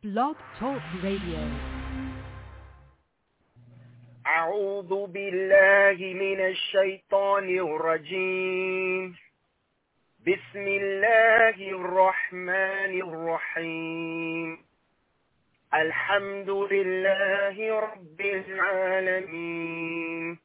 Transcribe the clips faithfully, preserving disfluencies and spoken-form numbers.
Blog Talk Radio. أعوذ بالله من الشيطان الرجيم. بسم الله الرحمن الرحيم. الحمد لله رب العالمين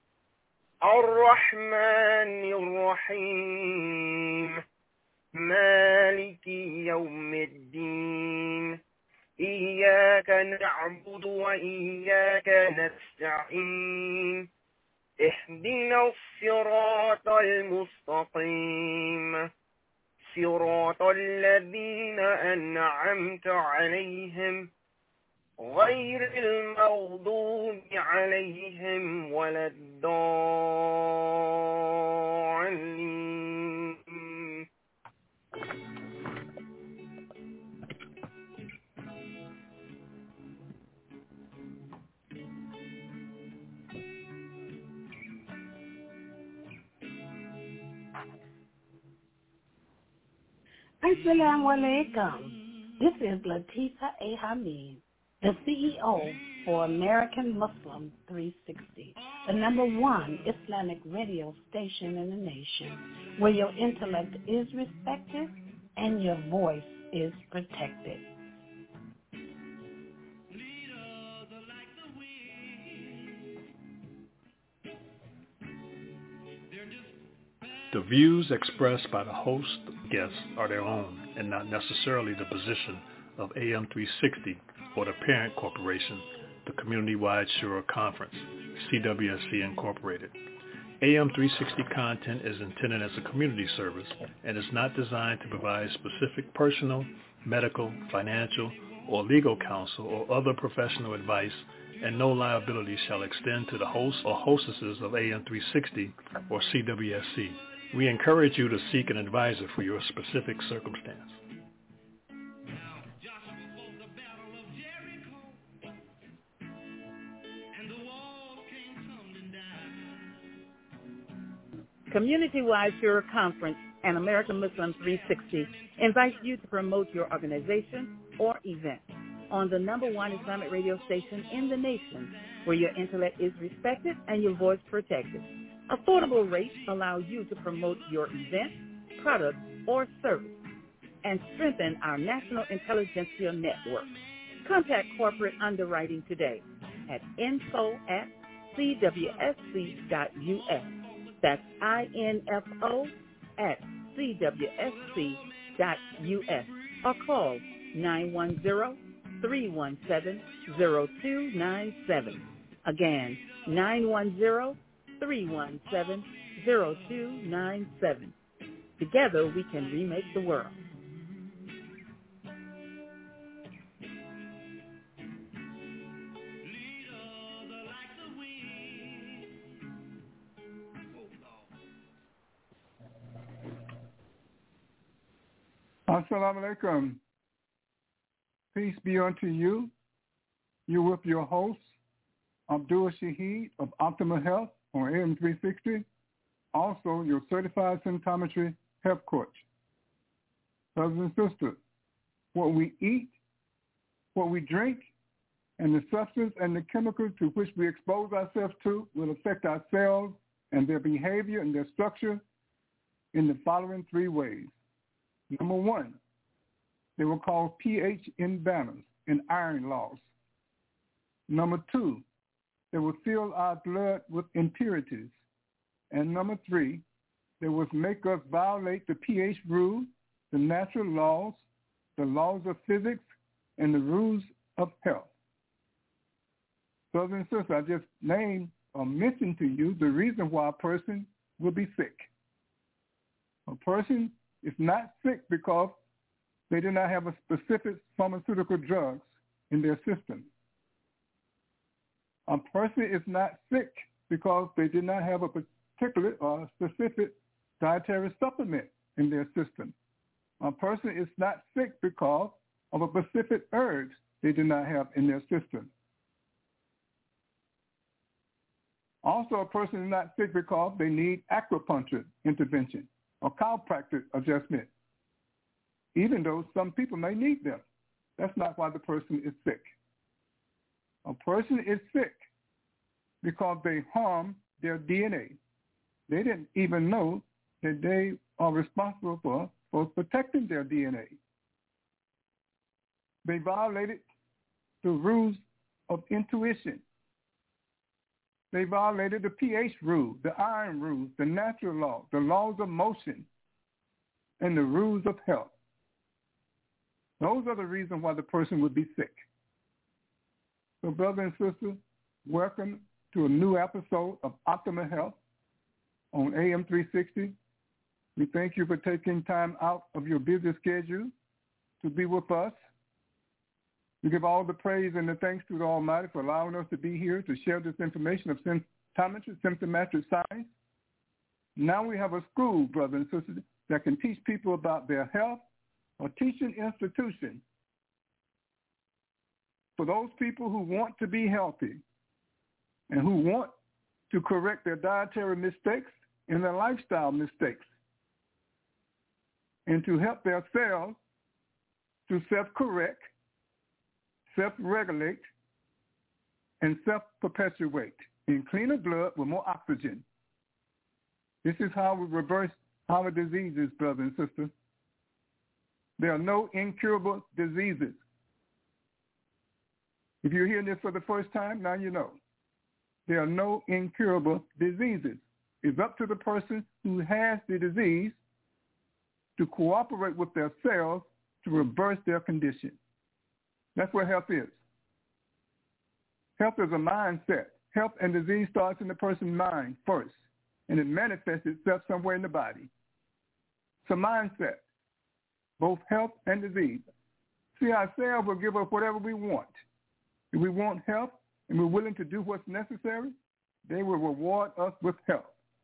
الرحمن الرحيم مالك يوم الدين إياك نعبد وإياك نستعين اهدنا الصراط المستقيم صراط الذين أنعمت عليهم غير المغضوب عليهم ولا الضالين. Assalamu alaikum. This is Latifa A. Hamid, the C E O for American Muslim three sixty, the number one Islamic radio station in the nation, where your intellect is respected and your voice is protected. The views expressed by the host guests are their own and not necessarily the position of A M three sixty or the parent corporation, the Community-Wide Shura Conference, C W S C Incorporated. A M three sixty content is intended as a community service and is not designed to provide specific personal, medical, financial, or legal counsel or other professional advice, and no liability shall extend to the hosts or hostesses of A M three sixty or C W S C. We encourage you to seek an advisor for your specific circumstance. Community-Wide Shura Conference and American Muslim three sixty invites you to promote your organization or event on the number one Islamic radio station in the nation, where your intellect is respected and your voice protected. Affordable rates allow you to promote your event, product, or service and strengthen our national intelligentsia network. Contact corporate underwriting today at info at c w s c dot u s. That's I N F O at c w s c dot u s or call nine one zero, three one seven, zero two nine seven. Again, nine one zero, three one seven, zero two nine seven. Together we can remake the world. Assalamu alaikum. Peace be unto you. You with your host, Abdul Shaheed of Optimal Health on A M three sixty, also your certified symptometry health coach. Brothers and sisters, what we eat, what we drink, and the substance and the chemicals to which we expose ourselves to will affect our cells and their behavior and their structure in the following three ways. Number one, they will cause pH imbalance and iron loss. Number two, they will fill our blood with impurities. And number three, they will make us violate the pH rule, the natural laws, the laws of physics, and the rules of health. Brothers and sisters, I just named or mentioned to you the reason why a person will be sick. A person is not sick because they do not have a specific pharmaceutical drugs in their system. A person is not sick because they did not have a particular or specific dietary supplement in their system. A person is not sick because of a specific herbs they do not have in their system. Also, a person is not sick because they need acupuncture intervention or chiropractic adjustment, even though some people may need them. That's not why the person is sick. A person is sick because they harm their D N A. They didn't even know that they are responsible for, for protecting their D N A. They violated the rules of intuition. They violated the pH rule, the iron rules, the natural law, the laws of motion, and the rules of health. Those are the reasons why the person would be sick. So, brother and sister, welcome to a new episode of Optimal Health on A M three sixty. We thank you for taking time out of your busy schedule to be with us. We give all the praise and the thanks to the Almighty for allowing us to be here to share this information of symptometry, symptomatic science. Now we have a school, brothers and sisters, that can teach people about their health, a teaching institution for those people who want to be healthy and who want to correct their dietary mistakes and their lifestyle mistakes, and to help their cells to self-correct, self-regulate, and self-perpetuate in cleaner blood with more oxygen. This is how we reverse our diseases, brothers and sisters. There are no incurable diseases. If you're hearing this for the first time, now you know. There are no incurable diseases. It's up to the person who has the disease to cooperate with their cells to reverse their condition. That's what health is. Health is a mindset. Health and disease starts in the person's mind first, and it manifests itself somewhere in the body. It's a mindset, both health and disease. See, our cells will give us whatever we want. If we want health and we're willing to do what's necessary, they will reward us with health.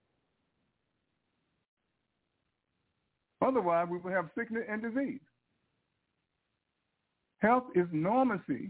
Otherwise, we will have sickness and disease. Health is normalcy,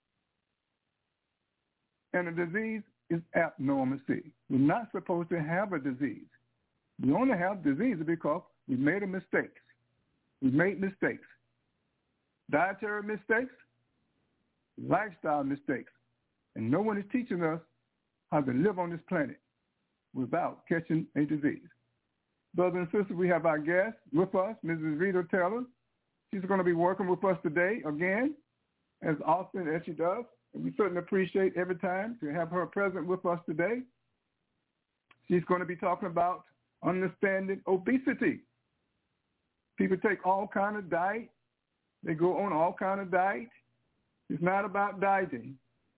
and a disease is abnormalcy. We're not supposed to have a disease. We only have diseases because we made a mistake. We made mistakes. Dietary mistakes, lifestyle mistakes. And no one is teaching us how to live on this planet without catching a disease. Brothers and sisters, we have our guest with us, Missus Rita Taylor. She's going to be working with us today again, as often as she does. And we certainly appreciate every time to have her present with us today. She's going to be talking about understanding obesity. People take all kind of diet. They go on all kind of diet. It's not about dieting.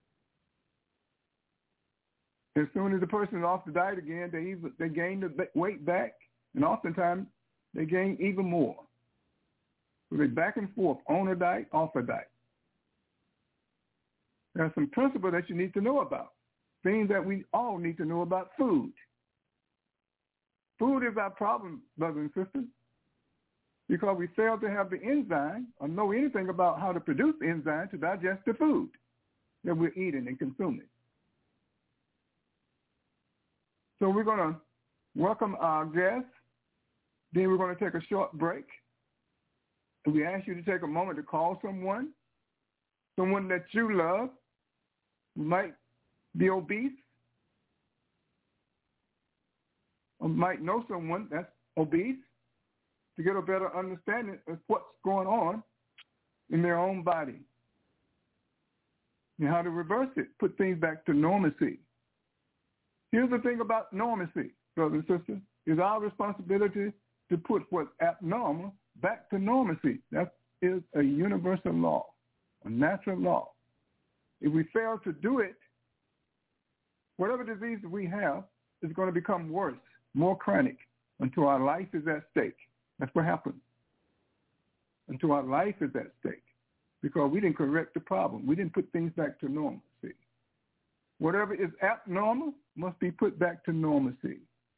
As soon as the person is off the diet again, they even, they gain the weight back, and oftentimes they gain even more. So they're back and forth, on a diet, off a diet. There are some principles that you need to know about, things that we all need to know about food. Food is our problem, brothers and sisters, because we fail to have the enzyme or know anything about how to produce the enzyme to digest the food that we're eating and consuming. So we're going to welcome our guests. Then we're going to take a short break. And we ask you to take a moment to call someone, someone that you love, who might be obese, or might know someone that's obese, to get a better understanding of what's going on in their own body and how to reverse it, put things back to normalcy. Here's the thing about normalcy, brothers and sisters. It's our responsibility to put what's abnormal back to normalcy. That is a universal law, a natural law. If we fail to do it, whatever disease we have is going to become worse, more chronic, until our life is at stake. That's what happens. Until our life is at stake. Because we didn't correct the problem. We didn't put things back to normalcy. Whatever is abnormal must be put back to normalcy.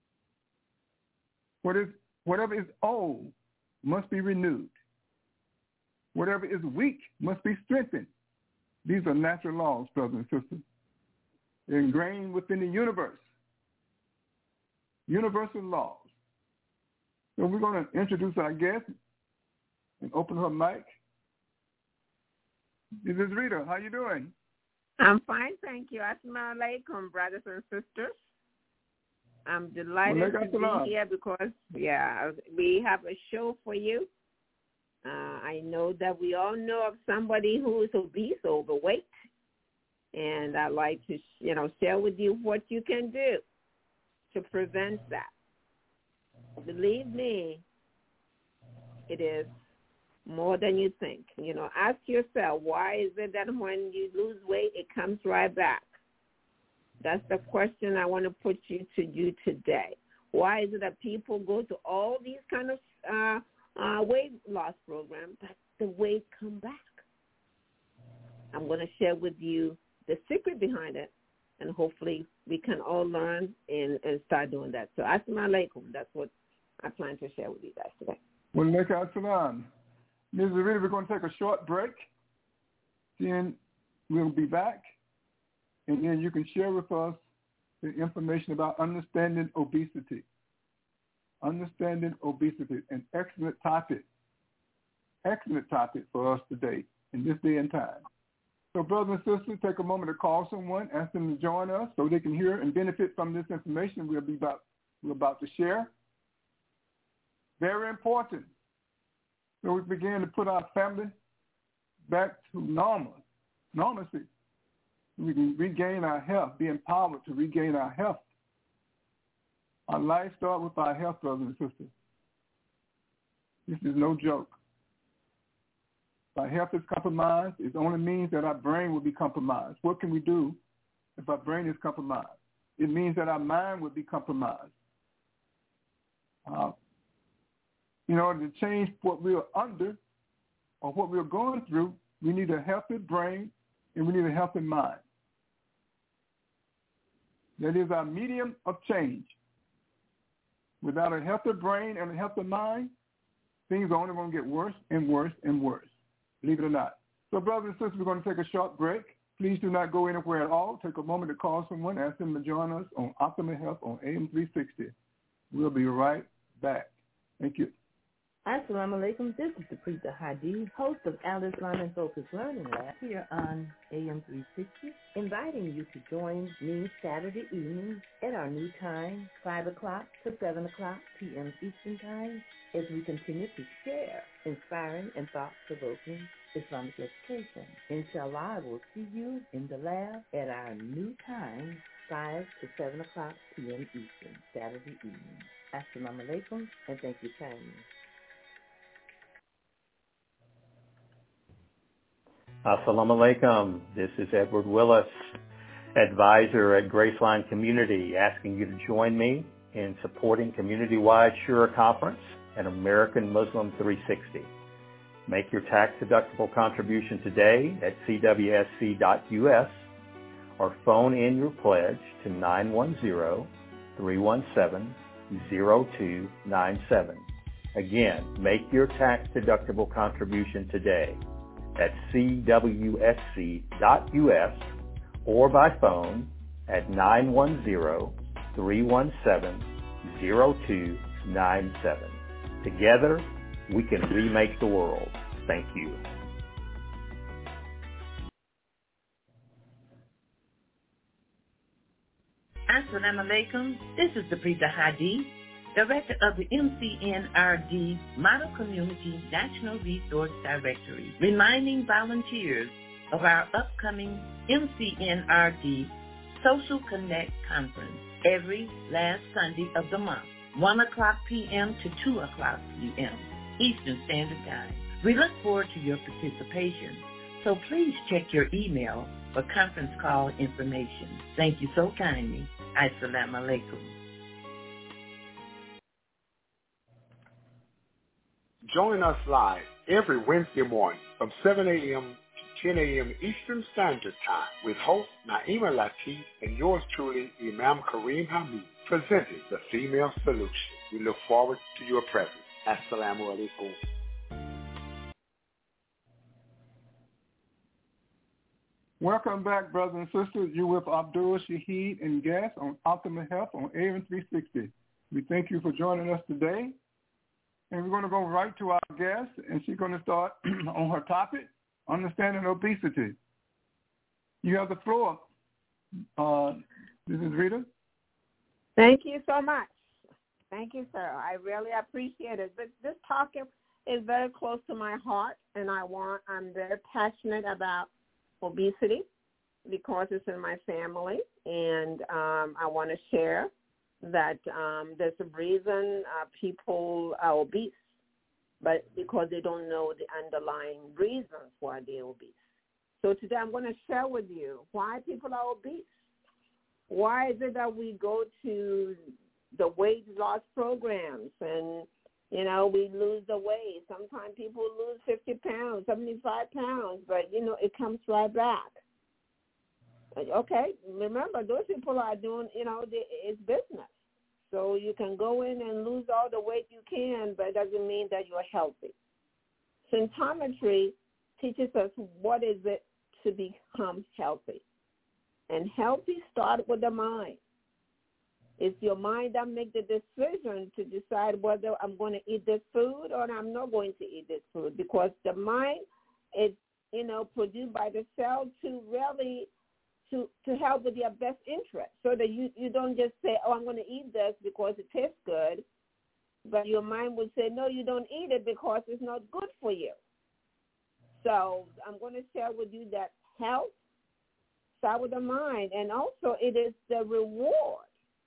What is, whatever is old must be renewed. Whatever is weak must be strengthened. These are natural laws, brothers and sisters. They're ingrained within the universe. Universal laws. So we're going to introduce our guest and open her mic. This is Rita. How you doing? I'm fine, thank you. Assalamu alaikum, brothers and sisters. I'm delighted to be here because, yeah, we have a show for you. Uh, I know that we all know of somebody who is obese, overweight, and I'd like to, you know, share with you what you can do to prevent that. Believe me, it is more than you think. You know, ask yourself, why is it that when you lose weight, it comes right back? That's the question I want to put you to you today. Why is it that people go to all these kind of uh, uh, weight loss programs, but the weight come back? I'm going to share with you the secret behind it, and hopefully we can all learn and, and start doing that. So, assalamu alaikum. That's what I plan to share with you guys today. Well, alaikum assalam. Miz Rita, we're going to take a short break. Then we'll be back, and then you can share with us the information about understanding obesity. Understanding obesity, an excellent topic. Excellent topic for us today in this day and time. So, brothers and sisters, take a moment to call someone, ask them to join us so they can hear and benefit from this information we'll be about, we're about to share. Very important. So we begin to put our family back to normal, normalcy. We can regain our health, be empowered to regain our health. Our life starts with our health, brothers and sisters. This is no joke. If our health is compromised, it only means that our brain will be compromised. What can we do if our brain is compromised? It means that our mind will be compromised. Uh, in order to change what we are under or what we are going through, we need a healthy brain and we need a healthy mind. That is our medium of change. Without a healthy brain and a healthy mind, things are only going to get worse and worse and worse, believe it or not. So, brothers and sisters, we're going to take a short break. Please do not go anywhere at all. Take a moment to call someone, ask them to join us on Optimal Health on A M three sixty. We'll be right back. Thank you. Assalamu alaikum. This is the Preeta Hadi, host of Al Islam and Focus Learning Lab here on A M three sixty, inviting you to join me Saturday evenings at our new time, five o'clock to seven o'clock p.m. Eastern Time, as we continue to share inspiring and thought-provoking Islamic education. Inshallah, I will see you in the lab at our new time, five to seven o'clock p.m. Eastern, Saturday evening. Assalamu alaikum, and thank you kindly. Assalamu alaikum. This is Edward Willis, advisor at Graceline Community, asking you to join me in supporting community-wide Shura Conference and American Muslim three sixty. Make your tax-deductible contribution today at c w s c dot u s or phone in your pledge to nine one zero, three one seven, zero two nine seven. Again, make your tax-deductible contribution today at c w s c dot u s or by phone at nine one zero, three one seven, zero two nine seven. Together, we can remake the world. Thank you. Assalamu alaikum. This is the Preeta Hadi, Director of the M C N R D Model Community National Resource Directory, reminding volunteers of our upcoming M C N R D Social Connect Conference every last Sunday of the month, one o'clock p.m. to two o'clock p.m. Eastern Standard Time. We look forward to your participation, so please check your email for conference call information. Thank you so kindly. Assalamu alaikum. Join us live every Wednesday morning from seven a.m. to ten a.m. Eastern Standard Time with host Naima Latif and yours truly, Imam Kareem Hamid, presenting The Female Solution. We look forward to your presence. Assalamu alaikum. Welcome back, brothers and sisters. You're with Abdul Shaheed and guests on Optimal Health on A M three sixty. We thank you for joining us today. And we're going to go right to our guest, and she's going to start on her topic. understanding obesity. You have the floor. Uh, this is Rita. Thank you so much. Thank you, sir. I really appreciate it. But this topic is very close to my heart, and I want. I'm very passionate about obesity because it's in my family, and um, I want to share that um, there's a reason uh, people are obese, but because they don't know the underlying reasons why they're obese. So today I'm going to share with you why people are obese. Why is it that we go to the weight loss programs and, you know, we lose the weight? Sometimes people lose fifty pounds, seventy-five pounds, but, you know, it comes right back. Okay, remember, those people are doing, you know, they, it's business. So you can go in and lose all the weight you can, but it doesn't mean that you're healthy. Symptometry teaches us what is it to become healthy. And healthy starts with the mind. It's your mind that makes the decision to decide whether I'm going to eat this food or I'm not going to eat this food, because the mind is, you know, produced by the cell to really to, to help with your best interest, so that you, you don't just say, oh, I'm going to eat this because it tastes good, but your mind would say, no, you don't eat it because it's not good for you. So I'm going to share with you that health starts with the mind, and also it is the reward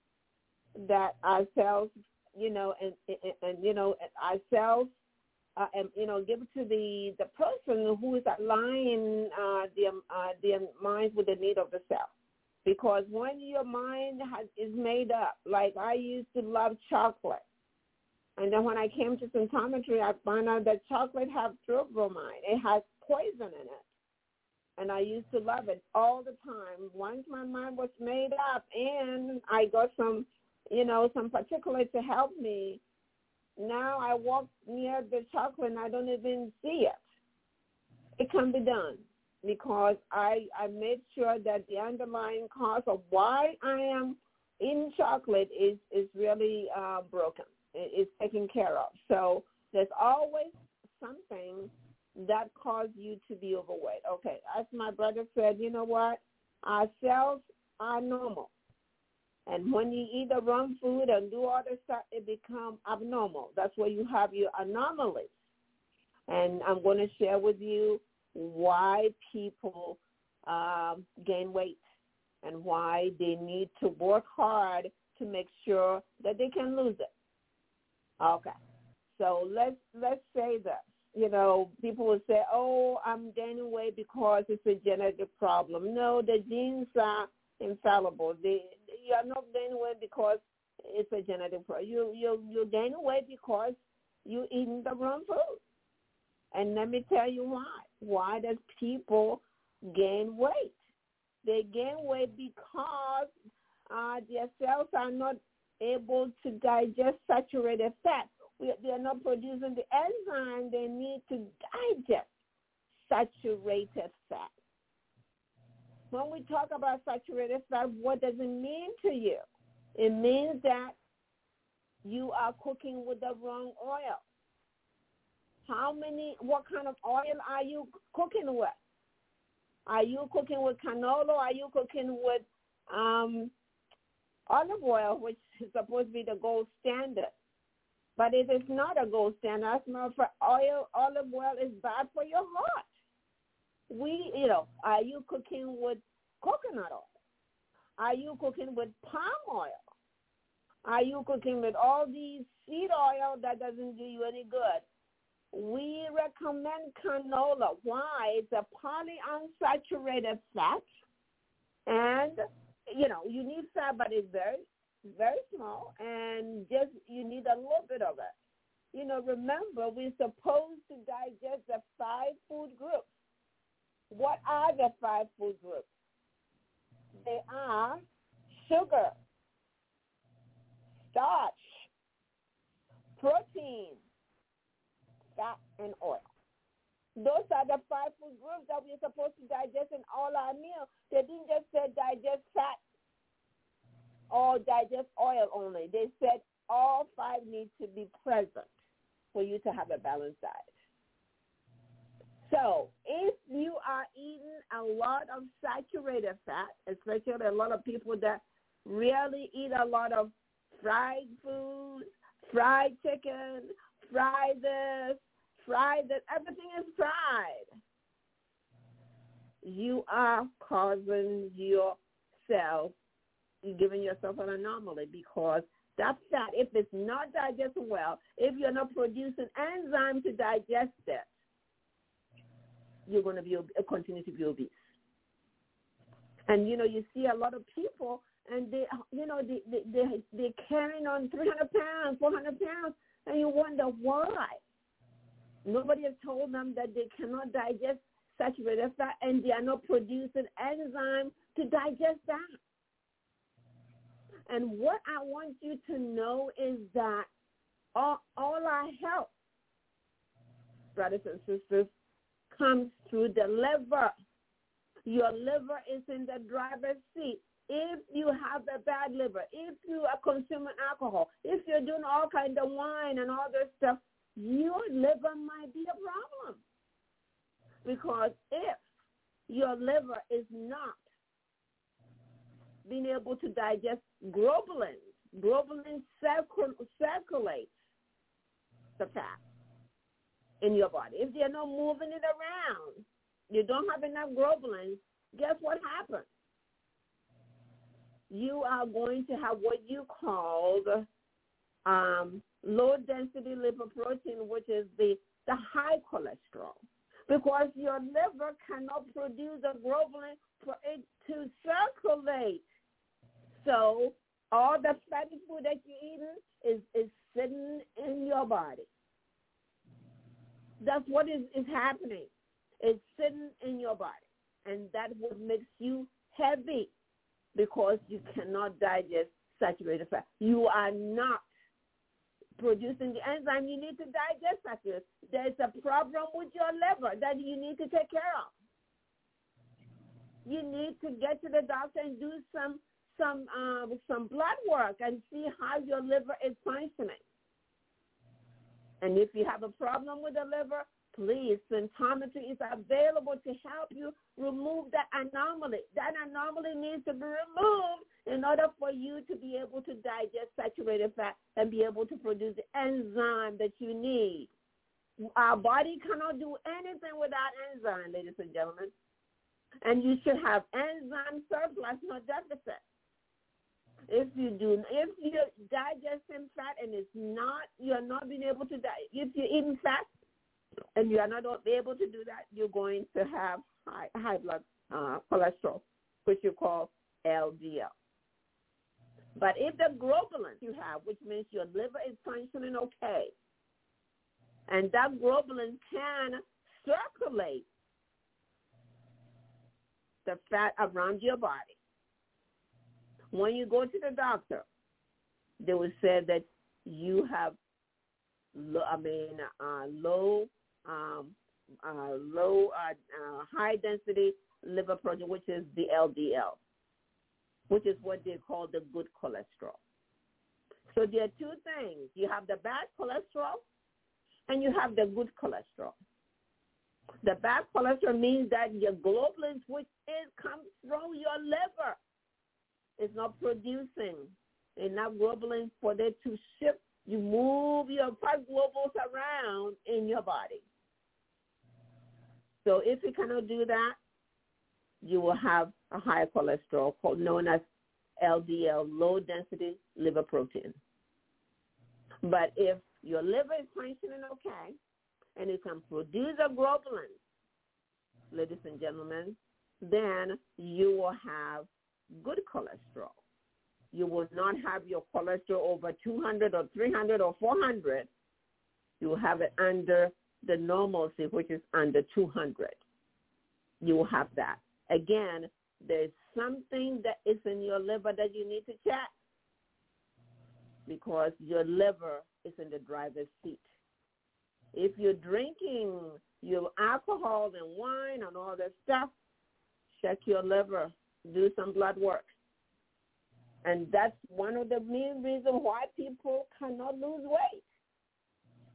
that ourselves, you know, and, and, and you know, ourselves, uh, and, you know, give it to the, the person who is aligning uh, their, uh, their mind with the need of the self. Because when your mind has, is made up, like I used to love chocolate, and then when I came to symptometry, I found out that chocolate has bromine. It has poison in it. And I used to love it all the time. Once my mind was made up and I got some, you know, some particulate to help me, now I walk near the chocolate and I don't even see it. It can be done because I, I made sure that the underlying cause of why I am eating chocolate is, is really uh, broken. It's taken care of. So there's always something that caused you to be overweight. Okay, as my brother said, you know what? Our cells are normal. And when you eat the wrong food and do all this stuff, it becomes abnormal. That's where you have your anomalies. And I'm going to share with you why people um, gain weight and why they need to work hard to make sure that they can lose it. Okay, so let's let's say this. You know, people will say, oh, I'm gaining weight because it's a genetic problem. No, the genes are infallible. They, you are not gaining weight because it's a genetic problem. You, you, you're gaining weight because you're eating the wrong food. And let me tell you why. Why does people gain weight? They gain weight because uh, their cells are not able to digest saturated fat. We, they're not producing the enzyme they need to digest saturated fat. When we talk about saturated fat, what does it mean to you? It means that you are cooking with the wrong oil. How many, what kind of oil are you cooking with? Are you cooking with canola? Are you cooking with um, olive oil, which is supposed to be the gold standard? But it is not a gold standard. As a matter of fact, oil, olive oil is bad for your heart. We, you know, are you cooking with coconut oil? Are you cooking with palm oil? Are you cooking with all these seed oil that doesn't do you any good? We recommend canola. Why? It's a polyunsaturated fat. And, you know, you need fat, but it's very very small, and just you need a little bit of it. You know, remember, we're supposed to digest the five food groups. What are the five food groups? They are sugar, starch, protein, fat, and oil. Those are the five food groups that we're supposed to digest in all our meals. They didn't just say digest fat or digest oil only. They said all five need to be present for you to have a balanced diet. So if you are eating a lot of saturated fat, especially a lot of people that really eat a lot of fried foods, fried chicken, fried this, fried this, everything is fried, you are causing yourself, you're giving yourself an anomaly, because that fat, if it's not digested well, if you're not producing enzyme to digest it, you're going to be continue to be obese. And, you know, you see a lot of people, and they, you know, they, they, they, they're carrying on three hundred pounds, four hundred pounds, and you wonder why. Nobody has told them that they cannot digest saturated fat, and they are not producing enzyme to digest that. And what I want you to know is that all, all our health, brothers and sisters, comes through the liver. Your liver is in the driver's seat. If you have a bad liver, if you are consuming alcohol, if you're doing all kinds of wine and all this stuff, your liver might be a problem. Because if your liver is not being able to digest globulin, globulin circul- circulates the fat in your body. If they're not moving it around, you don't have enough globulin, guess what happens? You are going to have what you call um, low-density lipoprotein, which is the, the high cholesterol, because your liver cannot produce a globulin for it to circulate. So all the fatty food that you're eating is, is sitting in your body. That's what is, is happening. It's sitting in your body. And that what makes you heavy, because you cannot digest saturated fat. You are not producing the enzyme you need to digest saturated. There's a problem with your liver that you need to take care of. You need to get to the doctor and do some some uh, some blood work and see how your liver is functioning. And if you have a problem with the liver, please, symptometry is available to help you remove that anomaly. That anomaly needs to be removed in order for you to be able to digest saturated fat and be able to produce the enzyme that you need. Our body cannot do anything without enzyme, ladies and gentlemen. And you should have enzyme surplus, not deficit. If you do, if you're digesting fat and it's not, you're not being able to, di- if you're eating fat and you are not able to do that, you're going to have high, high blood uh, cholesterol, which you call L D L. But if the globulin you have, which means your liver is functioning okay, and that globulin can circulate the fat around your body, when you go to the doctor, they will say that you have, low, I mean, uh, low, um, uh, low, uh, uh, high density liver protein, which is the L D L, which is what they call the good cholesterol. So there are two things: you have the bad cholesterol, and you have the good cholesterol. The bad cholesterol means that your globulins, which is comes from your liver, is not producing enough globulin for them to shift. You move your fat globals around in your body. So if you cannot do that, you will have a high cholesterol called known as L D L, low density liver protein. But if your liver is functioning okay and it can produce a globulin, ladies and gentlemen, then you will have good cholesterol. You will not have your cholesterol over two hundred or three hundred or four hundred. You will have it under the normalcy, which is under two hundred. You will have that. Again, there's something that is in your liver that you need to check, because your liver is in the driver's seat. If you're drinking your alcohol and wine and all that stuff, check your liver. Do some blood work. And that's one of the main reasons why people cannot lose weight.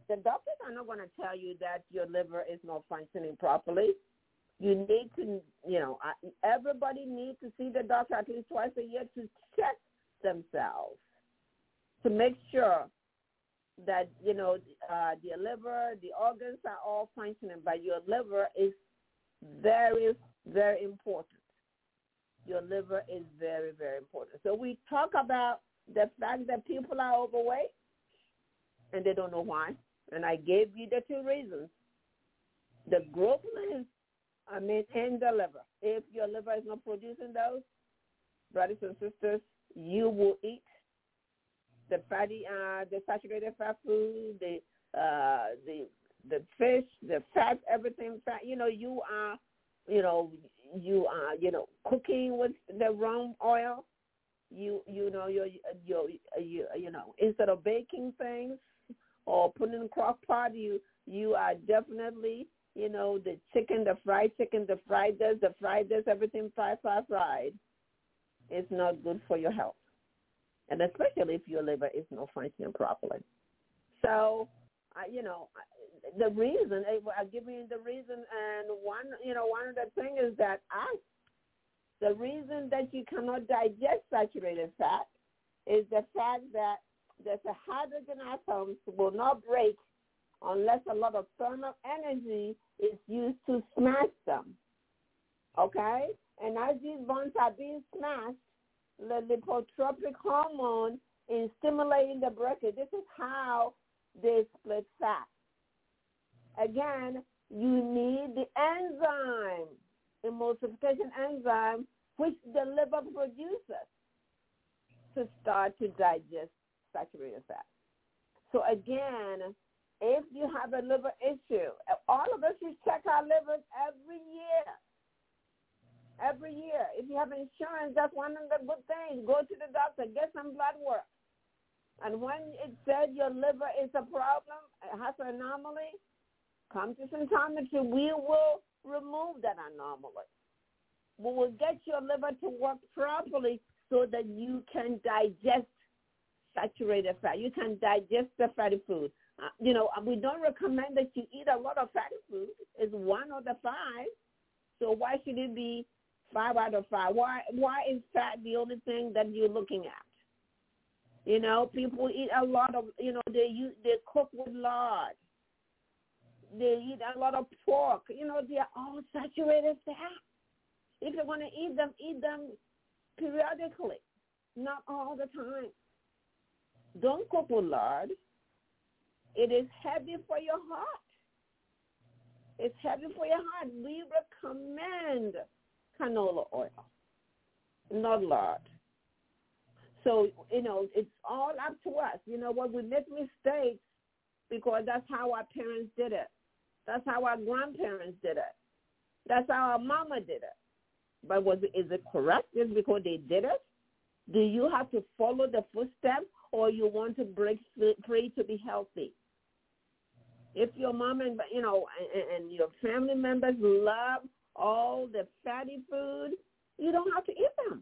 the doctors are not going to tell you that your liver is not functioning properly. You need to, you know, everybody needs to see the doctor at least twice a year to check themselves, to make sure that, you know, uh, the liver, the organs are all functioning, but your liver is very, very important. Your liver is very, very important. So we talk about the fact that people are overweight and they don't know why. And I gave you the two reasons. The growth is, I mean, in the liver. If your liver is not producing those, brothers and sisters, you will eat the fatty, uh, the saturated fat food, the uh, the the fish, the fat, everything fat. You know, you are, you know, you are, you know, cooking with the wrong oil. You you know you you you you know instead of baking things or putting in a crock pot, you you are definitely, you know, the chicken, the fried chicken, the fried this, the fried this, everything fried, fried, fried. It's not good for your health, and especially if your liver is not functioning properly. So, uh, you know, the reason I'll give you the reason, and one, you know, one of the things is that I. The reason that you cannot digest saturated fat is the fact that that the hydrogen atoms will not break unless a lot of thermal energy is used to smash them. Okay? And as these bonds are being smashed, the lipotropic hormone is stimulating the breakage. This is how they split fat. Again, you need the enzyme, emulsification enzyme, which the liver produces to start to digest saturated fat. So again, if you have a liver issue, all of us should check our livers every year. Every year. If you have insurance, that's one of the good things. Go to the doctor, get some blood work. And when it says your liver is a problem, it has an anomaly, come to symptometry. We will remove that anomaly. We will get your liver to work properly so that you can digest saturated fat. You can digest the fatty food. Uh, you know, we don't recommend that you eat a lot of fatty food. It's one of the five. So why should it be five out of five? Why why is fat the only thing that you're looking at? You know, people eat a lot of, you know, they use, they cook with lard. They eat a lot of pork. You know, they are all saturated fat. If you want to eat them, eat them periodically, not all the time. Don't cook with lard. It is heavy for your heart. It's heavy for your heart. We recommend canola oil, not lard. So, you know, it's all up to us. You know what, we make mistakes because that's how our parents did it. That's how our grandparents did it. That's how our mama did it. But was it, is it correct just because they did it? Do you have to follow the footsteps, or you want to break free to be healthy? If your mom and, you know, and, and your family members love all the fatty food, you don't have to eat them.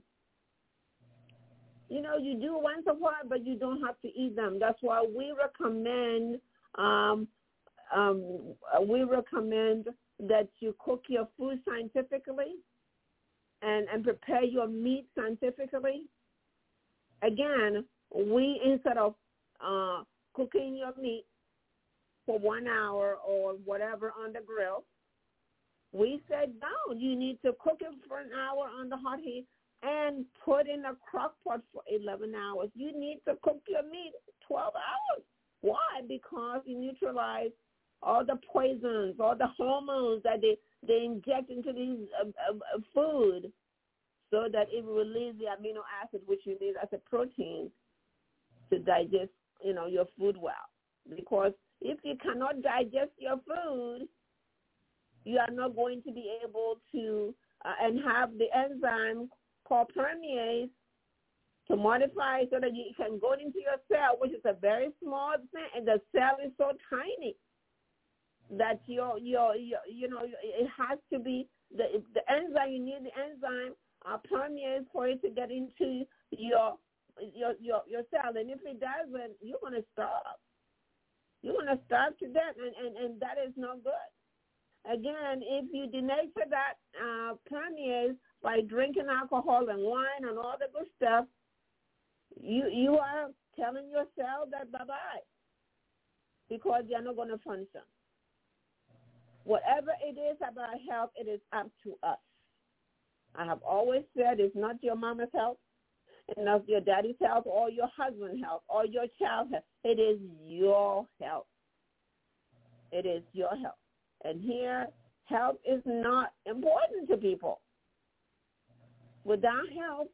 You know, you do once a while, but you don't have to eat them. That's why we recommend um, um, we recommend that you cook your food scientifically and, and prepare your meat scientifically. Again, we, instead of uh, cooking your meat for one hour or whatever on the grill, we said, no, you need to cook it for an hour on the hot heat and put in a crock pot for eleven hours. You need to cook your meat twelve hours. Why? Because you neutralize all the poisons, all the hormones that they, they inject into these uh, uh, food so that it will release the amino acid, which you need as a protein to digest, you know, your food well. Because if you cannot digest your food, you are not going to be able to uh, and have the enzyme called permease to modify so that you can go into your cell, which is a very small thing, and the cell is so tiny that your your, your you know it has to be the the enzyme. You need the enzyme uh, permease for it to get into your your your your cell, and if it doesn't, you're going to starve. You're going to starve to death, and, and, and that is not good. Again, if you denature that uh, permease by drinking alcohol and wine and all the good stuff, you you are telling yourself that bye-bye because you're not going to function. Whatever it is about health, it is up to us. I have always said it's not your mama's health, it's not your daddy's health or your husband's health or your child's health. It is your health. It is your health. And here, health is not important to people. Without health,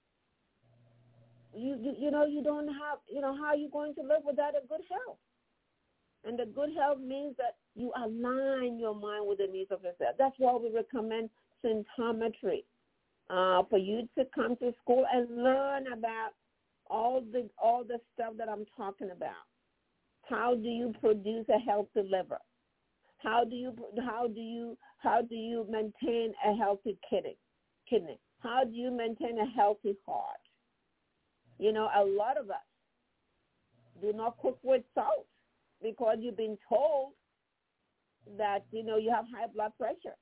you, you you know, you don't have, you know, how are you going to live without a good health? And the good health means that you align your mind with the needs of yourself. That's why we recommend symptometry, uh, for you to come to school and learn about all the all the stuff that I'm talking about. How do you produce a healthy liver? How do you how do you how do you maintain a healthy kidney? Kidney. How do you maintain a healthy heart? You know, a lot of us do not cook with salt because you've been told that, you know, you have high blood pressure.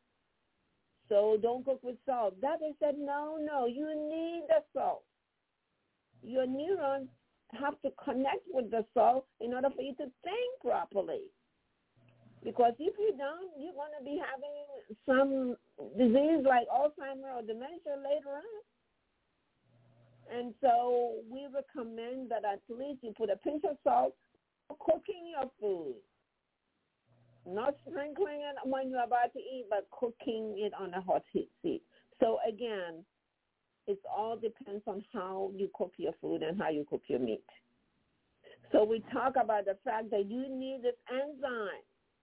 So don't cook with salt. That is said, no, no, you need the salt. Your neurons have to connect with the salt in order for you to think properly. Because if you don't, you're going to be having some disease like Alzheimer's or dementia later on. And so we recommend that at least you put a pinch of salt cooking your food. Not sprinkling it when you're about to eat, but cooking it on a hot heat seat. So again, it all depends on how you cook your food and how you cook your meat. So we talk about the fact that you need this enzyme.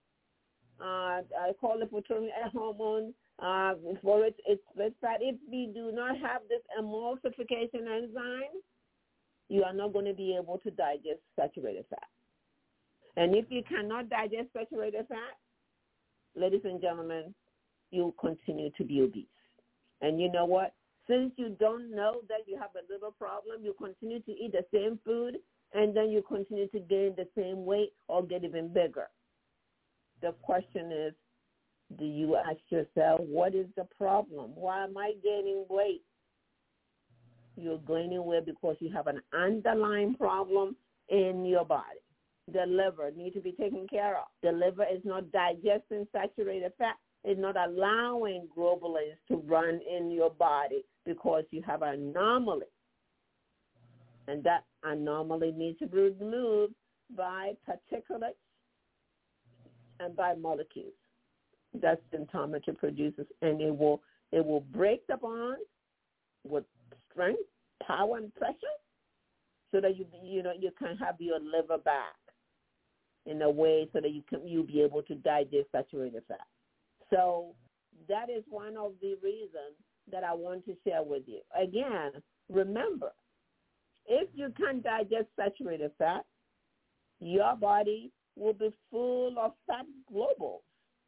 Uh, I call it petroleum hormone. Uh, for its its fat. If we do not have this emulsification enzyme, you are not going to be able to digest saturated fat. And if you cannot digest saturated fat, ladies and gentlemen, you'll continue to be obese. And you know what? Since you don't know that you have a liver problem, you continue to eat the same food, and then you continue to gain the same weight or get even bigger. The question is, do you ask yourself, what is the problem? Why am I gaining weight? You're gaining weight because you have an underlying problem in your body. The liver needs to be taken care of. The liver is not digesting saturated fat. It's not allowing globulins to run in your body because you have an anomaly. And that anomaly needs to be removed by particulates and by molecules. That symptometry produces, and it will it will break the bond with strength, power, and pressure, so that you you know you can have your liver back in a way so that you can you'll be able to digest saturated fat. So that is one of the reasons that I want to share with you. Again, remember, if you can digest saturated fat, your body will be full of fat globules.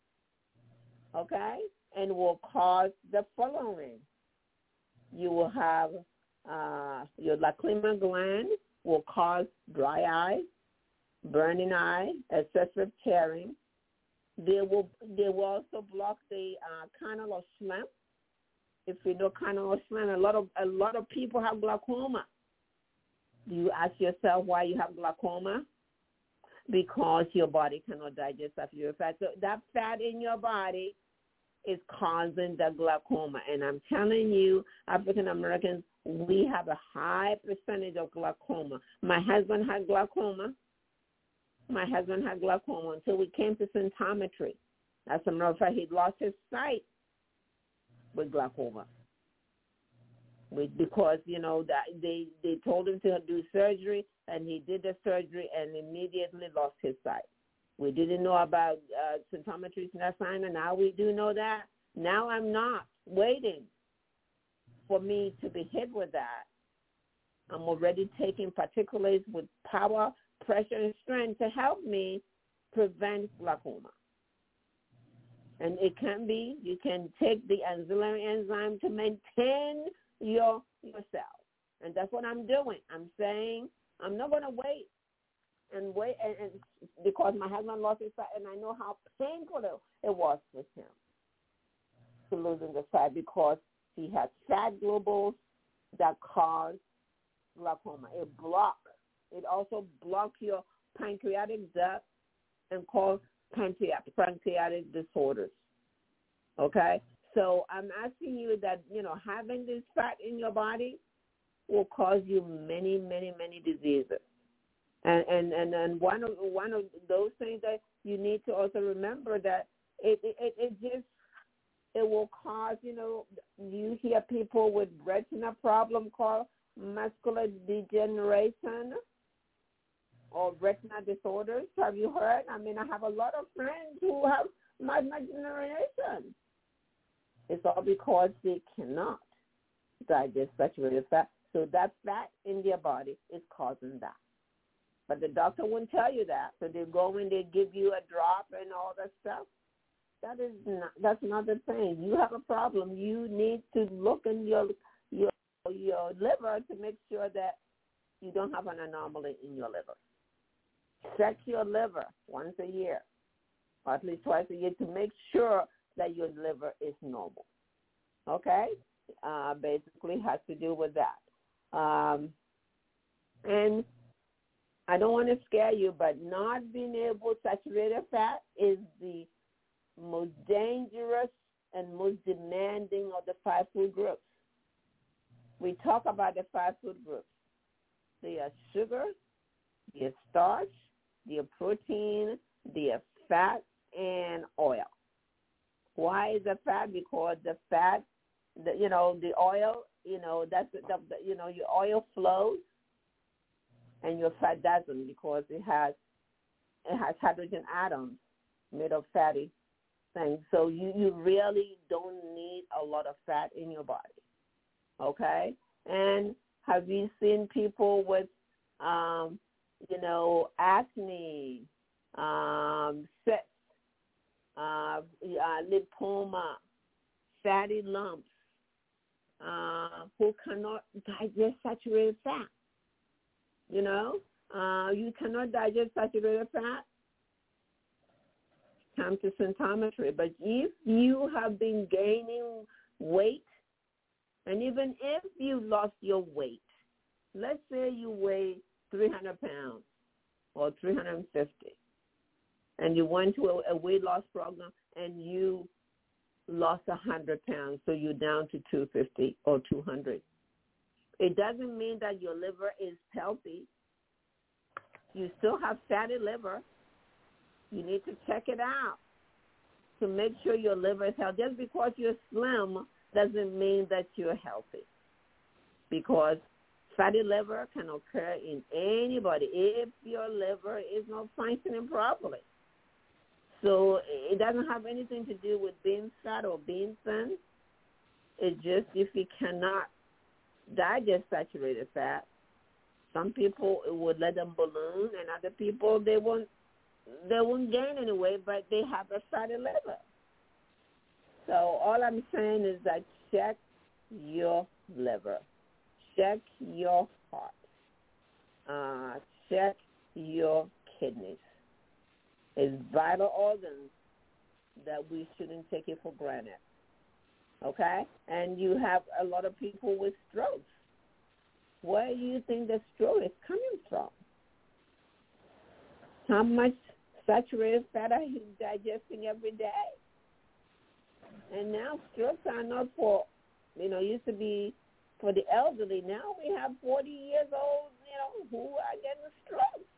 Okay, and will cause the following. You will have uh, your lacrimal gland will cause dry eye, burning eye, excessive tearing. They will they will also block the uh, canal of Schlemm. If you know canal of Schlemm, a lot of a lot of people have glaucoma. Do you ask yourself why you have glaucoma? Because your body cannot digest your fat. So that fat in your body is causing the glaucoma. And I'm telling you, African Americans, we have a high percentage of glaucoma. My husband had glaucoma. My husband had glaucoma until we came to symptometry. As a matter of fact, he lost his sight with glaucoma. With, because, you know, that they, they told him to do surgery, and he did the surgery and immediately lost his sight. We didn't know about uh, symptometry sign, and now we do know that. Now I'm not waiting for me to be hit with that. I'm already taking particulates with power, pressure, and strength to help me prevent glaucoma. And it can be, you can take the auxiliary enzyme to maintain your yourself. And that's what I'm doing. I'm saying I'm not going to wait and wait, and, and because my husband lost his sight, and I know how painful it, it was for him to losing the sight because he had fat globules that cause glaucoma. It block. It also block your pancreatic duct and cause pancreatic pancreatic disorders. Okay, so I'm asking you that you know having this fat in your body will cause you many, many, many diseases. And and and, and one of one of those things that you need to also remember that it it, it just it will cause, you know, you hear people with retina problem called macular degeneration or retina disorders. Have you heard? I mean, I have a lot of friends who have macular degeneration. It's all because they cannot digest saturated fat. So that fat in their body is causing that. But the doctor wouldn't tell you that. So they go in, they give you a drop and all that stuff. That is not, that's not the thing. You have a problem. You need to look in your your your liver to make sure that you don't have an anomaly in your liver. Check your liver once a year, or at least twice a year, to make sure that your liver is normal. Okay? Uh, basically has to do with that. Um, and I don't want to scare you, but not being able to saturate fat is the most dangerous and most demanding of the five food groups. We talk about the five food groups. They are sugar, they are starch, they are protein, they are fat, and oil. Why is the fat? Because the fat, the, you know, the oil, you know, that's the, the, you know, your oil flows, and your fat doesn't because it has it has hydrogen atoms made of fatty things. So you, you really don't need a lot of fat in your body. Okay? And have you seen people with, um, you know, acne, um, cysts, uh, uh, lipoma, fatty lumps, uh, who cannot digest saturated fat? You know, uh, you cannot digest saturated fat. Come to symptometry. But if you have been gaining weight, and even if you lost your weight, let's say you weigh three hundred pounds or three hundred fifty, and you went to a, a weight loss program and you lost one hundred pounds, so you're down to two fifty or two hundred. It doesn't mean that your liver is healthy. You still have fatty liver. You need to check it out to make sure your liver is healthy. Just because you're slim doesn't mean that you're healthy, because fatty liver can occur in anybody if your liver is not functioning properly. So it doesn't have anything to do with being fat or being thin. It's just if you cannot digest saturated fat, some people it would let them balloon, and other people they won't they won't gain any weight, but they have a fatty liver. So all I'm saying is that check your liver, check your heart, uh, check your kidneys. It's vital organs that we shouldn't take it for granted. Okay? And you have a lot of people with strokes. Where do you think the stroke is coming from? How much saturated fat are you digesting every day? And now strokes are not for, you know, used to be for the elderly. Now we have forty years old, you know, who are getting strokes.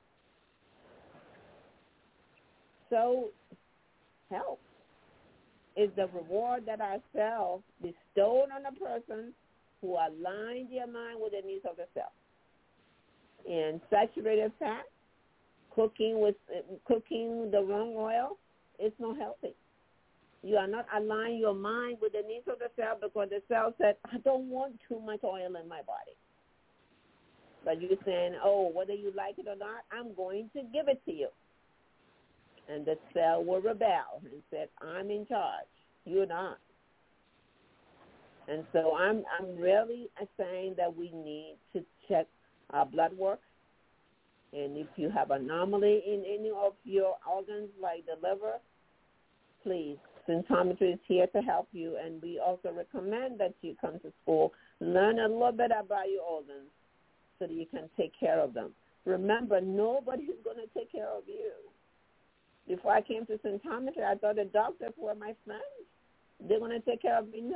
So health is the reward that ourselves bestowed on a person who align their mind with the needs of the self. And saturated fat, cooking with cooking the wrong oil, it's not healthy. You are not aligning your mind with the needs of the cell because the cell said, I don't want too much oil in my body. But you're saying, oh, whether you like it or not, I'm going to give it to you. And the cell will rebel and said, I'm in charge. You're not. And so I'm I'm really saying that we need to check our blood work. And if you have anomaly in any of your organs, like the liver, please, Symptometry is here to help you. And we also recommend that you come to school, learn a little bit about your organs so that you can take care of them. Remember, nobody's going to take care of you. Before I came to Symptometry, I thought the doctors were my friends. They're going to take care of me. No.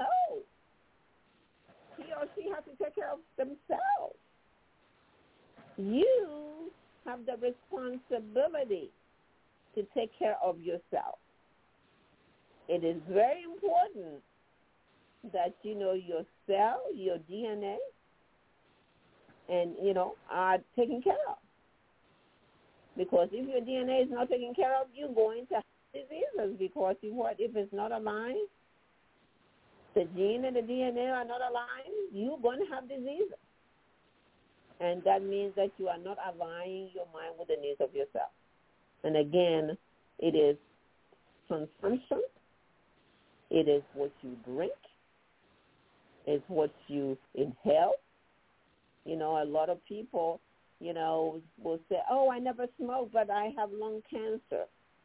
He or she has to take care of themselves. You have the responsibility to take care of yourself. It is very important that you know your cell, your D N A, and, you know, are taken care of. Because if your D N A is not taken care of, you're going to have diseases because if, what, if it's not aligned, the gene and the D N A are not aligned, you're going to have diseases. And that means that you are not aligning your mind with the needs of yourself. And again, it is consumption. It is what you drink. It's what you inhale. You know, a lot of people, you know, will say, oh, I never smoke, but I have lung cancer.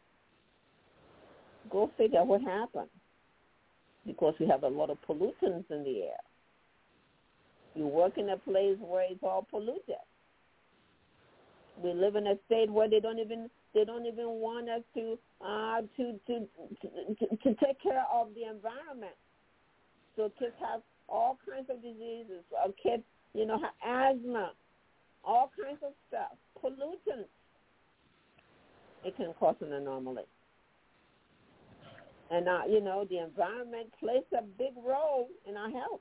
Go figure what happened. Because we have a lot of pollutants in the air. You work in a place where it's all polluted. We live in a state where they don't even they don't even want us to uh, to, to to to take care of the environment. So kids have all kinds of diseases. Or kids, you know, have asthma, all kinds of stuff, pollutants. It can cause an anomaly. And, uh, you know, the environment plays a big role in our health.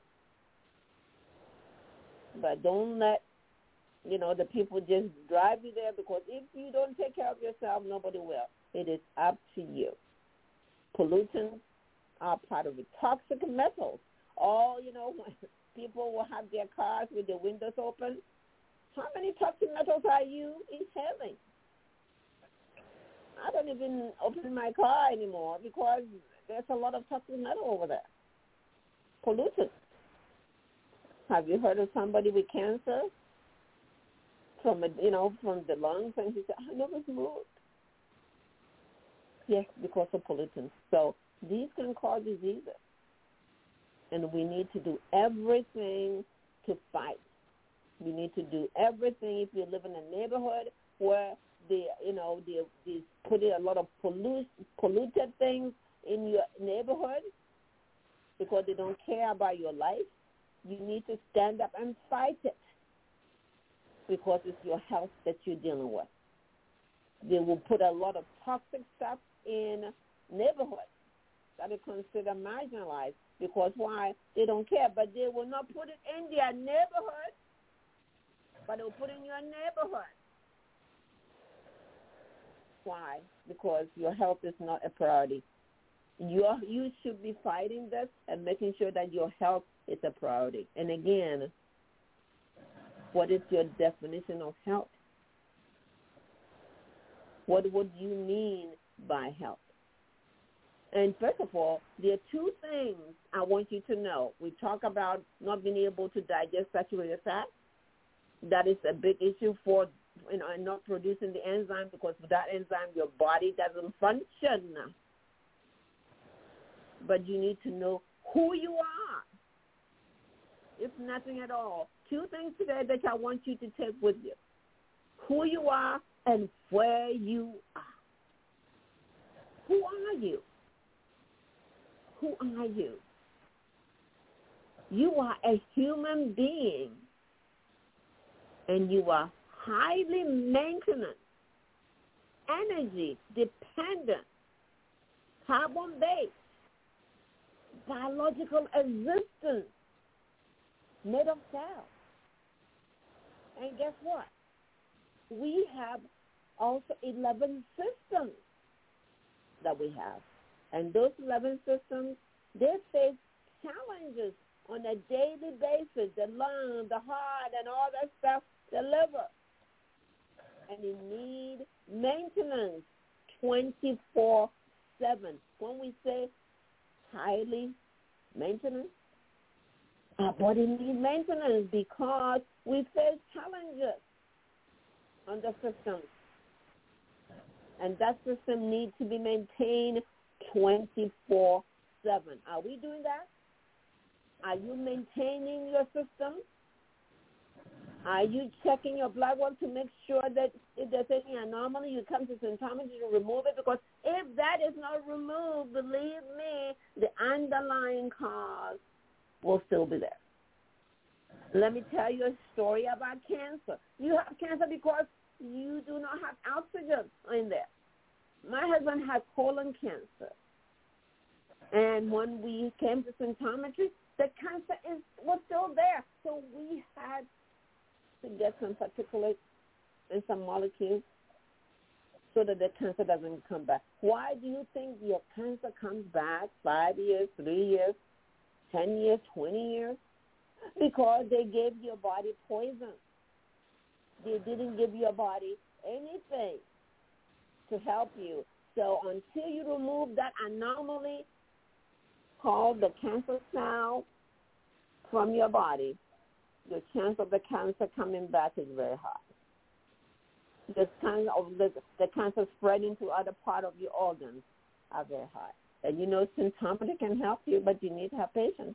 But don't let, you know, the people just drive you there, because if you don't take care of yourself, nobody will. It is up to you. Pollutants are part of it. Toxic metals. All, you know, when people will have their cars with the windows open, how many toxic metals are you inhaling? I don't even open my car anymore because there's a lot of toxic metal over there. Polluted. Have you heard of somebody with cancer from, a, you know, from the lungs? And he said, I never smoked. Yes, because of pollutants. So these can cause diseases. And we need to do everything to fight. We need to do everything if you live in a neighborhood where the, you know, the, the putting a lot of pollute, polluted things in your neighborhood because they don't care about your life. You need to stand up and fight it because it's your health that you're dealing with. They will put a lot of toxic stuff in neighborhoods that are considered marginalized because why? They don't care, but they will not put it in their neighborhood, but they will put it in your neighborhood. Why? Because your health is not a priority. You're, you should be fighting this and making sure that your health is a priority. And again, what is your definition of health? What would you mean by health? And first of all, there are two things I want you to know. We talk about not being able to digest saturated fat. That is a big issue for, you know, and not producing the enzyme, because without enzyme, your body doesn't function. But you need to know who you are, if nothing at all. Two things today that I want you to take with you. Who you are and where you are. Who are you? Who are you? You are a human being, and you are highly maintenance, energy dependent, carbon-based, biological existence made of cells. And guess what? We have also eleven systems that we have. And those eleven systems, they face challenges on a daily basis, the lung, the heart, and all that stuff, the liver. And you need maintenance twenty-four seven. When we say highly maintenance, our body needs maintenance because we face challenges. on the system. And that system needs to be maintained twenty-four seven. Are we doing that? Are you maintaining your system? Are you checking your blood work to make sure that if there's any anomaly, you come to symptometry to remove it? Because if that is not removed, believe me, the underlying cause will still be there. Let me tell you a story about cancer. You have cancer because you do not have oxygen in there. My husband had colon cancer. And when we came to symptometry, the cancer is, was still there. So we had to get some particulates and some molecules so that the cancer doesn't come back. Why do you think your cancer comes back five years, three years, ten years, twenty years? Because they gave your body poison. They didn't give your body anything to help you. So until you remove that anomaly called the cancer cell from your body, the chance of the cancer coming back is very high. The chance of the, the cancer spreading to other part of your organs are very high. And you know, symptometry can help you, but you need to have patience.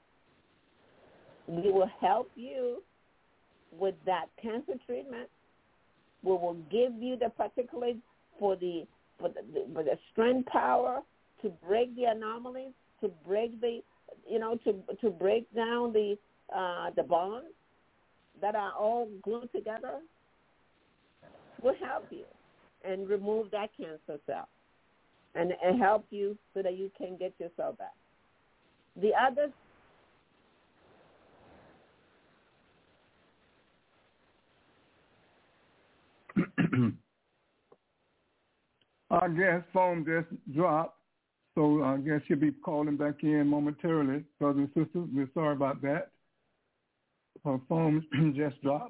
We will help you with that cancer treatment. We will give you the particulates for the for the, for the strength power to break the anomalies, to break the, you know, to to break down the uh, the bonds that are all glued together. We'll help you and remove that cancer cell and, and help you so that you can get your cell back. The other Our guest phone just dropped, so I guess she'll be calling back in momentarily. Brothers and sisters, we're sorry about that. Her phone just dropped.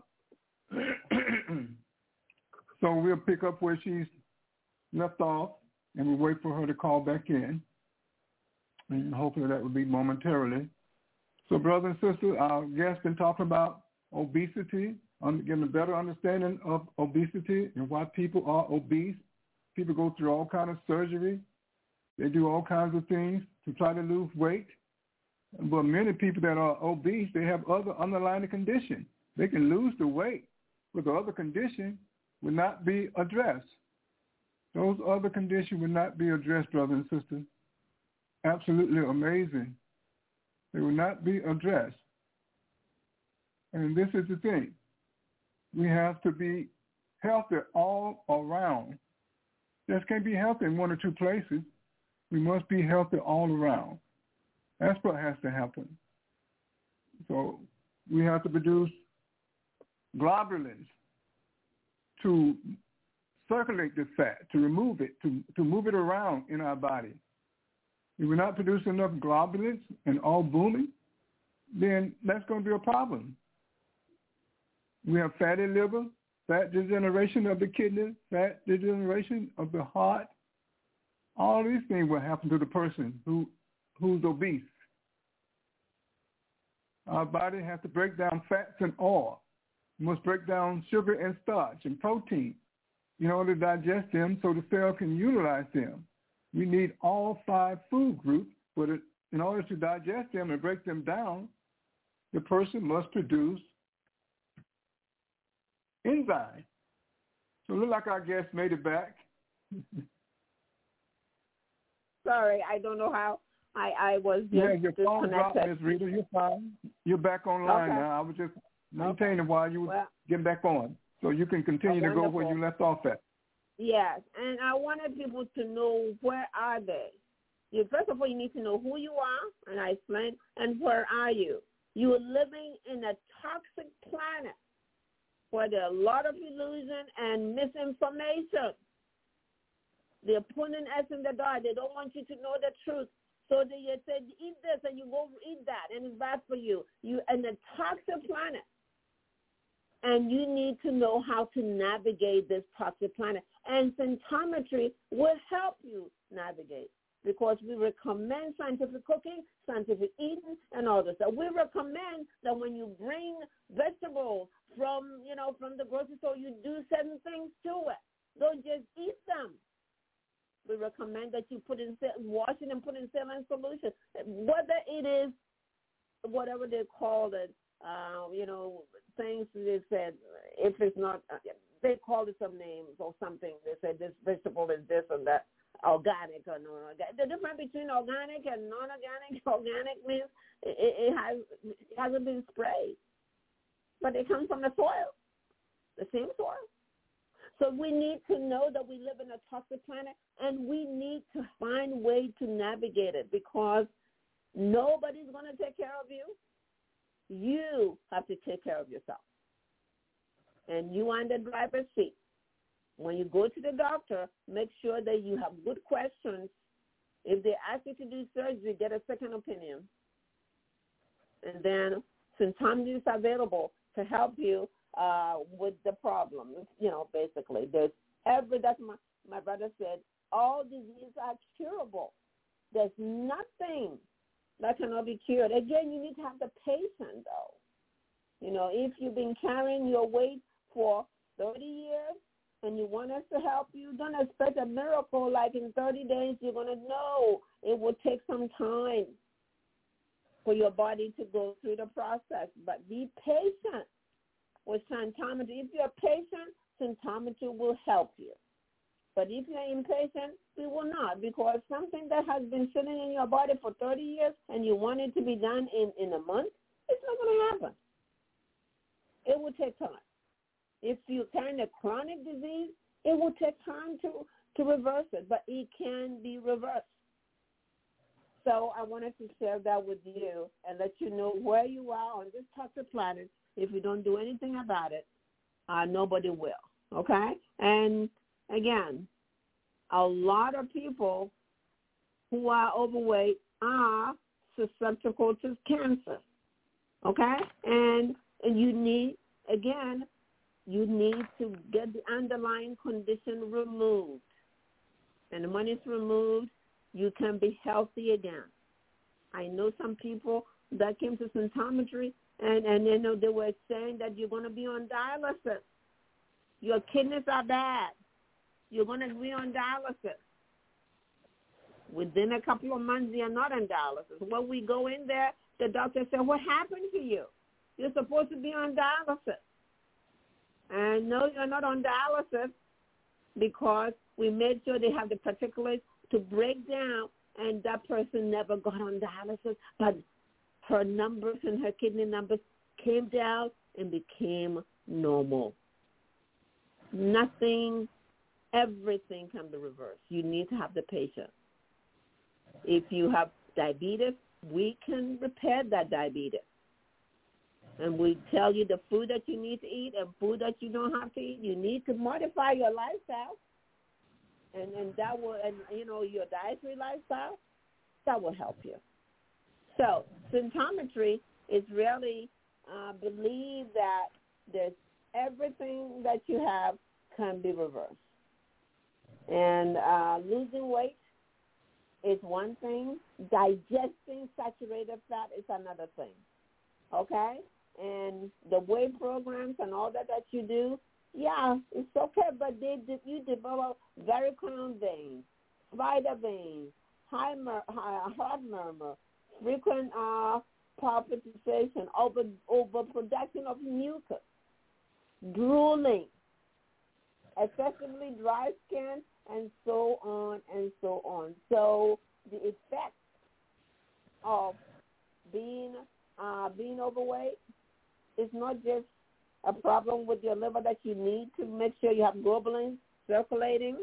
So we'll pick up where she's left off, and we'll wait for her to call back in. And hopefully that will be momentarily. So brothers and sisters, our guest's been talking about obesity, getting a better understanding of obesity and why people are obese. People go through all kinds of surgery. They do all kinds of things to try to lose weight. But many people that are obese, they have other underlying conditions. They can lose the weight, but the other condition will not be addressed. Those other conditions will not be addressed, brothers and sisters. Absolutely amazing. They will not be addressed. And this is the thing. We have to be healthy all around. Just can't be healthy in one or two places. We must be healthy all around. That's what has to happen. So we have to produce globulins to circulate the fat, to remove it, to, to move it around in our body. If we're not producing enough globulins and all booming, then that's going to be a problem. We have fatty liver, fat degeneration of the kidney, fat degeneration of the heart. All these things will happen to the person who who's obese. Our body has to break down fats and oil. We must break down sugar and starch and protein in order to digest them so the cell can utilize them. We need all five food groups, but in order to digest them and break them down, the person must produce enzymes. So it looks like our guest made it back. Sorry, I don't know how. I, I was just yeah, your phone dropped, disconnected. Miz Rita. You're fine. You're back online Okay. now. I was just maintaining okay. while you were well, getting back on. So you can continue oh, to go where you left off at. Yes, and I wanted people to know where are they. You, first of all, you need to know who you are, and I explained, and where are you. You are living in a toxic planet where there are a lot of illusion and misinformation. They're putting us in the dark. They don't want you to know the truth. So they say, eat this, and you go eat that, and it's bad for you. You're in a toxic planet. And you need to know how to navigate this toxic planet. And symptometry will help you navigate because we recommend scientific cooking, scientific eating, and all this. So we recommend that when you bring vegetables from, you know, from the grocery store, you do certain things to it. Don't just eat them. We recommend that you put in, wash it and put in saline solution. Whether it is, whatever they call it, uh, you know, things they said, if it's not, uh, they call it some names or something. They said this vegetable is this or that, organic or non-organic. The difference between organic and non-organic, organic means it, it, has, it hasn't been sprayed, but it comes from the soil, the same soil. So we need to know that we live in a toxic planet, and we need to find a way to navigate it, because nobody's going to take care of you. You have to take care of yourself. And you are in the driver's seat. When you go to the doctor, make sure that you have good questions. If they ask you to do surgery, get a second opinion. And then Symptometry is available to help you Uh, with the problem, you know, basically. There's every, that's my, my brother said, all diseases are curable. There's nothing that cannot be cured. Again, you need to have the patience, though. You know, if you've been carrying your weight for thirty years and you want us to help you, don't expect a miracle like in thirty days you're going to know. It will take some time for your body to go through the process. But be patient with Symptometry. If you're patient, Symptometry will help you. But if you're impatient, we will not, because something that has been sitting in your body for thirty years and you want it to be done in, in a month, it's not going to happen. It will take time. If you're carrying a chronic disease, it will take time to, to reverse it, but it can be reversed. So I wanted to share that with you and let you know where you are on this toxic planet. If you don't do anything about it, uh, nobody will, okay? And, again, a lot of people who are overweight are susceptible to cancer, okay? And, and you need, again, you need to get the underlying condition removed. And when it's removed, you can be healthy again. I know some people that came to Symptometry, And, and you know, they were saying that you're going to be on dialysis. Your kidneys are bad. You're going to be on dialysis. Within a couple of months, you're not on dialysis. When we go in there, the doctor said, what happened to you? You're supposed to be on dialysis. And no, you're not on dialysis because we made sure they have the particulars to break down, and that person never got on dialysis. But her numbers and her kidney numbers came down and became normal. Nothing, everything can be reversed. You need to have the patience. If you have diabetes, we can repair that diabetes. And we tell you the food that you need to eat and food that you don't have to eat. You need to modify your lifestyle. And, and that will, and you know, your dietary lifestyle, that will help you. So Symptometry is really uh, believe that there's everything that you have can be reversed. And uh, losing weight is one thing. Digesting saturated fat is another thing. Okay? And the weight programs and all that that you do, yeah, it's okay, but they, you develop varicose veins, spider veins, high mur- high, heart murmur, frequent uh, palpitation, over overproduction of mucus, drooling, excessively dry skin, and so on and so on. So the effects of being uh, being overweight is not just a problem with your liver that you need to make sure you have globulin circulating,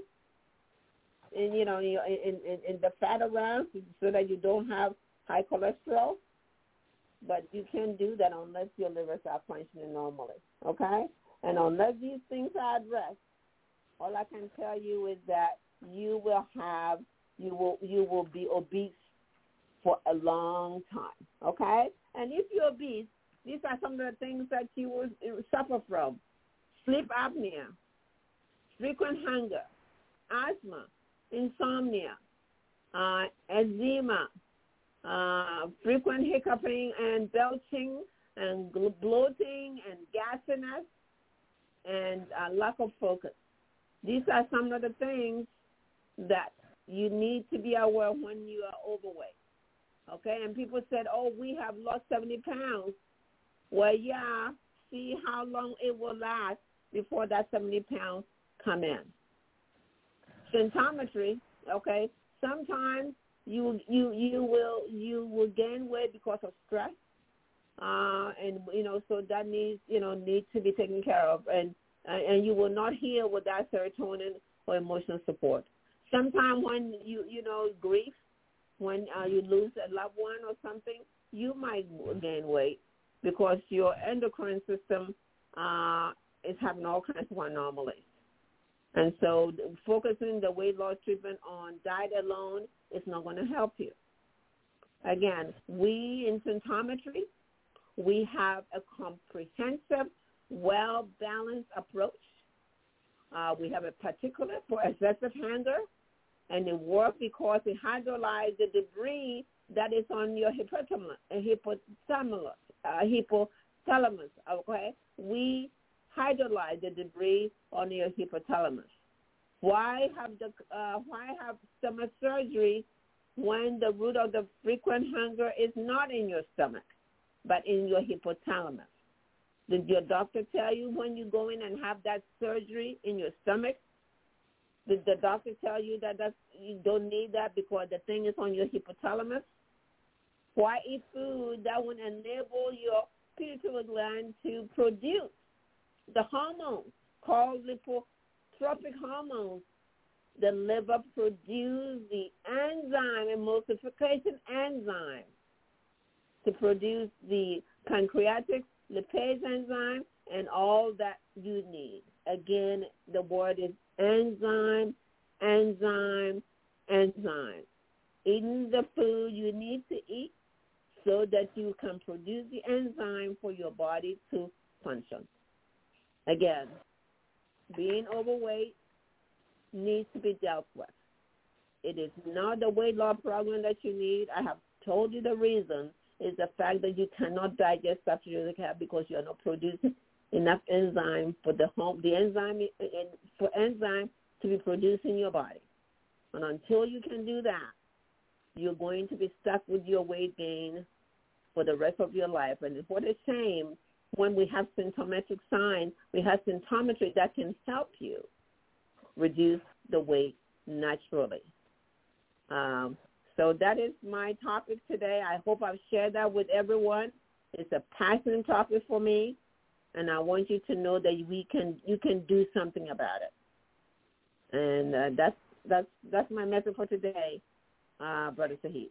and you know in, in, in the fat around so that you don't have high cholesterol. But you can't do that unless your livers are functioning normally. Okay, and unless these things are addressed, all I can tell you is that you will have you will you will be obese for a long time. Okay, and if you're obese, these are some of the things that you will suffer from: sleep apnea, frequent hunger, asthma, insomnia, uh, eczema, uh, frequent hiccuping and belching, and bloating and gasiness, and uh, lack of focus. These are some of the things that you need to be aware when you are overweight. Okay, and people said, oh, we have lost seventy pounds. Well, yeah, see how long it will last before that seventy pounds come in. Symptometry, okay, sometimes you you you will you will gain weight because of stress, uh, and you know so that needs you know needs to be taken care of, and uh, and you will not heal without serotonin or emotional support. Sometimes when you you know grief. When uh, you lose a loved one or something, you might gain weight because your endocrine system uh, is having all kinds of anomalies. And so focusing the weight loss treatment on diet alone is not going to help you. Again, we in symptometry, we have a comprehensive, well-balanced approach. Uh, we have a particular for excessive hunger. And it works because it hydrolyzes the debris that is on your hypothalamus, hypothalamus, uh, hypothalamus. Okay, we hydrolyze the debris on your hypothalamus. Why have the uh, why have stomach surgery when the root of the frequent hunger is not in your stomach, but in your hypothalamus? Did your doctor tell you when you go in and have that surgery in your stomach? Did the doctor tell you that that's, you don't need that because the thing is on your hypothalamus? Why eat food that would enable your pituitary gland to produce the hormones called lipotropic hormones? The liver produces the enzyme, emulsification enzyme, to produce the pancreatic lipase enzyme and all that you need. Again, the word is enzyme, enzyme, enzyme. Eating the food you need to eat so that you can produce the enzyme for your body to function. Again, being overweight needs to be dealt with. It is not the weight loss program that you need. I have told you the reason is the fact that you cannot digest after you have because you are not producing enough enzyme for the home, the enzyme for enzyme to be produced in your body. And until you can do that, you're going to be stuck with your weight gain for the rest of your life. And what a shame when we have symptomatic signs, we have symptometry that can help you reduce the weight naturally. Um, so that is my topic today. I hope I've shared that with everyone. It's a passionate topic for me. And I want you to know that we can, you can do something about it. And uh, that's that's that's my message for today, uh, Brother Saheed.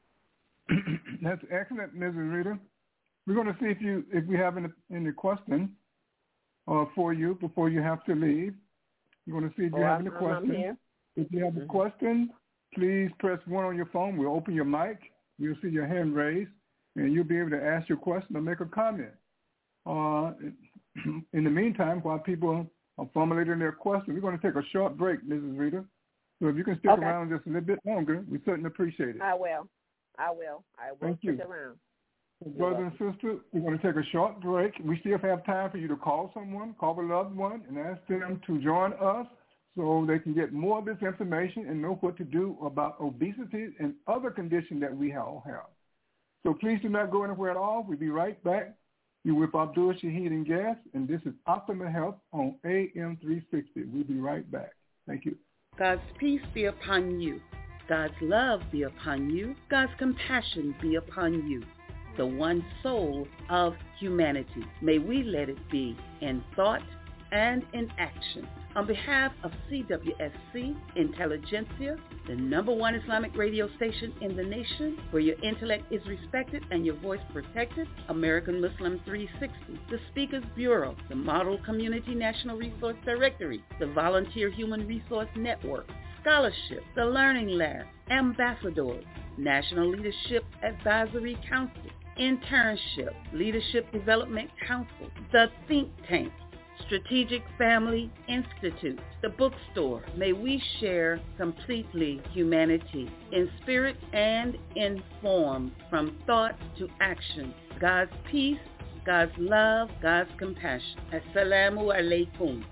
That's excellent, Missus Rita. We're going to see if you if we have any, any questions uh, for you before you have to leave. We're going to see if you oh, have I'm, any questions. If you have mm-hmm. a question, please press one on your phone. We'll open your mic. You'll see your hand raised, and you'll be able to ask your question or make a comment. Uh, in the meantime, while people are formulating their questions, we're going to take a short break, Missus Rita. So if you can stick okay. around just a little bit longer, we certainly appreciate it. I will. I will. I will Thank stick you. around. So brothers and sisters, we're going to take a short break. We still have time for you to call someone, call a loved one, and ask them to join us so they can get more of this information and know what to do about obesity and other conditions that we all have. So please do not go anywhere at all. We'll be right back. You're with Abdul Shaheed and Gas, and this is Optimal Health on A M three sixty. We'll be right back. Thank you. God's peace be upon you. God's love be upon you. God's compassion be upon you. The one soul of humanity. May we let it be in thought and in action. On behalf of C W S C Intelligentsia, the number one Islamic radio station in the nation, where your intellect is respected and your voice protected, American Muslim three sixty, the Speakers Bureau, the Model Community National Resource Directory, the Volunteer Human Resource Network, Scholarship, the Learning Lab, Ambassadors, National Leadership Advisory Council, Internship, Leadership Development Council, the Think Tank, Strategic Family Institute, the bookstore. May we share completely humanity in spirit and in form, from thought to action. God's peace God's love, God's compassion. Assalamu alaikum.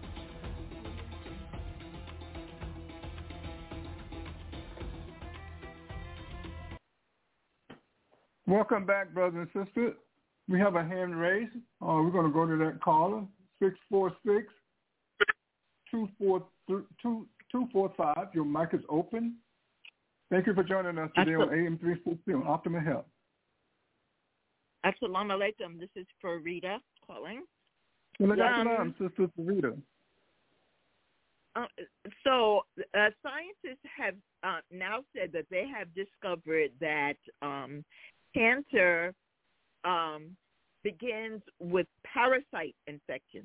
Welcome back, brothers and sisters. We have a hand raised. Uh, we're going to go to that caller, six four six, two four five. Your mic is open. Thank you for joining us today Assal- on A M three sixty on Optimal Health. Assalamu alaikum. This is Farida calling. Well, um, Sister Farida. Uh, so uh, scientists have uh, now said that they have discovered that um, cancer um, begins with parasite infection.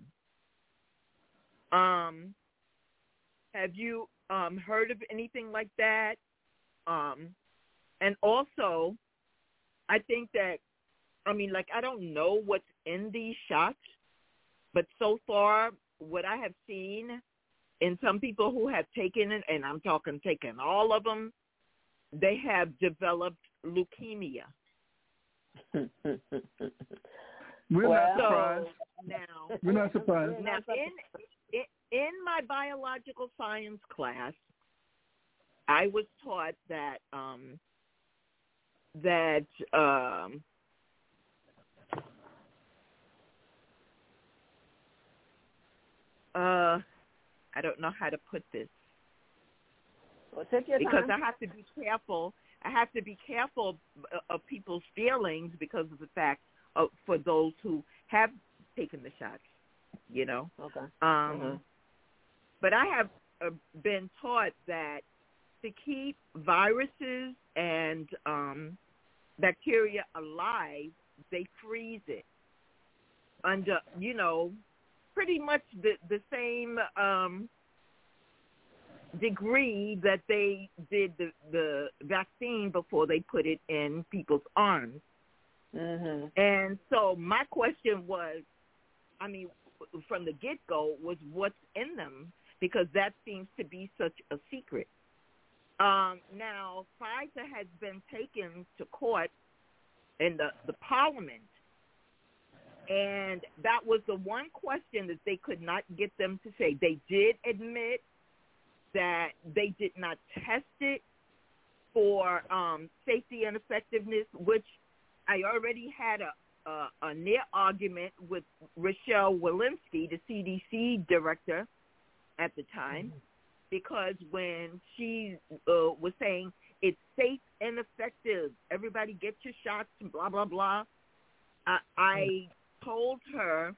Um, have you um, heard of anything like that? Um, and also, I think that, I mean, like, I don't know what's in these shots, but so far, what I have seen in some people who have taken it, and I'm talking taken all of them, they have developed leukemia. We're well, not surprised. So now, We're not surprised. Now, in, in in my biological science class, I was taught that um, that um, uh, I don't know how to put this. Well, take your because time. I have to be careful. I have to be careful of people's feelings because of the fact of for those who have taken the shots, you know. Okay. Um, mm-hmm. But I have uh, been taught that to keep viruses and um, bacteria alive, they freeze it under, you know, pretty much the the same um, degree that they did the, the vaccine before they put it in people's arms. Mm-hmm. And so my question was, I mean, from the get-go, was what's in them, because that seems to be such a secret. Um, now, Pfizer has been taken to court in the, the parliament, and that was the one question that they could not get them to say. They did admit that they did not test it for um, safety and effectiveness, which I already had a, a, a near argument with Rochelle Walensky, the C D C director at the time, because when she uh, was saying it's safe and effective, everybody get your shots and blah, blah, blah, I, I told her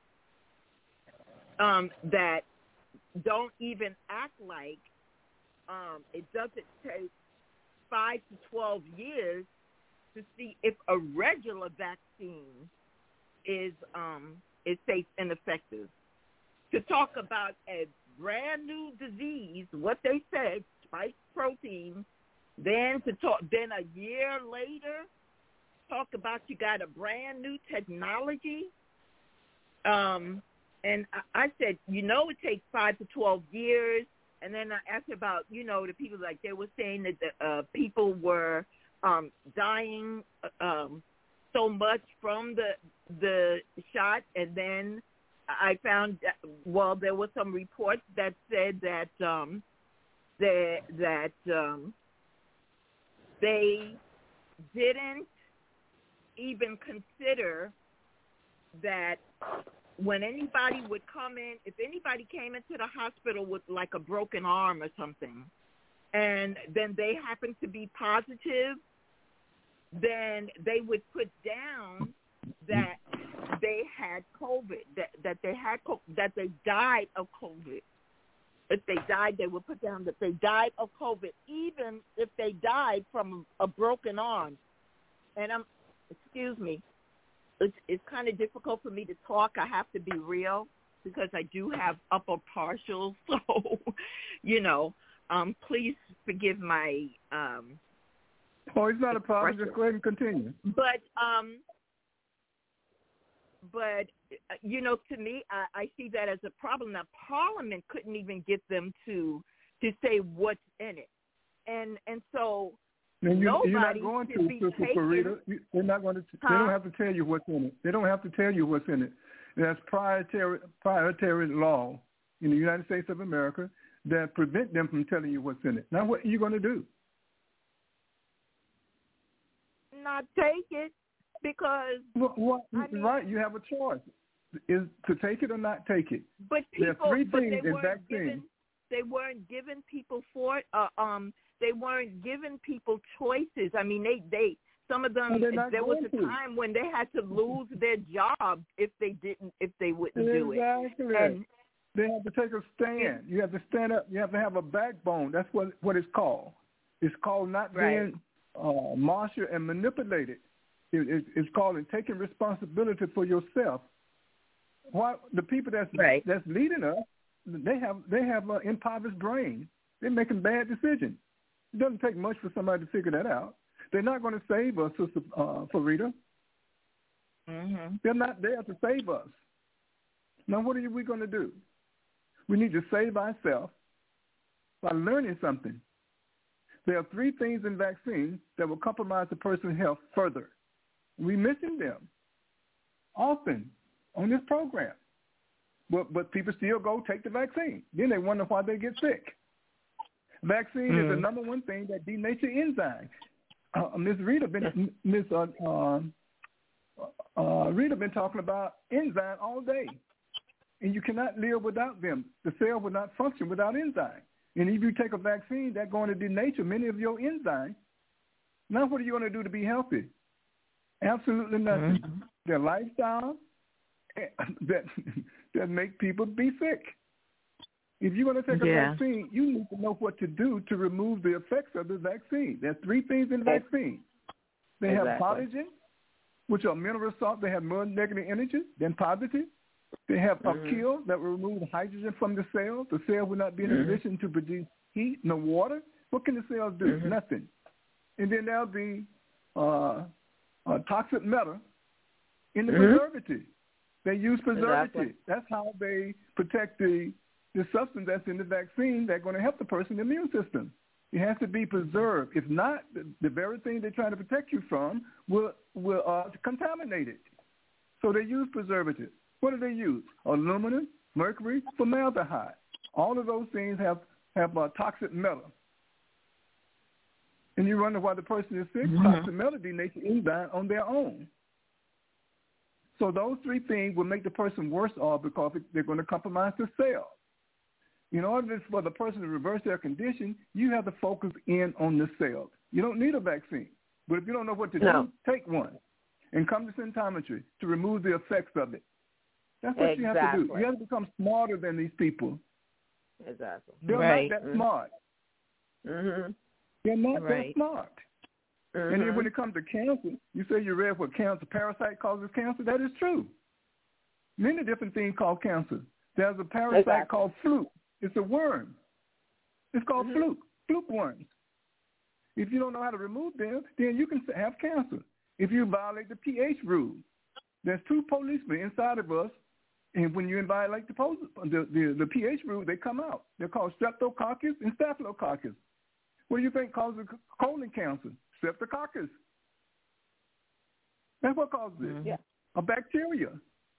um, that don't even act like um, it doesn't take five to twelve years to see if a regular vaccine is um, is safe and effective. To talk about a brand new disease, what they said, spike protein, then to talk, then a year later, talk about you got a brand new technology. Um, and I, I said, you know, it takes five to twelve years. And then I asked about, you know, the people, like they were saying that the uh, people were um, dying um, so much from the the shot, and then I found that, well, there were some reports that said that um, that that um, they didn't even consider that when anybody would come in, if anybody came into the hospital with like a broken arm or something, and then they happened to be positive, then they would put down that they had COVID, that, that they had that they died of COVID. If they died, they would put down that they died of COVID, even if they died from a broken arm. And I'm, excuse me, it's, it's kind of difficult for me to talk. I have to be real because I do have upper partials. So, you know, um, please forgive my um, Oh, it's not a problem. Just go ahead and continue. But, um, but you know, to me, I, I see that as a problem. Now, Parliament couldn't even get them to to say what's in it, and and so And you, nobody you're not going should to, be Sister taking. Farida. They're not going to. Huh? They don't have to tell you what's in it. They don't have to tell you what's in it. There's proprietary proprietary law in the United States of America that prevent them from telling you what's in it. Now, what are you going to do? Not take it because well, what, I mean, right, you have a choice: is to take it or not take it. But people, there are three but things they in weren't vaccine. given. They weren't giving people for uh, um. They weren't giving people choices. I mean, they they some of them. Well, there was a to. time when they had to lose their job if they didn't if they wouldn't do it. Exactly. And they have to take a stand. You have to stand up. You have to have a backbone. That's what what it's called. It's called not right. being uh, marshaled and manipulated. It, it, it's called taking responsibility for yourself. What the people that's right. that's leading us, they have they have an impoverished brain. They're making bad decisions. It doesn't take much for somebody to figure that out. They're not going to save us, Sister uh, Farida. Mm-hmm. They're not there to save us. Now, what are we going to do? We need to save ourselves by learning something. There are three things in vaccines that will compromise a person's health further. We mention them often on this program. But, but people still go take the vaccine. Then they wonder why they get sick. Vaccine mm. is the number one thing that denature enzymes. Uh, Miz Rita been Miz Uh, uh, uh, Rita been talking about enzyme all day, and you cannot live without them. The cell will not function without enzyme. And if you take a vaccine, that's going to denature many of your enzymes. Now, what are you going to do to be healthy? Absolutely nothing. Mm-hmm. Their lifestyle that that make people be sick. If you're going to take a yeah. vaccine, you need to know what to do to remove the effects of the vaccine. There's three things in vaccine. They exactly. have collagen, which are mineral salts. They have more negative energy than positive. They have mm-hmm. a kill that will remove hydrogen from the cell. The cell will not be in a mm-hmm. position to produce heat nor water. What can the cells do? Mm-hmm. Nothing. And then there'll be uh, uh, toxic metal in the mm-hmm. preservative. They use preservative. Exactly. That's how they protect the the substance that's in the vaccine that's going to help the person's immune system. It has to be preserved. If not, the, the very thing they're trying to protect you from will will uh, contaminate it. So they use preservatives. What do they use? Aluminum, mercury, formaldehyde. All of those things have, have uh, toxic metal. And you wonder why the person is sick. Mm-hmm. Toxic metal denature enzyme on their own. So those three things will make the person worse off because they're going to compromise the cell. In order for the person to reverse their condition, you have to focus in on the cells. You don't need a vaccine. But if you don't know what to no. do, take one and come to symptometry to remove the effects of it. That's what exactly. you have to do. You have to become smarter than these people. Exactly. They're right. not that mm-hmm. smart. Mm-hmm. They're not right. that smart. Mm-hmm. And then when it comes to cancer, you say you read what cancer, parasite causes cancer. That is true. Many different things cause cancer. There's a parasite exactly. called fluke. It's a worm. It's called mm-hmm. fluke, fluke worms. If you don't know how to remove them, then you can have cancer. If you violate the pH rule, there's two policemen inside of us, and when you violate the, the, the, the pH rule, they come out. They're called streptococcus and staphylococcus. What do you think causes colon cancer? Streptococcus. That's what causes it. Yeah. A bacteria.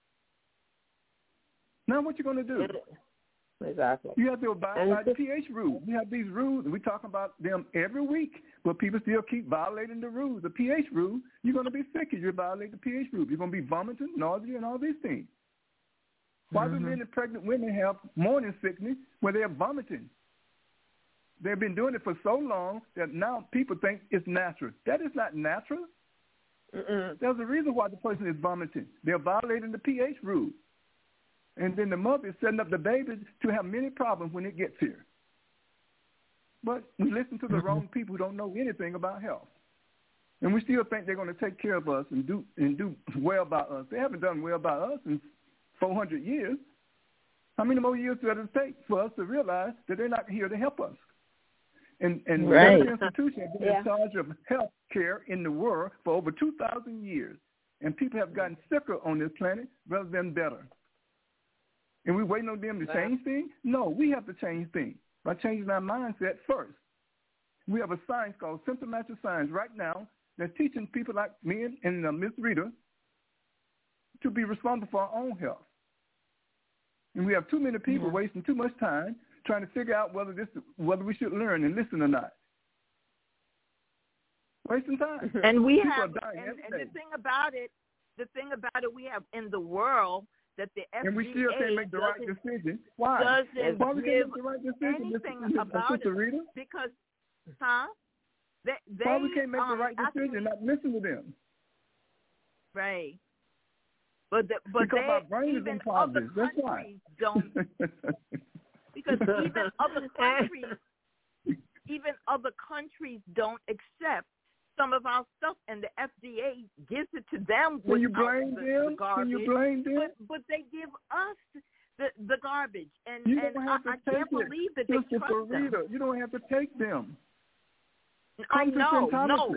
Now what you going to do? Exactly. You have to abide and by the pH rule. We have these rules, and we talk about them every week, but people still keep violating the rules. The pH rule, you're going to be sick if you violate the pH rule. You're going to be vomiting, nausea, and all these things. Why mm-hmm. do many pregnant women have morning sickness where they're vomiting? They've been doing it for so long that now people think it's natural. That is not natural. Mm-mm. There's a reason why the person is vomiting. They're violating the pH rule. And then the mother is setting up the baby to have many problems when it gets here. But we listen to the mm-hmm. wrong people who don't know anything about health. And we still think they're going to take care of us and do and do well by us. They haven't done well by us in four hundred years. How many more years does it take for us to realize that they're not here to help us? And, and right. every institution has been yeah. in charge of health care in the world for over two thousand years. And people have gotten sicker on this planet rather than better. And we're waiting on them to change things? No, we have to change things by changing our mindset first. We have a science called symptomatic science right now that's teaching people like me and, and uh, Miss Rita to be responsible for our own health. And we have too many people yeah. wasting too much time trying to figure out whether this whether we should learn and listen or not. Wasting time. And we people have, and, and the thing about it, the thing about it, we have in the world that the F D A and we still can't make the right decision. Why? Doesn't Why we give can't make the right decision, anything Mister about Sister it Rita? because, huh? They, they, Why we can't make um, the right decision, not listen to them? Right. But the, but because they, our brain is even impoverished. other That's why. countries don't. Because even other countries, even other countries don't accept some of our stuff, and the F D A gives it to them. Can you blame the, them? The garbage, Can you blame them? But, but they give us the the garbage, and, you and don't have I, to I take can't it. believe that Sister they trust Farida, them. you don't have to take them. I Come know, to no,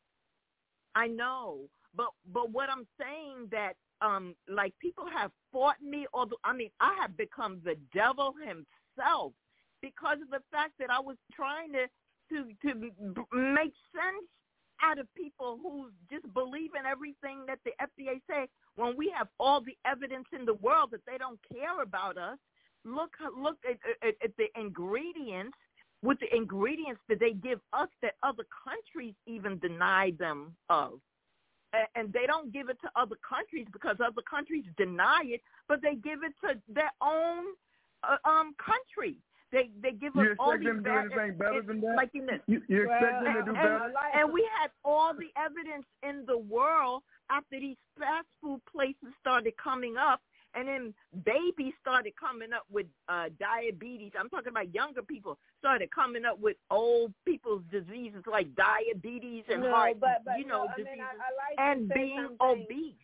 I know, but but what I'm saying that um like people have fought me, or I mean I have become the devil himself because of the fact that I was trying to to to make sense out of people who just believe in everything that the F D A say when we have all the evidence in the world that they don't care about us. Look look at, at, at the ingredients, with the ingredients that they give us that other countries even deny them of. And they don't give it to other countries because other countries deny it, but they give it to their own uh, um country. They they give us you all expect them to do anything better than that? Like in this. You, you expect well, them to do and, better? And we had all the evidence in the world after these fast food places started coming up, and then babies started coming up with uh, diabetes. I'm talking about younger people started coming up with old people's diseases like diabetes and no, heart, but, but you know, no, diseases, I mean, I, I like and to say being something. obese.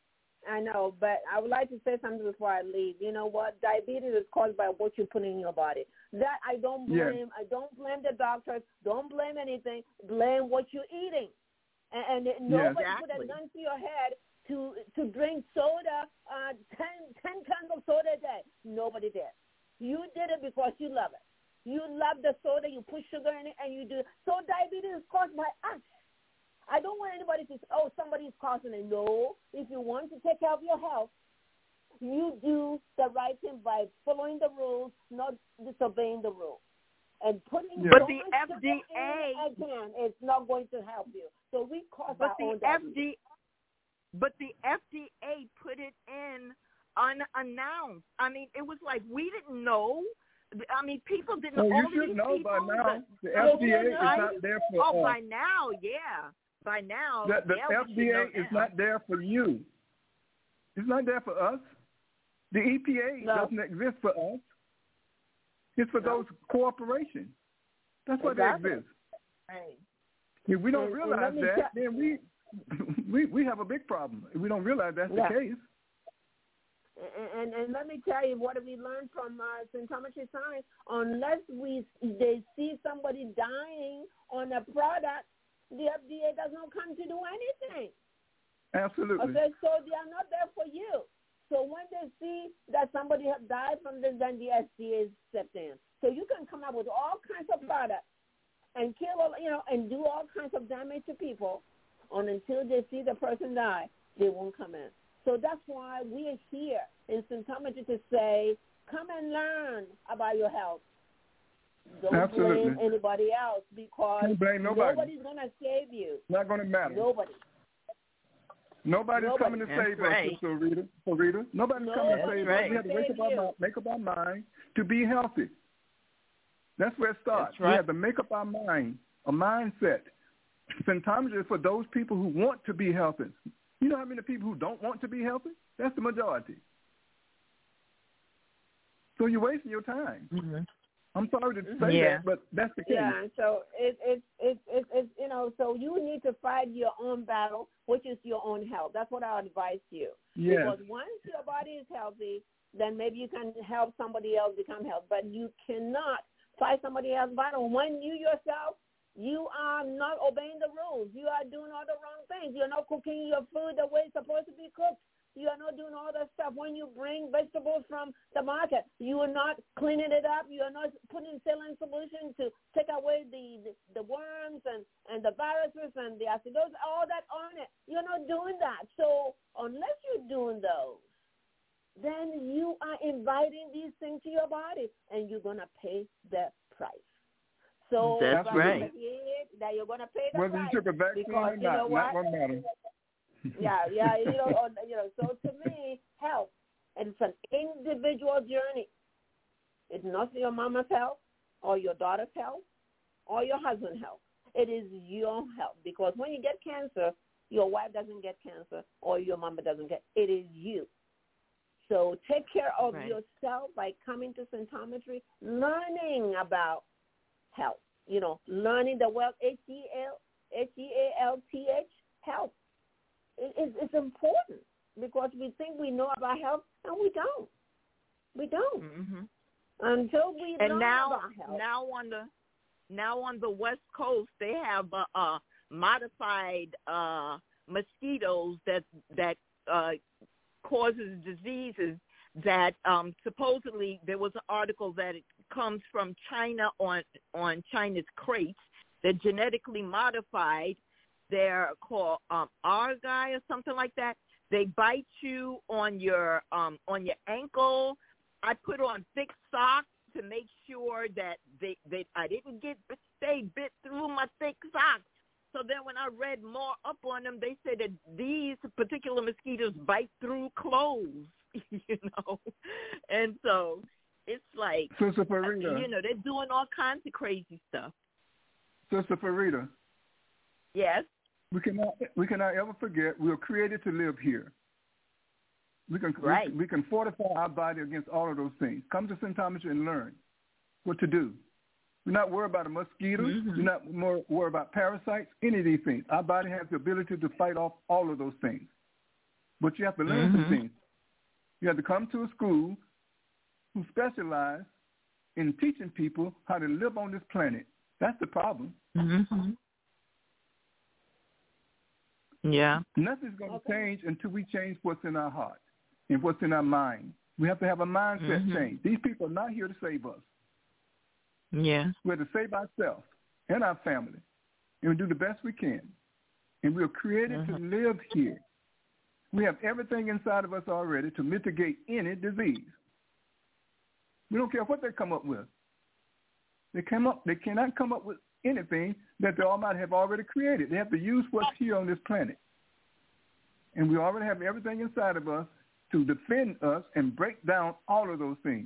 I know, but I would like to say something before I leave. You know what? Diabetes is caused by what you put in your body. That I don't blame. Yeah. I don't blame the doctors. Don't blame anything. Blame what you're eating. And, and yeah. nobody exactly. put a gun to your head to to drink soda, uh, ten, ten cans of soda a day. Nobody did. You did it because you love it. You love the soda. You put sugar in it, and you do. So diabetes is caused by us. I don't want anybody to say, oh, somebody's causing it. No. If you want to take care of your health, you do the right thing by following the rules, not disobeying the rules. And putting yeah. But the F D A again, it's not going to help you. So we cause but our the own F diabetes. D A But the F D A put it in unannounced. I mean, it was like we didn't know. I mean, people didn't know. Well, you all should these know people, by now. The, the F D A is right? not there for Oh, us. by now, yeah. By now, The, the yeah, F D A is now. not there for you. It's not there for us. The E P A no. doesn't exist for us. It's for no. those corporations. That's why exactly. they exist. Right. If we don't and, realize and that, tell- then we, we we have a big problem. If we don't realize that's yeah. the case. And, and and let me tell you what we learned from uh, symptometry science. Unless we they see somebody dying on a product, the F D A does not come to do anything. Absolutely. Okay, so they are not there for you. So when they see that somebody has died from this, then the F D A stepped in. So you can come up with all kinds of products and kill, all, you know, and do all kinds of damage to people, and until they see the person die, they won't come in. So that's why we are here in symptometry to say, come and learn about your health. Don't Absolutely. blame anybody else because Don't blame nobody. nobody's going to save you. It's not going to matter. Nobody. Nobody's Nobody. coming to That's save right. us, Sister Rita. Rita. Nobody's Nobody's coming to save right. us. We have to make up, our, you. mind, make up our mind to be healthy. That's where it starts. That's right. We have to make up our mind, a mindset. Symptometry is for those people who want to be healthy. You know how many people who don't want to be healthy? That's the majority. So you're wasting your time. Mm-hmm. I'm sorry to say Yeah. that, but that's the case. Yeah, so it, it, it, it, it, you know, so you need to fight your own battle, which is your own health. That's what I advise you. Yes. Because once your body is healthy, then maybe you can help somebody else become healthy. But you cannot fight somebody else's battle when you yourself, you are not obeying the rules. You are doing all the wrong things. You're not cooking your food the way it's supposed to be cooked. You are not doing all that stuff. When you bring vegetables from the market, you are not cleaning it up. You are not putting saline solution to take away the, the, the worms and, and the viruses and the acidosis, all that on it. You're not doing that. So unless you're doing those, then you are inviting these things to your body, and you're going to pay the price. So that's right. That you're going to pay the Whether price. you took a vaccine because, or you know not, what? not one matter. yeah, yeah, you know, or, you know. So to me, health, it's an individual journey. It's not your mama's health, or your daughter's health, or your husband's health. It is your health, because when you get cancer, your wife doesn't get cancer, or your mama doesn't get. It is you. So take care of right. yourself by coming to symptometry, learning about health. You know, learning the word H E L H E A L T H, health. It, it, it's important because we think we know about health, and we don't. We don't mm-hmm. until we and learn now, about health. now on the now on the West Coast, they have uh, uh, modified uh, mosquitoes that that uh, causes diseases. That um, supposedly there was an article that it comes from China on on China's crates. They're genetically modified. They're called um, argai or something like that. They bite you on your um, on your ankle. I put on thick socks to make sure that they, they I didn't get stay bit through my thick socks. So then when I read more up on them, they said that these particular mosquitoes bite through clothes, you know. And so it's like, Sister Farida, you know, they're doing all kinds of crazy stuff. Sister Farida. Yes? We cannot, we cannot ever forget we were created to live here. We can, right. we, we can fortify our body against all of those things. Come to symptometry and learn what to do. We're not worried about a mosquito. Mm-hmm. We're not more worried about parasites, any of these things. Our body has the ability to fight off all of those things. But you have to learn mm-hmm. some things. You have to come to a school who specialize in teaching people how to live on this planet. That's the problem. Mm-hmm. Yeah. Nothing's going to okay. change until we change what's in our heart and what's in our mind. We have to have a mindset mm-hmm. change. These people are not here to save us. Yeah. We're to save ourselves and our family, and we do the best we can. And we are created mm-hmm. to live here. We have everything inside of us already to mitigate any disease. We don't care what they come up with. They come up. They cannot come up with anything that the Almighty have already created. They have to use what's here on this planet. And we already have everything inside of us to defend us and break down all of those things.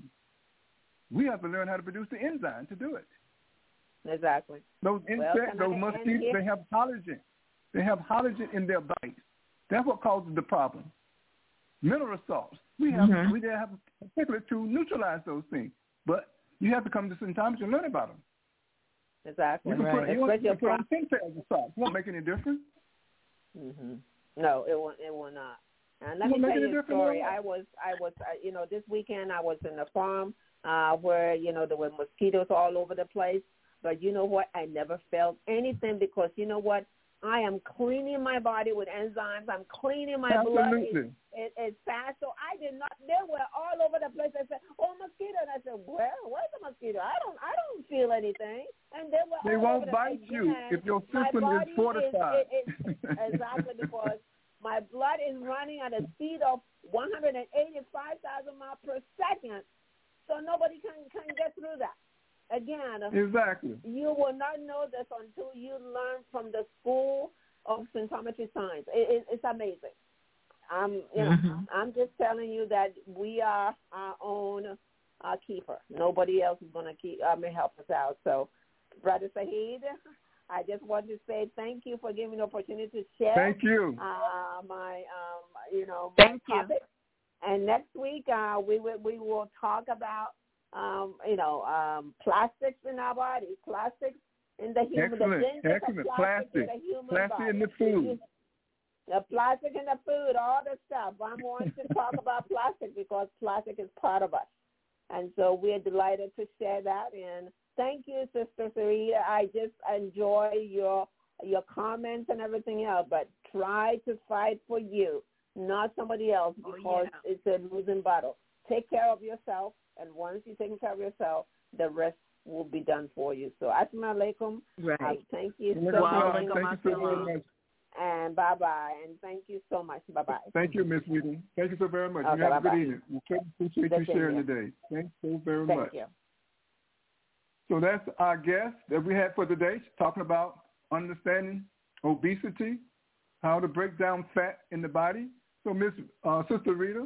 We have to learn how to produce the enzyme to do it. Exactly. Those insects, well, those mosquitoes, they have halogen. They have halogen in their bites. That's what causes the problem. Mineral salts. We have mm-hmm. we have a particular to neutralize those things. But you have to come to symptometry and learn about them. Exactly. You can right. put, you want, you put on ten pairs of socks. It won't make any difference. Mm-hmm. No, it won't. It will not. And let me tell you a story. I was, I was, uh, you know, this weekend I was in a farm uh, where, you know, there were mosquitoes all over the place. But you know what? I never felt anything because, you know what? I am cleaning my body with enzymes. I'm cleaning my Absolutely. blood. It, it, it's fast. So I did not, they were all over the place. I said, oh, mosquito. And I said, well, where's the mosquito? I don't I don't feel anything. And they were They all won't over the bite place. you And if your system is fortified. Is, it, it, exactly, because my blood is running at a speed of one hundred eighty-five thousand miles per second. So nobody can, can get through that. Again, exactly. You will not know this until you learn from the school of symptometry science. It, it, it's amazing. Um, you know, mm-hmm. I'm just telling you that we are our own uh, keeper. Nobody else is going to keep um, help us out. So, Brother Saheed, I just want to say thank you for giving me the opportunity to share. Thank you. Uh, my, um, you know, my thank topic. You. And next week uh, we will we will talk about. Um, you know, um, plastics in our body, plastics in the human, excellent, the excellent. plastic, plastic, in the human plastic body. in the food, the plastic in the food, all the stuff. I'm wanting to talk about plastic because plastic is part of us, and so we're delighted to share that. And thank you, Sister Sarita. I just enjoy your your comments and everything else, but try to fight for you. not somebody else, because oh, yeah. it's a losing battle. Take care of yourself, and once you're taking care of yourself, the rest will be done for you. So, assalamu alaikum. Right. I thank you so well, much. Thank you so very much. And bye-bye. And thank you so much. Bye-bye. Thank you, Miss Wheaton. Thank you so very much. Okay, you have bye-bye. a good evening. We appreciate The you same sharing here. today. Thanks so very Thank much. you. So that's our guest that we had for today, talking about understanding obesity, how to break down fat in the body. So, Miss uh, Sister Rita.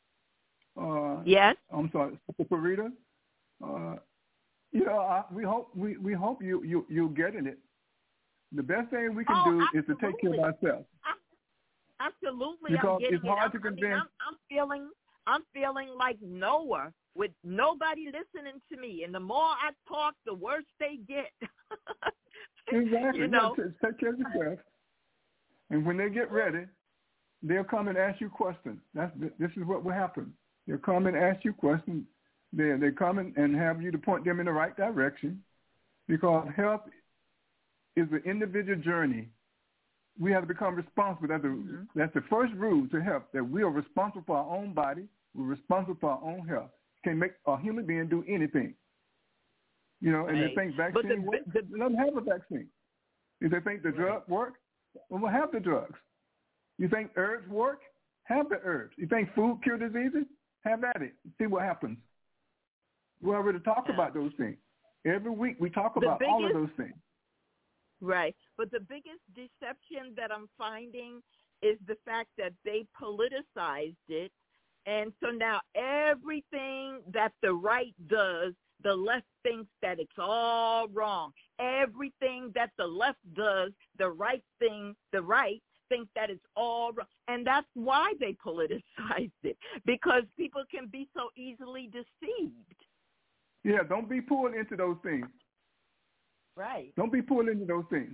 Uh, yes. I'm sorry, Sister Rita. Uh, you know, I, we hope we, we hope you you you're getting it. The best thing we can oh, do absolutely. is to take care of ourselves. Absolutely, because I'm getting it's hard it. to I'm, convince. I mean, I'm, I'm feeling, I'm feeling like Noah with nobody listening to me, and the more I talk, the worse they get. Exactly. You know, yeah, take care of yourself, and when they get ready, they'll come and ask you questions. That's this is what will happen. They'll come and ask you questions. They they come in and have you to point them in the right direction, because health is an individual journey. We have to become responsible. That's the, mm-hmm. that's the first rule to health, that we are responsible for our own body. We're responsible for our own health. Can't make a human being do anything. You know, and right. they think vaccine the, works. the, Let them have a vaccine. If they think the right. drug works, well, we'll have the drugs. You think herbs work? Have the herbs. You think food cure diseases? Have at it. See what happens. We already talked about those things. Every week we talk about biggest, all of those things. Right. But the biggest deception that I'm finding is the fact that they politicized it. And so now everything that the right does, the left thinks that it's all wrong. Everything that the left does, the right thing, the right thinks that it's all wrong. And that's why they politicized it, because people can be so easily deceived. Yeah, don't be pulled into those things. Right. Don't be pulled into those things.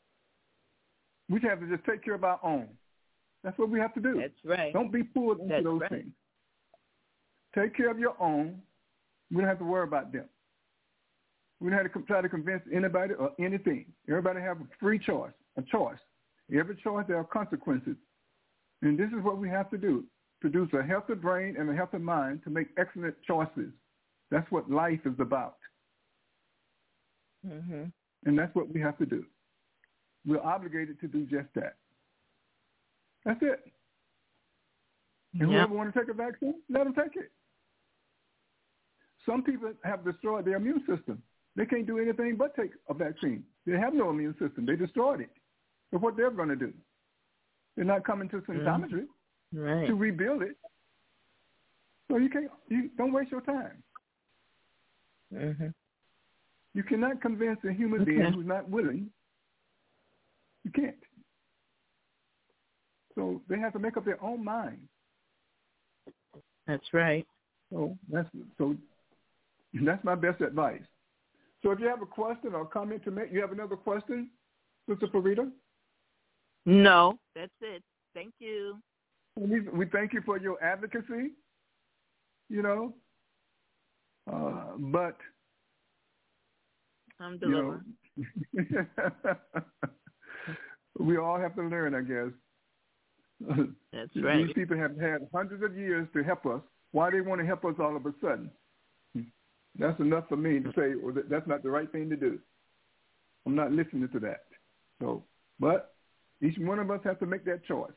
We have to just take care of our own. That's what we have to do. That's right. Don't be pulled into That's those right. things. Take care of your own. We don't have to worry about them. We don't have to try to convince anybody or anything. Everybody have a free choice, a choice. Every choice, there are consequences. And this is what we have to do, produce a healthy brain and a healthy mind to make excellent choices. That's what life is about. Mm-hmm. And that's what we have to do. We're obligated to do just that. That's it. And yep. whoever want to take a vaccine, let them take it. Some people have destroyed their immune system. They can't do anything but take a vaccine. They have no immune system. They destroyed it. So what they're going to do? They're not coming to symptometry mm-hmm. right. to rebuild it. So you can't. You don't waste your time. Mm-hmm. You cannot convince a human okay. being who's not willing. You can't. So they have to make up their own mind. That's right. So that's so. That's my best advice. So if you have a question or comment to make, you have another question, Sister Farida? No, that's it. Thank you. We, we thank you for your advocacy, you know, uh, but, I'm you know, we all have to learn, I guess. That's right. These people have had hundreds of years to help us. Why they want to help us all of a sudden? That's enough for me to say, well, that's not the right thing to do. I'm not listening to that. So, but each one of us has to make that choice.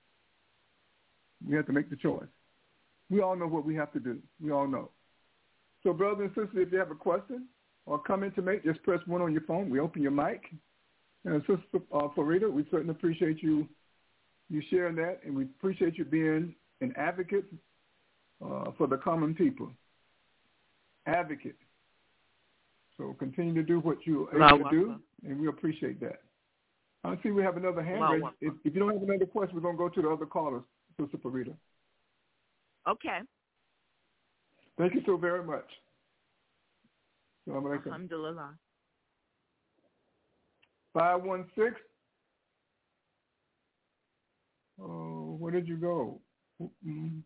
We have to make the choice. We all know what we have to do. We all know. So, brothers and sisters, if you have a question or comment to make, just press one on your phone. We open your mic. And Sister uh, Farida, we certainly appreciate you you sharing that, and we appreciate you being an advocate uh, for the common people. Advocate. So continue to do what you're able to do, and we appreciate that. I see we have another hand raised. If, if you don't have another question, we're going to go to the other callers, Sister Farida. Okay. Thank you so very much. Alhamdulillah. five one six. Oh, where did you go? Mm-hmm.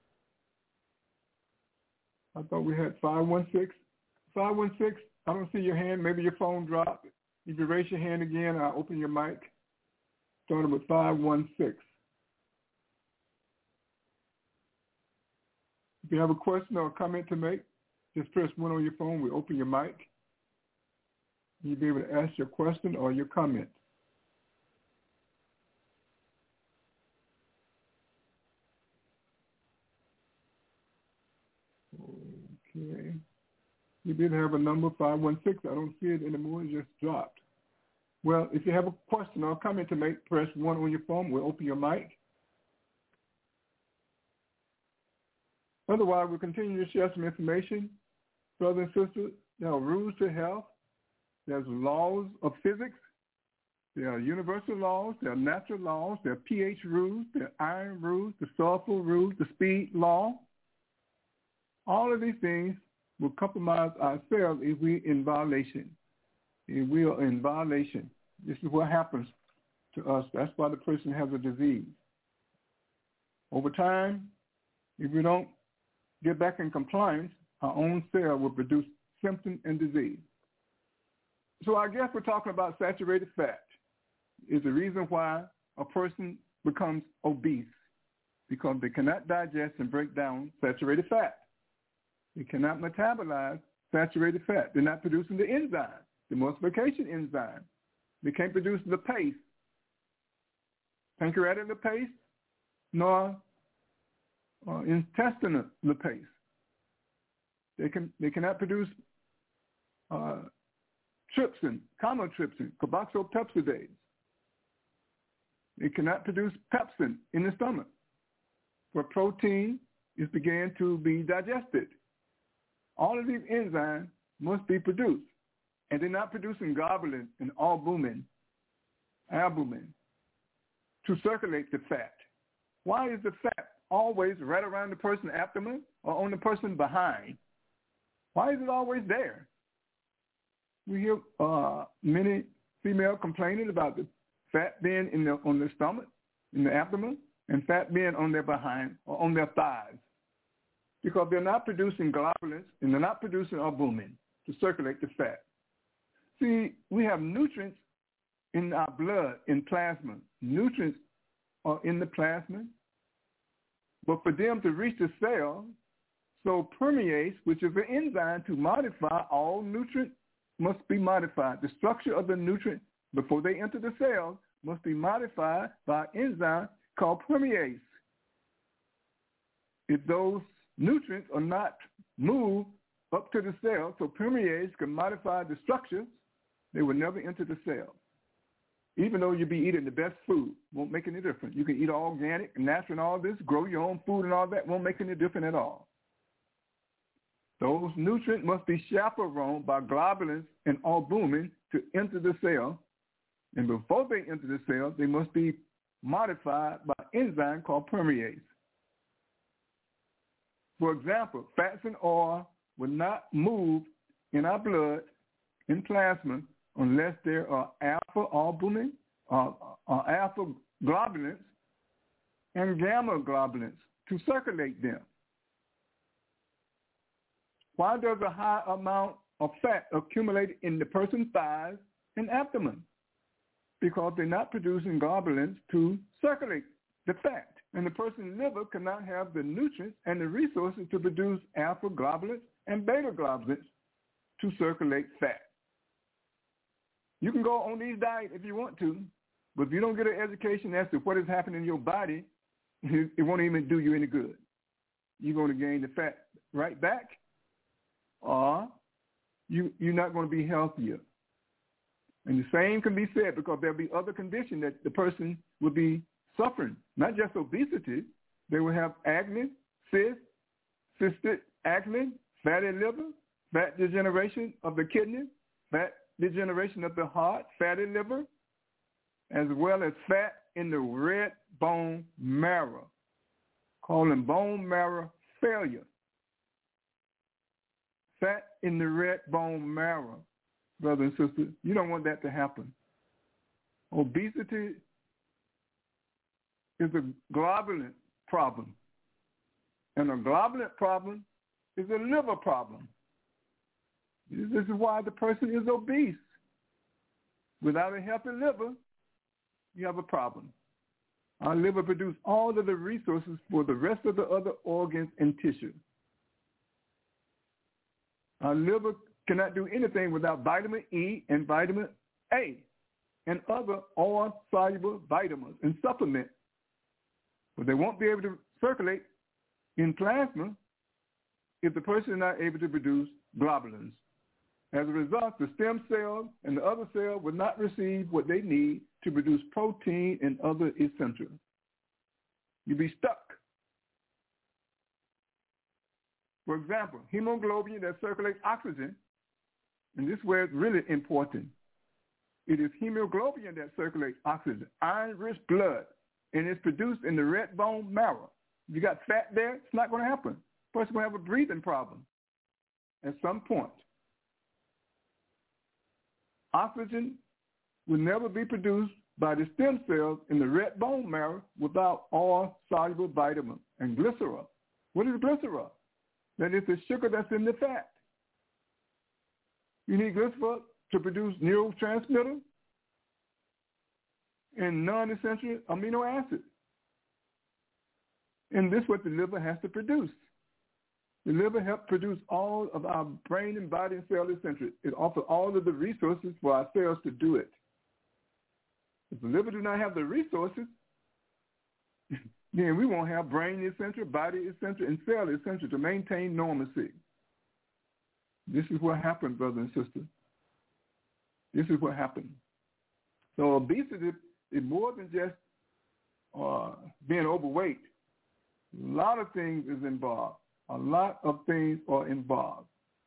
I thought we had five one six. five one six, I don't see your hand. Maybe your phone dropped. If you raise your hand again, I'll open your mic. Starting with five one six. If you have a question or a comment to make, just press one on your phone. We open your mic. You'll be able to ask your question or your comment. Okay. You did have a number, five one six. I don't see it anymore. It just dropped. Well, if you have a question or a comment to make, press one on your phone. We'll open your mic. Otherwise, we'll continue to share some information. Brothers and sisters, there are rules to health. There's laws of physics. There are universal laws. There are natural laws. There are pH rules. There are iron rules, the sulfur rules, the speed law. All of these things will compromise ourselves if we're in violation. If we are in violation, this is what happens to us. That's why the person has a disease. Over time, if we don't get back in compliance, our own cell will produce symptom and disease. So I guess we're talking about saturated fat is the reason why a person becomes obese, because they cannot digest and break down saturated fat. They cannot metabolize saturated fat. They're not producing the enzyme, the emulsification enzyme. They can't produce lipase, pancreatic lipase, nor uh, intestinal lipase. They can they cannot produce uh, trypsin, chymotrypsin, carboxypeptidase. They cannot produce pepsin in the stomach, where protein is began to be digested. All of these enzymes must be produced, and they're not producing globulin and albumin, albumin, to circulate the fat. Why is the fat always right around the person's abdomen or on the person behind? Why is it always there? We hear uh, many females complaining about the fat being in the, on their stomach, in the abdomen, and fat being on their behind or on their thighs, because they're not producing globulins and they're not producing albumin to circulate the fat. See, we have nutrients in our blood, in plasma. Nutrients are in the plasma, but for them to reach the cell, so permease, which is an enzyme to modify all nutrients, must be modified. The structure of the nutrient before they enter the cell must be modified by an enzyme called permease. If those nutrients are not moved up to the cell, so permease can modify the structure, they will never enter the cell. Even though you be eating the best food, won't make any difference. You can eat organic, natural, and all this, grow your own food and all that, won't make any difference at all. Those nutrients must be chaperoned by globulins and albumin to enter the cell. And before they enter the cell, they must be modified by an enzyme called permease. For example, fats and oil will not move in our blood, in plasma, unless there are alpha albumin, or, or alpha globulins, and gamma globulins to circulate them. Why does a high amount of fat accumulate in the person's thighs and abdomen? Because they're not producing globulins to circulate the fat. And the person's liver cannot have the nutrients and the resources to produce alpha globulins and beta globulins to circulate fat. You can go on these diets if you want to, but if you don't get an education as to what is happening in your body, it won't even do you any good. You're going to gain the fat right back, or you, you're not going to be healthier. And the same can be said because there'll be other conditions that the person will be suffering, not just obesity. They will have acne, cyst, cystic acne, fatty liver, fat degeneration of the kidney, fat degeneration of the heart, fatty liver, as well as fat in the red bone marrow, calling bone marrow failure. Fat in the red bone marrow, brothers and sisters, you don't want that to happen. Obesity is a globulin problem, and a globulin problem is a liver problem. This is why the person is obese. Without a healthy liver, you have a problem. Our liver produces all of the resources for the rest of the other organs and tissues. Our liver cannot do anything without vitamin E and vitamin A and other oil-soluble vitamins and supplements. But they won't be able to circulate in plasma if the person is not able to produce globulins. As a result, the stem cell and the other cell will not receive what they need to produce protein and other essentials. You'll be stuck. For example, hemoglobin that circulates oxygen, and this is where it's really important. It is hemoglobin that circulates oxygen, iron-rich blood, and it's produced in the red bone marrow. If you got fat there, it's not going to happen. The person will have a breathing problem at some point. Oxygen will never be produced by the stem cells in the red bone marrow without oil-soluble vitamin and glycerol. What is glycerol? That is the sugar that's in the fat. You need glycerol to produce neurotransmitters and non-essential amino acids. And this is what the liver has to produce. The liver helps produce all of our brain and body and cell essentials. It offers all of the resources for our cells to do it. If the liver do not have the resources, then we won't have brain essential, body essential, and cell essential to maintain normalcy. This is what happened, brothers and sisters. This is what happened. So obesity is more than just uh, being overweight. A lot of things is involved. A lot of things are involved.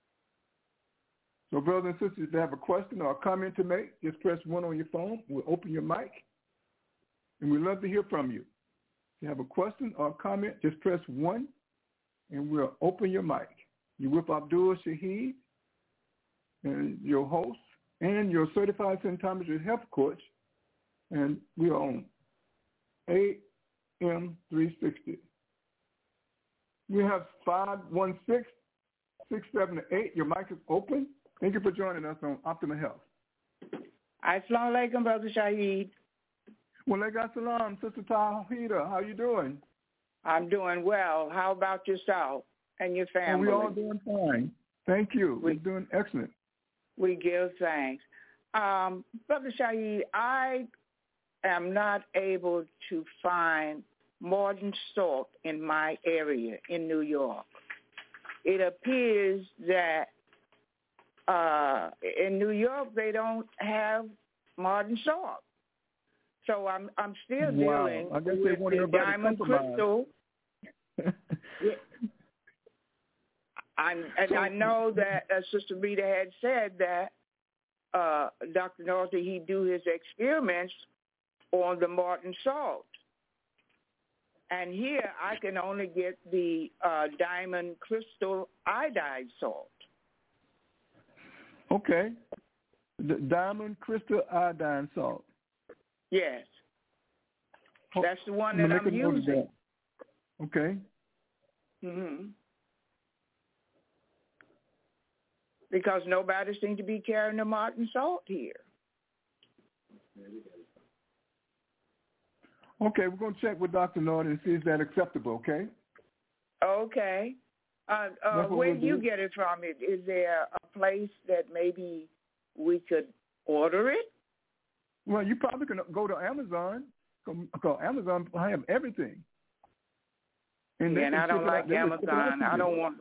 So brothers and sisters, if you have a question or a comment to make, just press one on your phone. We'll open your mic, and we'd love to hear from you. If you have a question or a comment, just press one, and we'll open your mic. You're with Abdul Shaheed, and your host, and your certified symptometrist health coach, and we are on A M three sixty. We have five one six, six seven eight. Your mic is open. Thank you for joining us on Optimal Health. Assalamu alaikum, Brother Shaheed. Wa alaikum salam, Sister Tawhida. How you doing? I'm doing well. How about yourself and your family? Well, we're all doing fine. Thank you. We, we're doing excellent. We give thanks. Um, Brother Shaheed, I am not able to find Morton Salt in my area in New York. It appears that uh, in New York they don't have Morton Salt. So I'm I'm still wow. dealing I guess with they the Diamond Crystal. I'm, and I know that uh, Sister Rita had said that uh, Doctor Norton, he do his experiments on the Morton Salt. And here I can only get the uh, Diamond Crystal Iodide Salt. Okay. The Diamond Crystal Iodine Salt. Yes. That's the one that I'm using. That. Okay. Mm-hmm. Because nobody seems to be carrying the Morton Salt here. Okay, we're going to check with Doctor Norton and see if that's acceptable, okay? Okay. Uh, uh, where do you get it from? Is there a place that maybe we could order it? Well, you probably can go to Amazon, because Amazon have everything. And, yeah, and I don't like Amazon. I don't want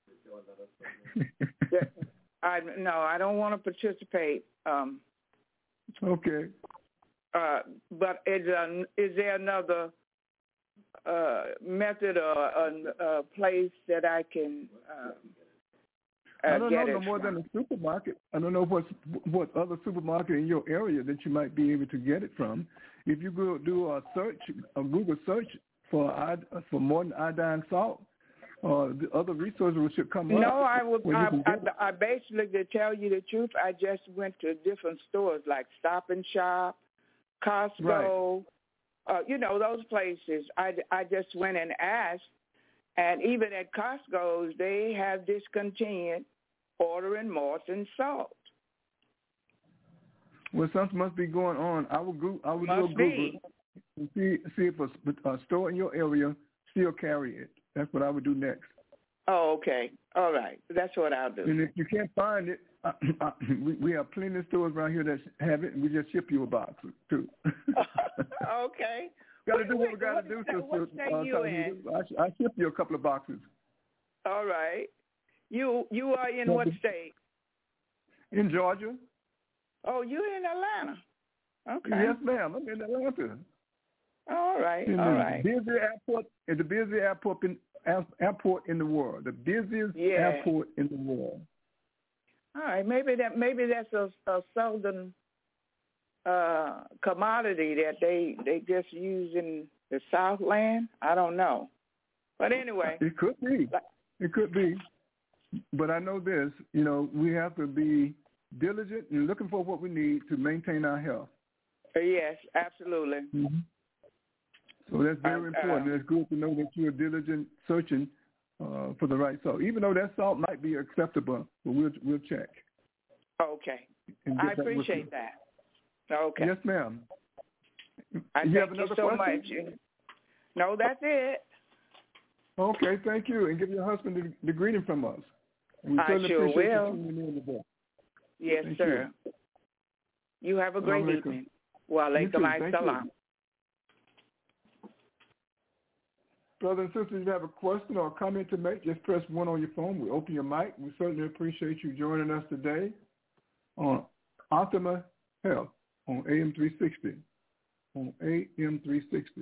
I no, I don't want to participate. Um, okay. Uh, but is uh, is there another uh, method or a, a place that I can uh, uh, I don't get know no it more from? than a supermarket. I don't know what what other supermarket in your area that you might be able to get it from. If you go do a search, a Google search for for Morton iodine salt, uh, the other resources should come no, up. No, I would. I, I, I it. basically, to tell you the truth, I just went to different stores like Stop and Shop, Costco, right. uh, you know, those places. I, I just went and asked, and even at Costco's, they have discontinued ordering Morton salt. Well, something must be going on. I will go. I will must do a Google be. and see see if a, a store in your area still carry it. That's what I would do next. Oh, okay. All right. That's what I'll do. And if you can't find it, uh, uh, we, we have plenty of stores around here that have it, and we just ship you a box, too. Okay. Got to do what we got to do, sister. What state uh, you in? I, I ship you a couple of boxes. All right. You you are in what state? In Georgia. Oh, you're in Atlanta. Okay. Yes, ma'am. I'm in Atlanta. All right. In all the right. Busy airport, in the busy airport in airport in the world. The busiest yeah. airport in the world. All right. Maybe that maybe that's a, a southern uh, commodity that they they just use in the Southland. I don't know. But anyway. It could be. It could be. But I know this, you know, we have to be diligent and looking for what we need to maintain our health. Yes, absolutely. Mm-hmm. So that's very uh, important. Uh, it's good to know that you're diligent searching uh, for the right salt, even though that salt might be acceptable, but we'll we'll check. Okay. I appreciate that. Okay. Yes, ma'am. I you thank have another you so question? much. No, that's it. Okay, thank you. And give your husband the, the greeting from us. We I sure will. You yes, thank sir. You. you have a great Walaikum. evening. Wa alaikum assalam. Brothers and sisters, if you have a question or a comment to make, just press one on your phone. We open your mic. We certainly appreciate you joining us today on Optima Health on A M three sixty. On A M three sixty.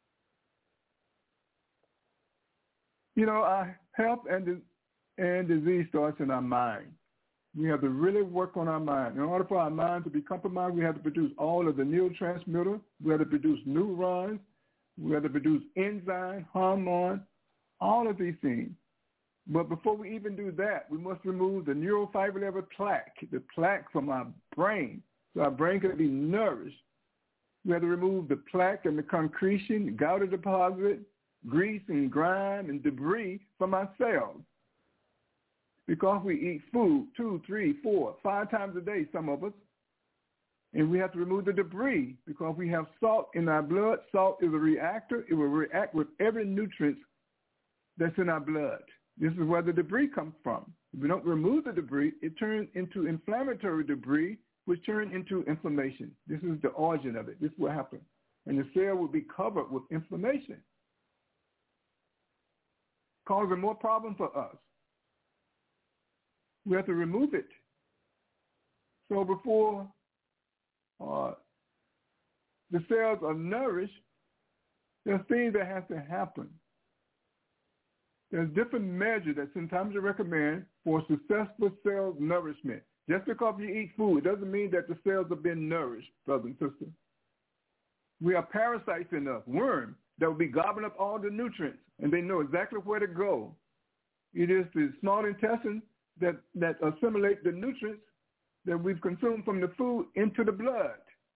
You know, our health and and disease starts in our mind. We have to really work on our mind. In order for our mind to be compromised, we have to produce all of the neurotransmitter. We have to produce neurons. We have to produce enzyme, hormone, all of these things. But before we even do that, we must remove the neurofiber level plaque, the plaque from our brain, so our brain can be nourished. We have to remove the plaque and the concretion, gouty deposit, grease and grime and debris from our cells. Because we eat food two, three, four, five times a day, some of us. And we have to remove the debris because we have salt in our blood. Salt is a reactor. It will react with every nutrient that's in our blood. This is where the debris comes from. If we don't remove the debris, it turns into inflammatory debris, which turns into inflammation. This is the origin of it. This is what happens. And the cell will be covered with inflammation, causing more problems for us. We have to remove it. So before uh, the cells are nourished, there's things that have to happen. There's different measures that sometimes you recommend for successful cell nourishment. Just because you eat food, it doesn't mean that the cells have been nourished, brothers and sisters. We have parasites in us, worms, that will be gobbling up all the nutrients, and they know exactly where to go. It is the small intestine that, that assimilate the nutrients that we've consumed from the food into the blood.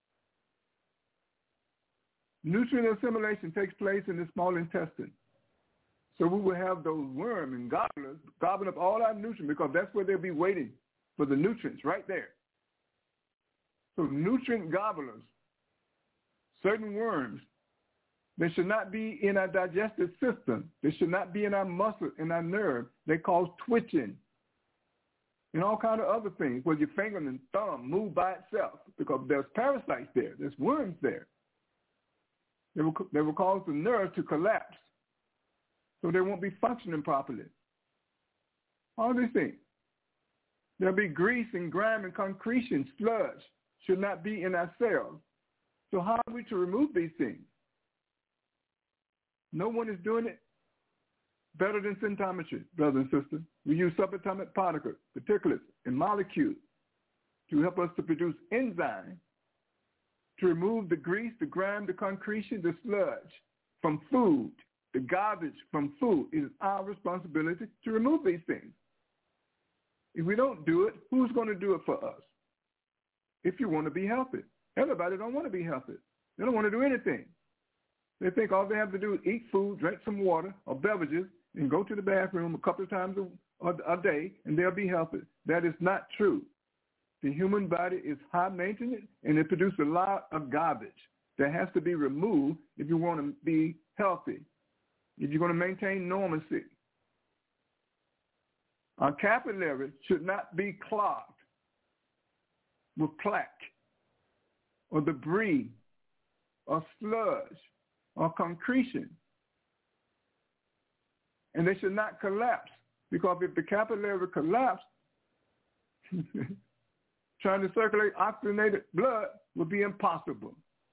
Nutrient assimilation takes place in the small intestine. So we will have those worms and gobblers gobbling up all our nutrients because that's where they'll be waiting for the nutrients right there. So nutrient gobblers, certain worms, they should not be in our digestive system. They should not be in our muscle, in our nerve. They cause twitching and all kinds of other things where your finger and thumb move by itself because there's parasites there. There's worms there. They will, they will cause the nerve to collapse so they won't be functioning properly. All these things. There'll be grease and grime and concretion, sludge, should not be in our cells. So how are we to remove these things? No one is doing it better than symptometry, brothers and sisters. We use subatomic particles, particulates, and molecules to help us to produce enzymes to remove the grease, the grime, the concretion, the sludge from food, the garbage from food. It is our responsibility to remove these things. If we don't do it, who's going to do it for us? If you want to be healthy. Everybody don't want to be healthy. They don't want to do anything. They think all they have to do is eat food, drink some water or beverages, and go to the bathroom a couple of times a, a, a day, and they'll be healthy. That is not true. The human body is high maintenance, and it produces a lot of garbage that has to be removed if you want to be healthy, if you're going to maintain normalcy. Our capillaries should not be clogged with plaque or debris or sludge or concretion. And they should not collapse, because if the capillary collapse, trying to circulate oxygenated blood would be impossible.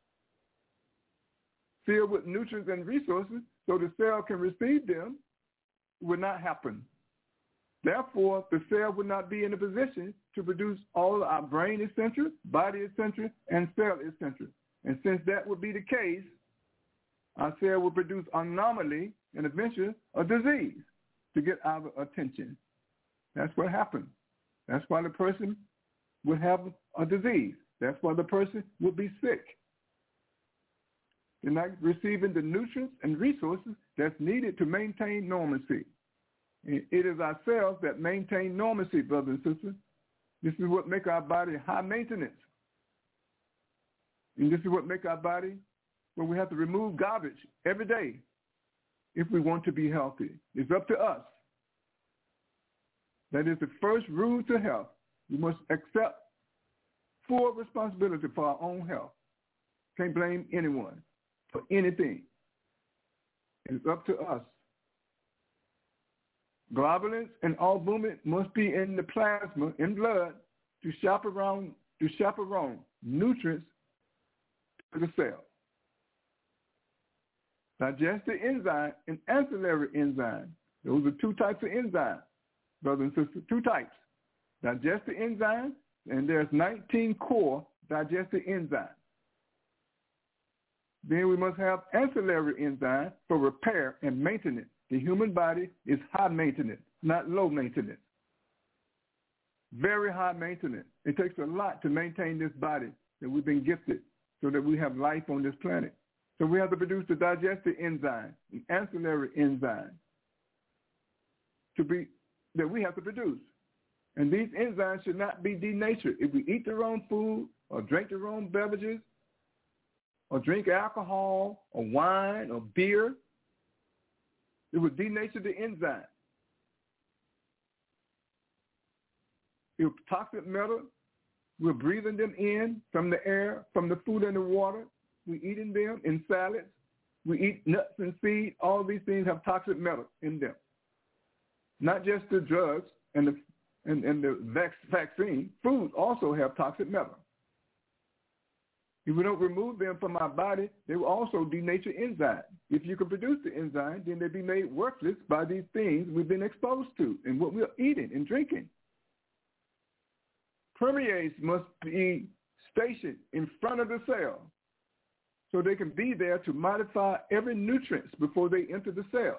Filled with nutrients and resources so the cell can receive them would not happen. Therefore, the cell would not be in a position to produce all of our brain essentials, body essentials, and cell essentials. And since that would be the case, our cell will produce anomaly and eventually a disease to get our attention. That's what happens. That's why the person would have a disease. That's why the person would be sick. They're not receiving the nutrients and resources that's needed to maintain normalcy. It is our cells that maintain normalcy, brothers and sisters. This is what makes our body high maintenance. And this is what makes our body where we have to remove garbage every day if we want to be healthy. It's up to us. That is the first rule to health. We must accept full responsibility for our own health. Can't blame anyone for anything. It's up to us. Globulins and albumin must be in the plasma, in blood, to chaperone, to chaperone nutrients to the cell. Digestive enzyme and ancillary enzyme. Those are two types of enzymes, brothers and sisters, two types. Digestive enzymes, and there's nineteen core digestive enzymes. Then we must have ancillary enzymes for repair and maintenance. The human body is high maintenance, not low maintenance. Very high maintenance. It takes a lot to maintain this body that we've been gifted so that we have life on this planet. So we have to produce the digestive enzyme, and ancillary enzyme to be that we have to produce. And these enzymes should not be denatured. If we eat the wrong food or drink the wrong beverages or drink alcohol or wine or beer, it would denature the enzyme. If toxic metal, we're breathing them in from the air, from the food and the water. We're eating them in salads. We eat nuts and seeds. All these things have toxic metal in them. Not just the drugs and the and, and the vac- vaccine. Foods also have toxic metal. If we don't remove them from our body, they will also denature enzymes. If you can produce the enzyme, then they'll be made worthless by these things we've been exposed to and what we're eating and drinking. Permease must be stationed in front of the cell so they can be there to modify every nutrient before they enter the cell.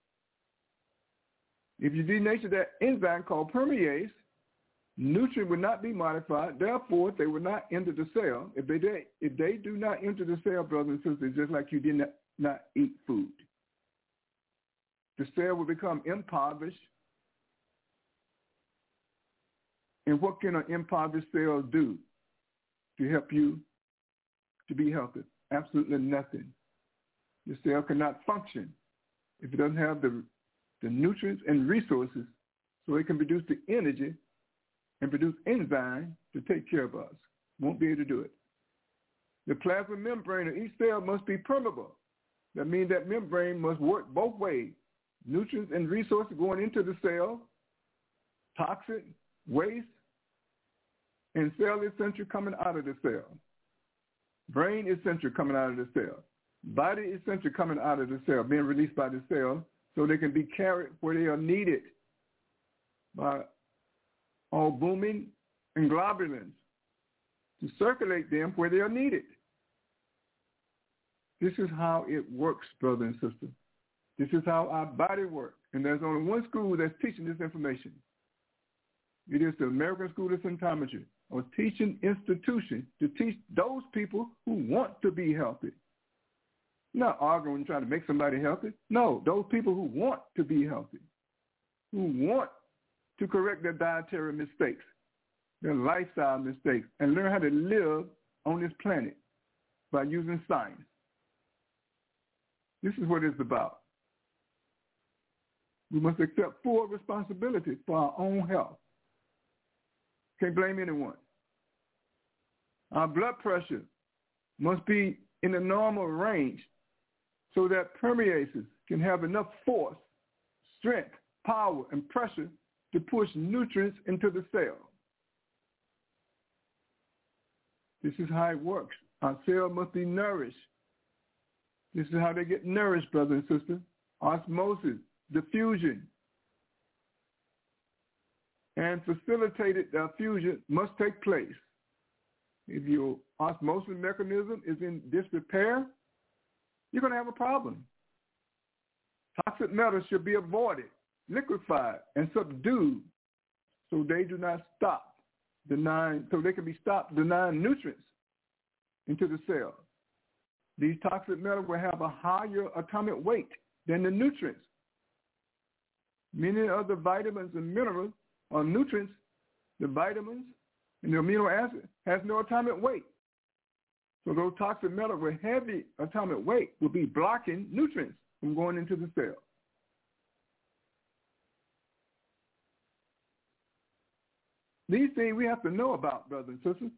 If you denature that enzyme called permease, nutrient will not be modified. Therefore, they will not enter the cell. If they, if they do not enter the cell, brothers and sisters, just like you did not, not eat food, the cell will become impoverished. And what can an impoverished cell do to help you to be healthy? Absolutely nothing. The cell cannot function if it doesn't have the, the nutrients and resources so it can produce the energy and produce enzyme to take care of us. Won't be able to do it. The plasma membrane of each cell must be permeable. That means that membrane must work both ways. Nutrients and resources going into the cell, toxic, waste, and cell essential coming out of the cell. Brain essential coming out of the cell. Body essential coming out of the cell, being released by the cell so they can be carried where they are needed by albumin and globulins to circulate them where they are needed. This is how it works, brother and sister. This is how our body works. And there's only one school that's teaching this information. It is the American School of Symptometry, or teaching institution to teach those people who want to be healthy. Not arguing and trying to make somebody healthy. No, those people who want to be healthy, who want to correct their dietary mistakes, their lifestyle mistakes, and learn how to live on this planet by using science. This is what it's about. We must accept full responsibility for our own health. Can't blame anyone. Our blood pressure must be in the normal range so that permeases can have enough force, strength, power, and pressure to push nutrients into the cell. This is how it works. Our cell must be nourished. This is how they get nourished, brothers and sisters. Osmosis, diffusion, and facilitated diffusion must take place. If your osmosis mechanism is in disrepair, you're going to have a problem. Toxic metals should be avoided, liquefied, and subdued so they do not stop denying, so they can be stopped denying nutrients into the cell. These toxic metals will have a higher atomic weight than the nutrients. Many of the vitamins and minerals or nutrients, the vitamins and the amino acids, has no atomic weight. So those toxic metals with heavy atomic weight will be blocking nutrients from going into the cell. These things we have to know about, brothers and sisters,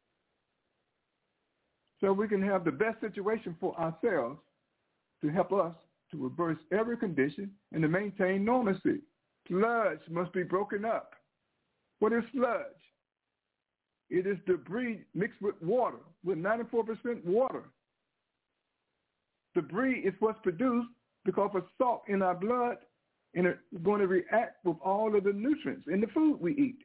so we can have the best situation for ourselves to help us to reverse every condition and to maintain normalcy. Sludge must be broken up. What is sludge? It is debris mixed with water, with ninety-four percent water. Debris is what's produced because of salt in our blood, and it's going to react with all of the nutrients in the food we eat.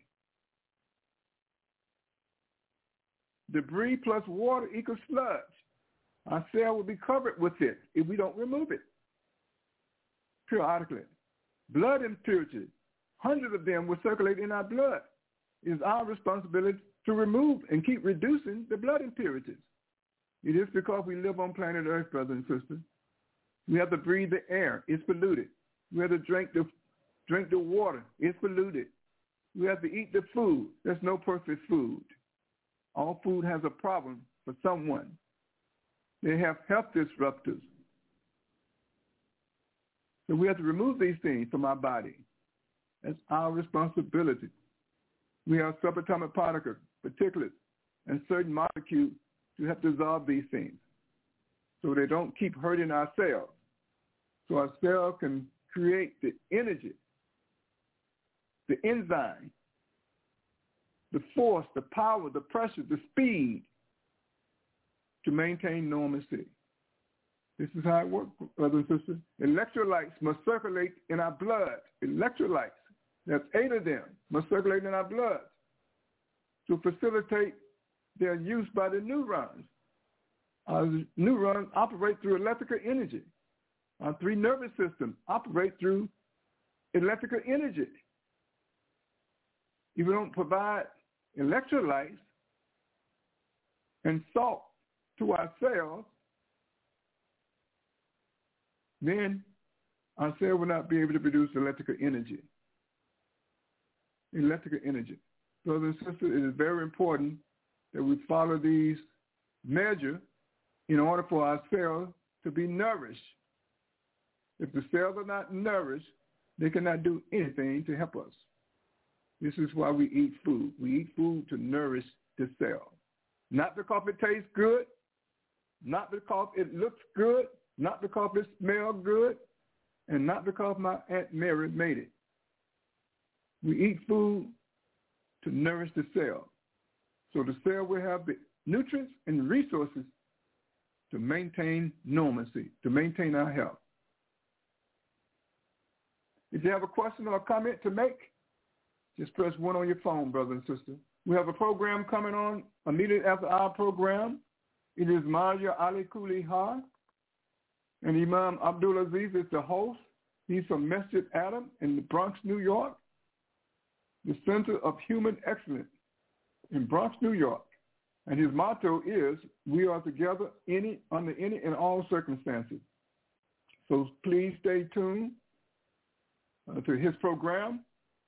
Debris plus water equals sludge. Our cell will be covered with it if we don't remove it periodically. Blood impurities, hundreds of them will circulate in our blood. It is our responsibility to remove and keep reducing the blood impurities. It is because we live on planet Earth, brothers and sisters. We have to breathe the air. It's polluted. We have to drink the, drink the water. It's polluted. We have to eat the food. There's no perfect food. All food has a problem for someone. They have health disruptors. So we have to remove these things from our body. That's our responsibility. We have subatomic particles, particulates, and certain molecules to help dissolve these things so they don't keep hurting our cells. So our cell can create the energy, the enzyme, the force, the power, the pressure, the speed to maintain normalcy. This is how it works, brothers and sisters. Electrolytes must circulate in our blood. Electrolytes, that's eight of them, must circulate in our blood to facilitate their use by the neurons. Our neurons operate through electrical energy. Our three nervous systems operate through electrical energy. If we don't provide electrolytes and salt to our cells, then our cell will not be able to produce electrical energy. Electrical energy. Brothers and sisters, it is very important that we follow these measures in order for our cells to be nourished. If the cells are not nourished, they cannot do anything to help us. This is why we eat food. We eat food to nourish the cell. Not because it tastes good, not because it looks good, not because it smells good, and not because my Aunt Mary made it. We eat food to nourish the cell. So the cell will have the nutrients and resources to maintain normalcy, to maintain our health. If you have a question or a comment to make, just press one on your phone, brother and sister. We have a program coming on immediately after our program. It is Marja Ali Kuliha, and Imam Abdul Aziz is the host. He's from Masjid Adam in the Bronx, New York, the Center of Human Excellence in Bronx, New York. And his motto is, we are together any under any and all circumstances. So please stay tuned uh, to his program,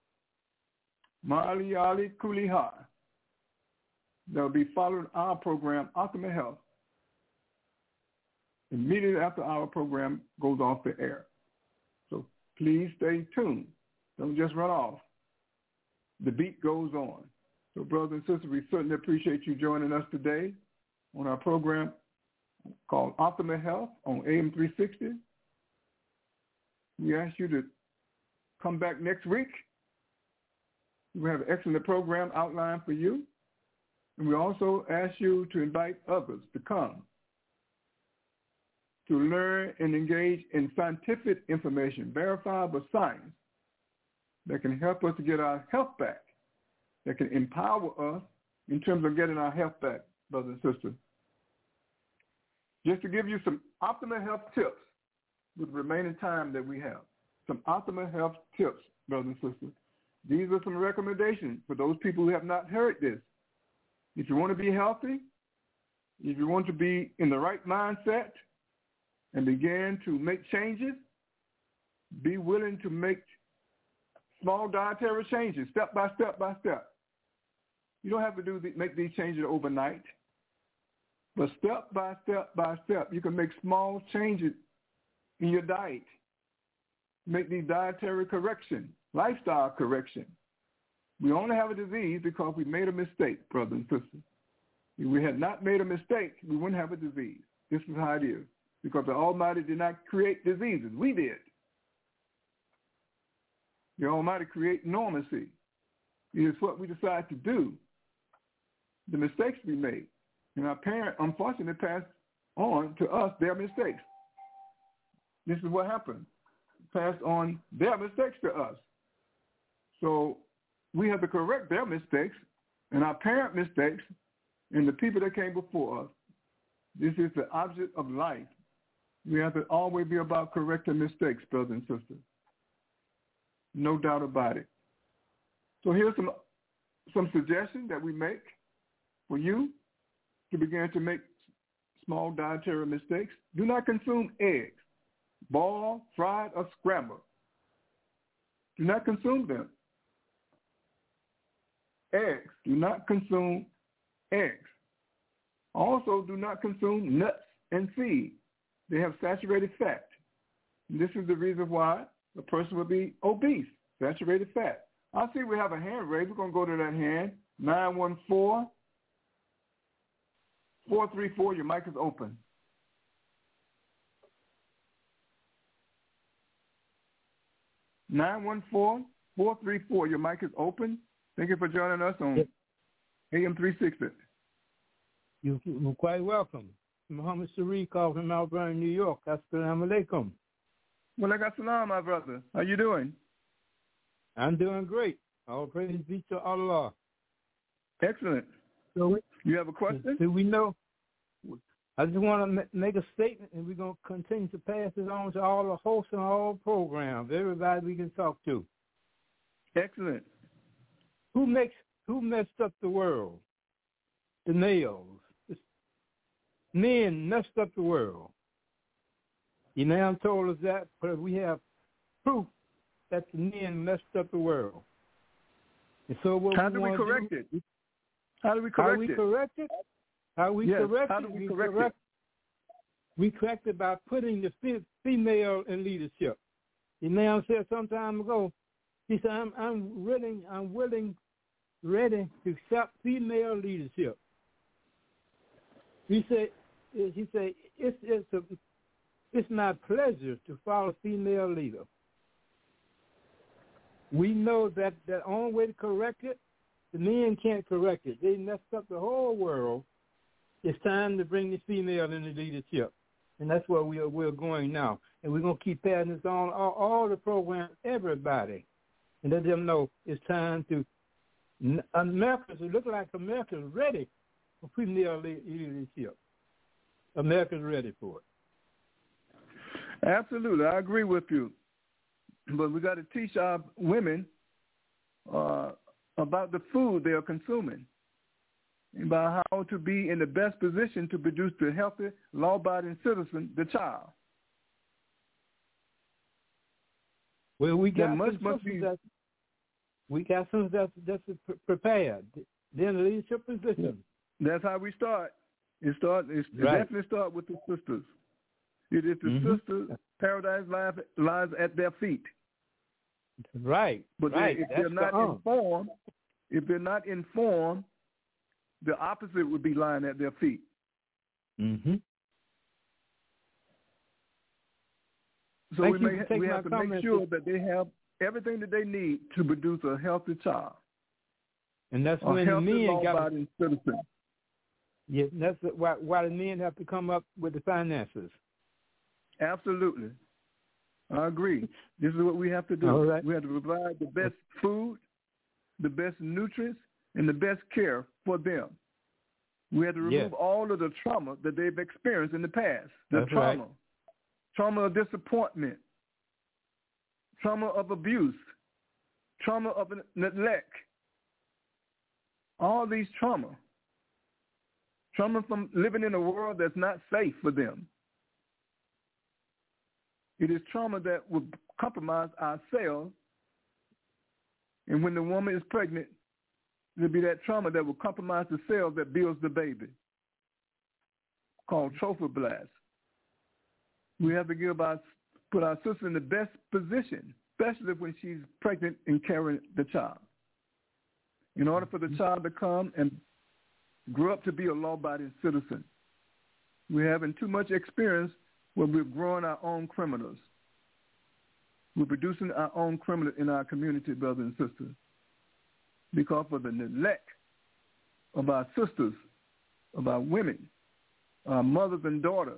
Mali Ali Kuliha. They'll be following our program, Optimal Health, immediately after our program goes off the air. So please stay tuned. Don't just run off. The beat goes on. So, brothers and sisters, we certainly appreciate you joining us today on our program called Optimal Health on A M three sixty. We ask you to come back next week. We have an excellent program outlined for you. And we also ask you to invite others to come to learn and engage in scientific information, verifiable science that can help us to get our health back, that can empower us in terms of getting our health back, brothers and sisters. Just to give you some optimal health tips with the remaining time that we have, some optimal health tips, brothers and sisters. These are some recommendations for those people who have not heard this. If you want to be healthy, if you want to be in the right mindset and begin to make changes, be willing to make small dietary changes, step by step by step. You don't have to do the, make these changes overnight, but step by step by step, you can make small changes in your diet. Make these dietary corrections, lifestyle correction. We only have a disease because we made a mistake, brothers and sisters. If we had not made a mistake, we wouldn't have a disease. This is how it is. Because the Almighty did not create diseases. We did. The Almighty created normalcy. It is what we decide to do. The mistakes we made. And our parents, unfortunately, passed on to us their mistakes. This is what happened. Passed on their mistakes to us. So we have to correct their mistakes and our parent mistakes and the people that came before us. This is the object of life. We have to always be about correcting mistakes, brothers and sisters. No doubt about it. So here's some some suggestions that we make for you to begin to make small dietary mistakes. Do not consume eggs, boiled, fried, or scrambled. Do not consume them. Eggs. Do not consume eggs. Also, do not consume nuts and seeds. They have saturated fat. And this is the reason why the person will be obese, saturated fat. I see we have a hand raised. We're going to go to that hand. nine one four, four three four, your mic is open. nine one four, four three four, your mic is open. Thank you for joining us on A M three sixty. You're quite welcome. Muhammad Sharif calling from Mount Vernon, New York. Assalamu alaikum. Wa alaikum assalam, my brother. How you doing? I'm doing great. All praise be to Allah. Excellent. So you have a question? Do we know? I just want to make a statement, and we're going to continue to pass it on to all the hosts and all programs, everybody we can talk to. Excellent. Who makes? Who messed up the world? The males. Men messed up the world. You now told us that, but we have proof that the men messed up the world. And so what how we do we correct do, it? How do we correct how we it? correct it? How we yes. correct how do it? we, we correct, correct it? We correct it by putting the fe- female in leadership. The man said some time ago, he said, I'm, I'm willing, I'm willing, ready to accept female leadership. He said, he said, it's, it's, a, it's my pleasure to follow female leader. We know that the only way to correct it, the men can't correct it. They messed up the whole world. It's time to bring the female into leadership. And that's where we are, we're going now. And we're going to keep passing this on all, all the programs, everybody. And let them know it's time to, Americans, it looks like America's ready for female leadership. America's ready for it. Absolutely. I agree with you. But we got to teach our women uh, about the food they are consuming, about how to be in the best position to produce the healthy, law-abiding citizen, the child. Well, we got much, some must be... that we got some that's that's prepared. Then the leadership position. That's how we start. It start. It right. definitely start with the sisters. It is the mm-hmm. sisters. Paradise lies, lies at their feet. Right. But right. They, if That's they're not the, informed, if they're not informed, the opposite would be lying at their feet. Mm-hmm. So Thank we, you may, we have to comments. make sure that they have everything that they need to produce a healthy child. And that's a when the men got to citizen. Yeah, that's why why the men have to come up with the finances. Absolutely. I agree. This is what we have to do. All right. We have to provide the best food, the best nutrients, and the best care for them. We have to remove yes. all of the trauma that they've experienced in the past. The That's trauma. Right. Trauma of disappointment. Trauma of abuse. Trauma of neglect. All these trauma. Trauma from living in a world that's not safe for them. It is trauma that will compromise ourselves. And when the woman is pregnant, it'll be that trauma that will compromise the cell that builds the baby, called trophoblast. We have to give our, put our sister in the best position, especially when she's pregnant and carrying the child. In order for the child to come and grow up to be a law-abiding citizen, we're having too much experience where we're growing our own criminals. We're producing our own criminals in our community, brothers and sisters, because of the neglect of our sisters, of our women, our mothers and daughters.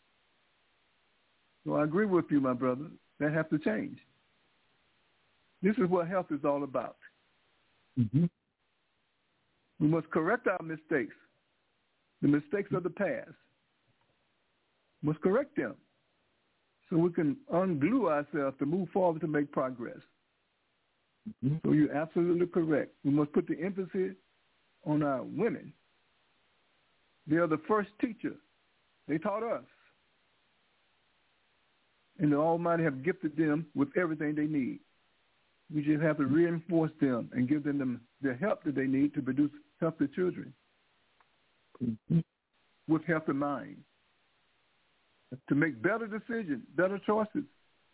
So I agree with you, my brother. That has to change. This is what health is all about. Mm-hmm. We must correct our mistakes, the mistakes of the past. We must correct them so we can unglue ourselves to move forward to make progress. Mm-hmm. So you're absolutely correct. We must put the emphasis on our women. They are the first teacher. They taught us. And the Almighty have gifted them with everything they need. We just have to reinforce them and give them the help that they need to produce healthy children mm-hmm. with healthy minds, to make better decisions, better choices.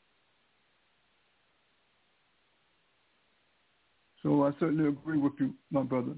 So I certainly agree with you, my brother.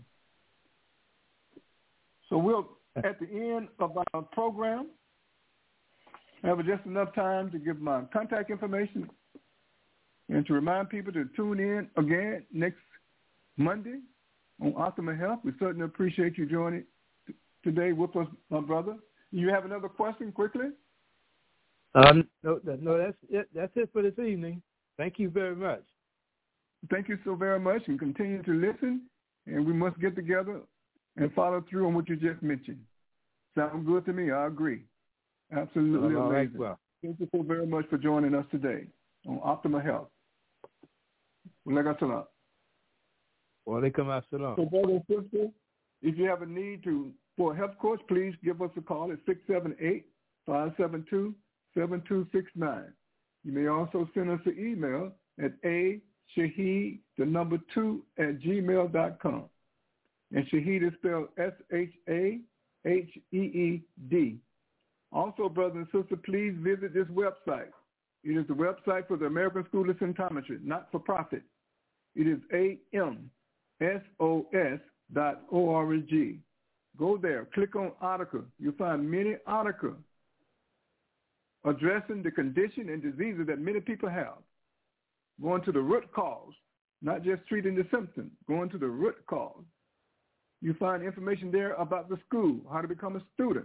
So we'll, at the end of our program, have just enough time to give my contact information and to remind people to tune in again next Monday on Optimal Health. We certainly appreciate you joining t- today with us, my brother. You have another question quickly? Um, no, no, that's it. That's it for this evening. Thank you very much. Thank you so very much, and continue to listen. And we must get together and follow through on what you just mentioned. Sounds good to me. I agree. Absolutely All amazing. right, well. Thank you so very much for joining us today on Optimal Health. Walaikum assalam. So, brothers and sisters, if you have a need to for a health coach, please give us a call at six seven eight, five seven two, seven two six nine. You may also send us an email at a shaheed, the number two, at gmail dot com. And Shaheed is spelled S H A H E E D. Also, brothers and sisters, please visit this website. It is the website for the American School of Symptometry, not for profit. It is A M S O S dot org. Go there, click on article. You'll find many articles addressing the condition and diseases that many people have. Going to the root cause, not just treating the symptoms, going to the root cause. You find information there about the school, how to become a student,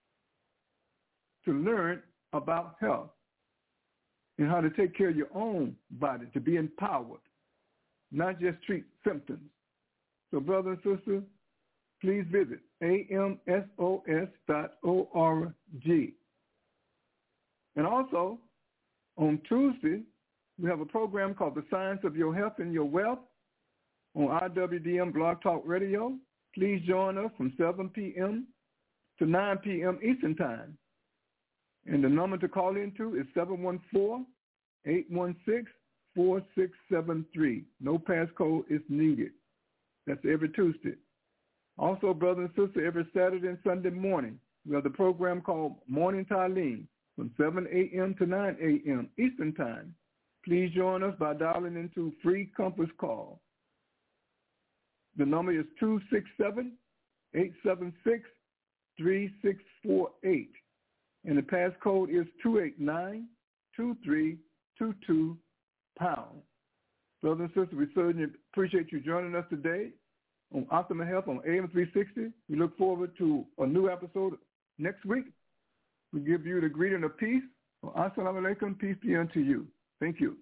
to learn about health, and how to take care of your own body, to be empowered, not just treat symptoms. So, brothers and sisters, please visit A M S O S dot org. And also, on Tuesday, we have a program called The Science of Your Health and Your Wealth on I W D M Blog Talk Radio. Please join us from seven p.m. to nine p.m. Eastern Time. And the number to call into is seven one four, eight one six, four six seven three. No passcode is needed. That's every Tuesday. Also, brothers and sisters, every Saturday and Sunday morning, we have the program called Morning Talim from seven a.m. to nine a.m. Eastern Time. please join us by dialing into free Compass Call. The number is two six seven, eight seven six, three six four eight, and the passcode is two eight nine, two three two two pound. Brothers and sisters, we certainly appreciate you joining us today on Optimal Health on A M three sixty. We look forward to a new episode next week. We give you the greeting of peace. Assalamu alaikum, peace be unto you. Thank you.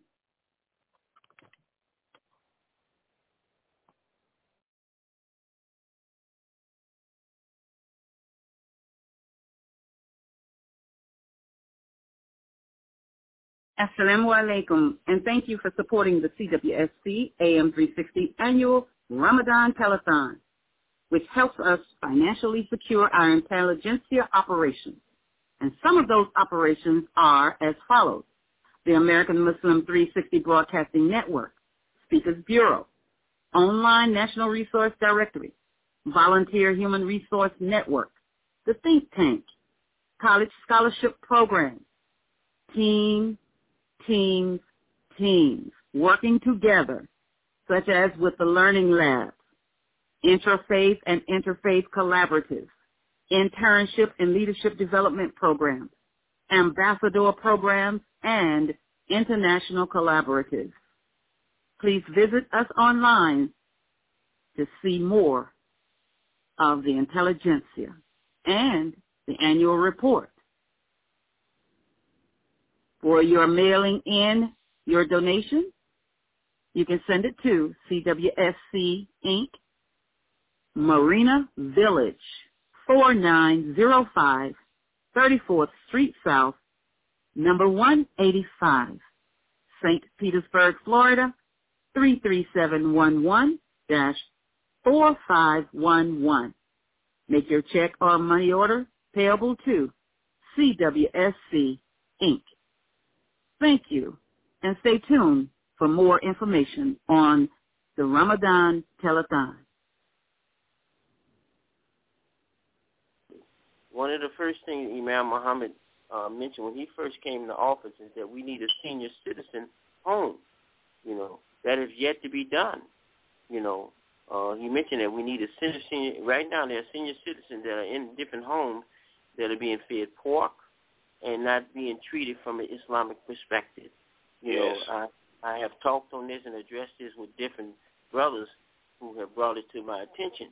Assalamu alaikum, and thank you for supporting the C W S C A M three sixty annual Ramadan Telethon, which helps us financially secure our intelligentsia operations. And some of those operations are as follows: the American Muslim three sixty Broadcasting Network, Speakers Bureau, Online National Resource Directory, Volunteer Human Resource Network, the Think Tank, College Scholarship Program, Team, Teams, Teams, working together, such as with the Learning Labs, Interfaith and Interfaith Collaboratives, Internship and Leadership Development Programs, Ambassador Programs, and International Collaboratives. Please visit us online to see more of the intelligentsia and the annual report. For your mailing in your donation, you can send it to C W S C Incorporated, Marina Village, four nine zero five, thirty-fourth Street South, number one eighty-five, Saint Petersburg, Florida, three three seven one one dash four five one one. Make your check or money order payable to C W S C Incorporated. Thank you, and stay tuned for more information on the Ramadan Telethon. One of the first things Imam Muhammad uh, mentioned when he first came into office is that we need a senior citizen home. You know, that is yet to be done. You know, uh, he mentioned that we need a senior, senior, right now there are senior citizens that are in different homes that are being fed pork and not being treated from an Islamic perspective. You yes. know, I, I have talked on this and addressed this with different brothers who have brought it to my attention.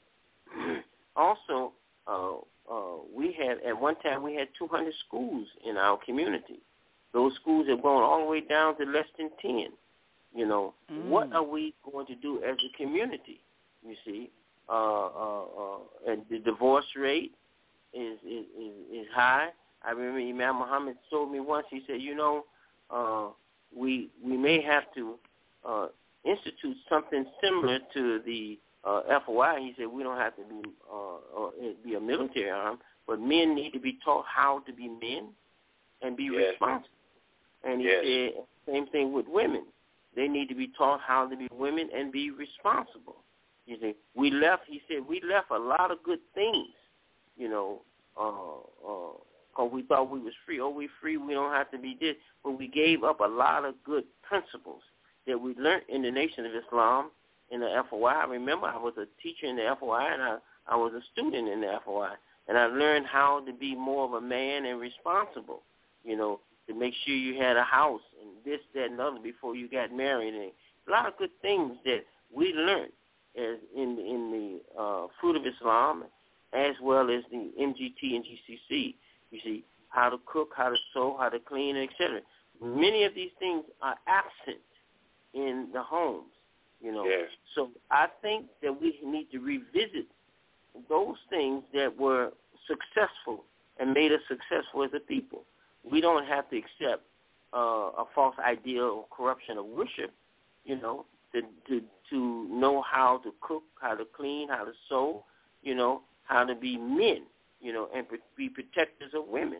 Also, uh, uh, we had, at one time, we had two hundred schools in our community. Those schools have gone all the way down to less than ten. You know, mm. what are we going to do as a community, you see? Uh, uh, uh, and the divorce rate is, is, is, is high. I remember Imam Muhammad told me once, he said, you know, uh, we we may have to uh, institute something similar to the uh, F O I. He said we don't have to be, uh, or be a military arm, but men need to be taught how to be men and be yes. responsible. And he yes. said same thing with women. They need to be taught how to be women and be responsible. You see, we left, he said, we left a lot of good things, you know, uh, uh, because we thought we was free. Oh, we free, we don't have to be this. But we gave up a lot of good principles that we learned in the Nation of Islam in the F O I. I remember I was a teacher in the F O I, and I, I was a student in the F O I. And I learned how to be more of a man and responsible, you know, to make sure you had a house and this, that, and other before you got married. And a lot of good things that we learned as in, in the uh, Fruit of Islam, as well as the M G T and G C C. You see, how to cook, how to sew, how to clean, et cetera. Many of these things are absent in the homes, you know. Yes. So I think that we need to revisit those things that were successful and made us successful as a people. We don't have to accept uh, a false ideal or corruption of worship, you know, to, to to know how to cook, how to clean, how to sew, you know, how to be men, you know, and be protectors of women.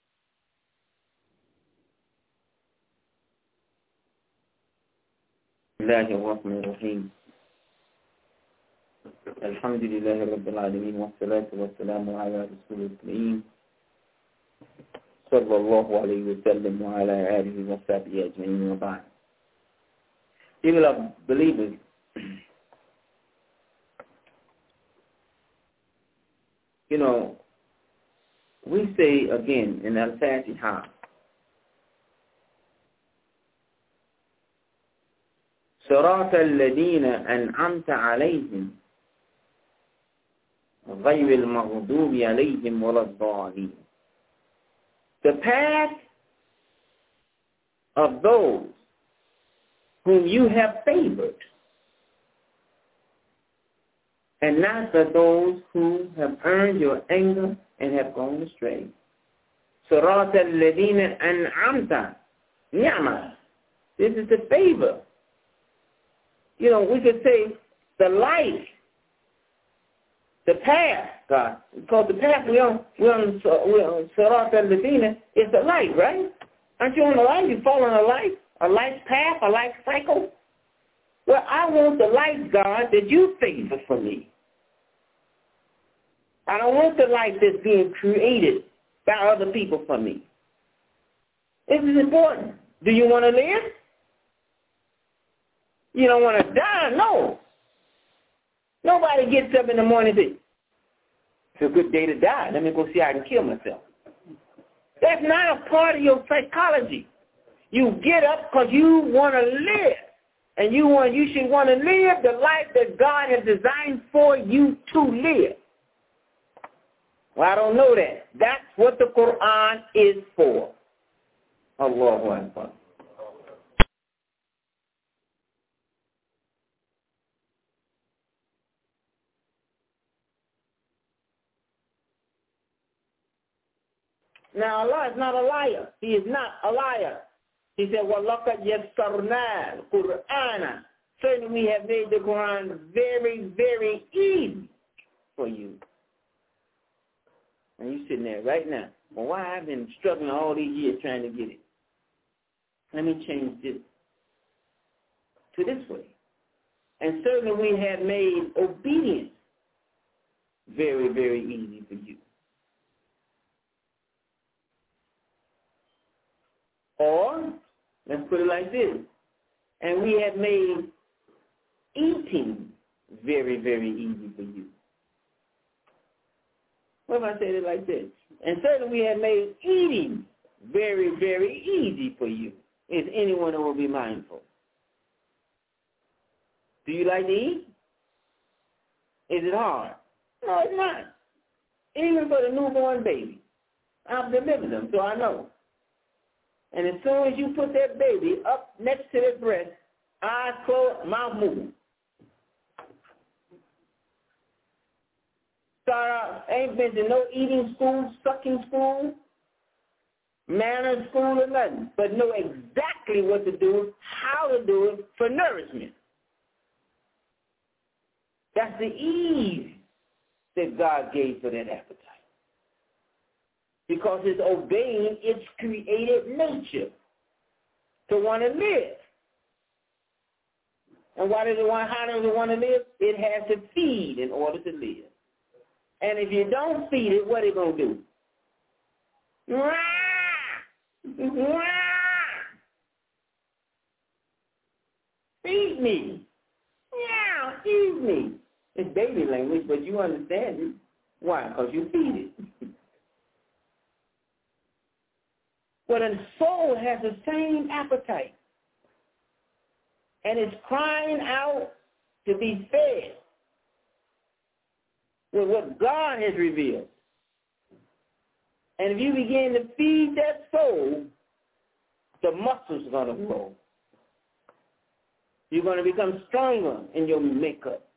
الله الرحمن الرحيم الحمد لله رب العالمين والصلاة والسلام على رسول الكريم صلى الله عليه وسلم وعلى آله وصحبه أجمعين وبعد. People of believers, you know, we say again in Al-Fatiha, صراط الذين أنعمت عليهم غير المغضوب عليهم ولا الضالين. The path of those whom you have favored, and not for those who have earned your anger and have gone astray. صراط الذين أنعمت نعمة. This is the favor. You know, we could say the light, the path, God, because the path we on, we on, we on Sirat al-Ladina is the light, right? Aren't you on the light? You following a light, a light path, a light cycle? Well, I want the light, God, that you favor for me. I don't want the light that's being created by other people for me. This is important. Do you want to live? You don't want to die? No. Nobody gets up in the morning and says, it's a good day to die. Let me go see how I can kill myself. That's not a part of your psychology. You get up because you want to live. And you want, you should want to live the life that God has designed for you to live. Well, I don't know that. That's what the Quran is for. Allahu Akbar. Now, Allah is not a liar. He is not a liar. He said, وَلَقَدْ يَسَّرْنَا الْقُرْآنَ. Certainly we have made the Quran very, very easy for you. And you're sitting there right now. Well, why I've been struggling all these years trying to get it? Let me change this to this way. And certainly we have made obedience very, very easy for you. Or, let's put it like this, and we have made eating very, very easy for you. What if I said it like this? And certainly we have made eating very, very easy for you. Is anyone who will be mindful? Do you like to eat? Is it hard? No, it's not. Even for the newborn baby. I've delivered them, so I know. And as soon as you put that baby up next to their breast, eyes closed, mouth moving. Start out, ain't been to no eating school, sucking school, manners school or nothing, but know exactly what to do, how to do it for nourishment. That's the ease that God gave for that appetite. Because it's obeying its created nature to want to live. And why does it want, how does it want to live? It has to feed in order to live. And if you don't feed it, what are it going to do? Rah! Rah! Feed me. Yeah, feed me. It's baby language, but you understand it. Why? Because you feed it. But a soul has the same appetite. And it's crying out to be fed with what God has revealed. And if you begin to feed that soul, the muscles are going to grow. You're going to become stronger in your makeup.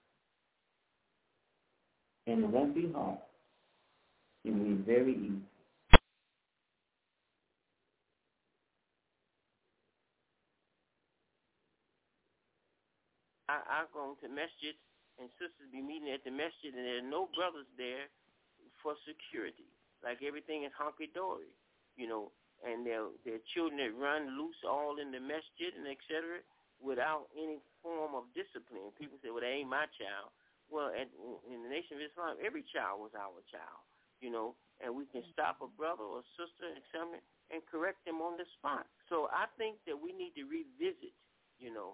And it won't be hard. It will be very easy. I, I go to masjid, and sisters be meeting at the masjid, and there are no brothers there for security. Like everything is hunky-dory, you know, and their their children that run loose all in the masjid and et cetera without any form of discipline. People say, well, that ain't my child. Well, at, in the Nation of Islam, every child was our child, you know, and we can stop a brother or sister, et cetera, and correct them on the spot. So I think that we need to revisit, you know,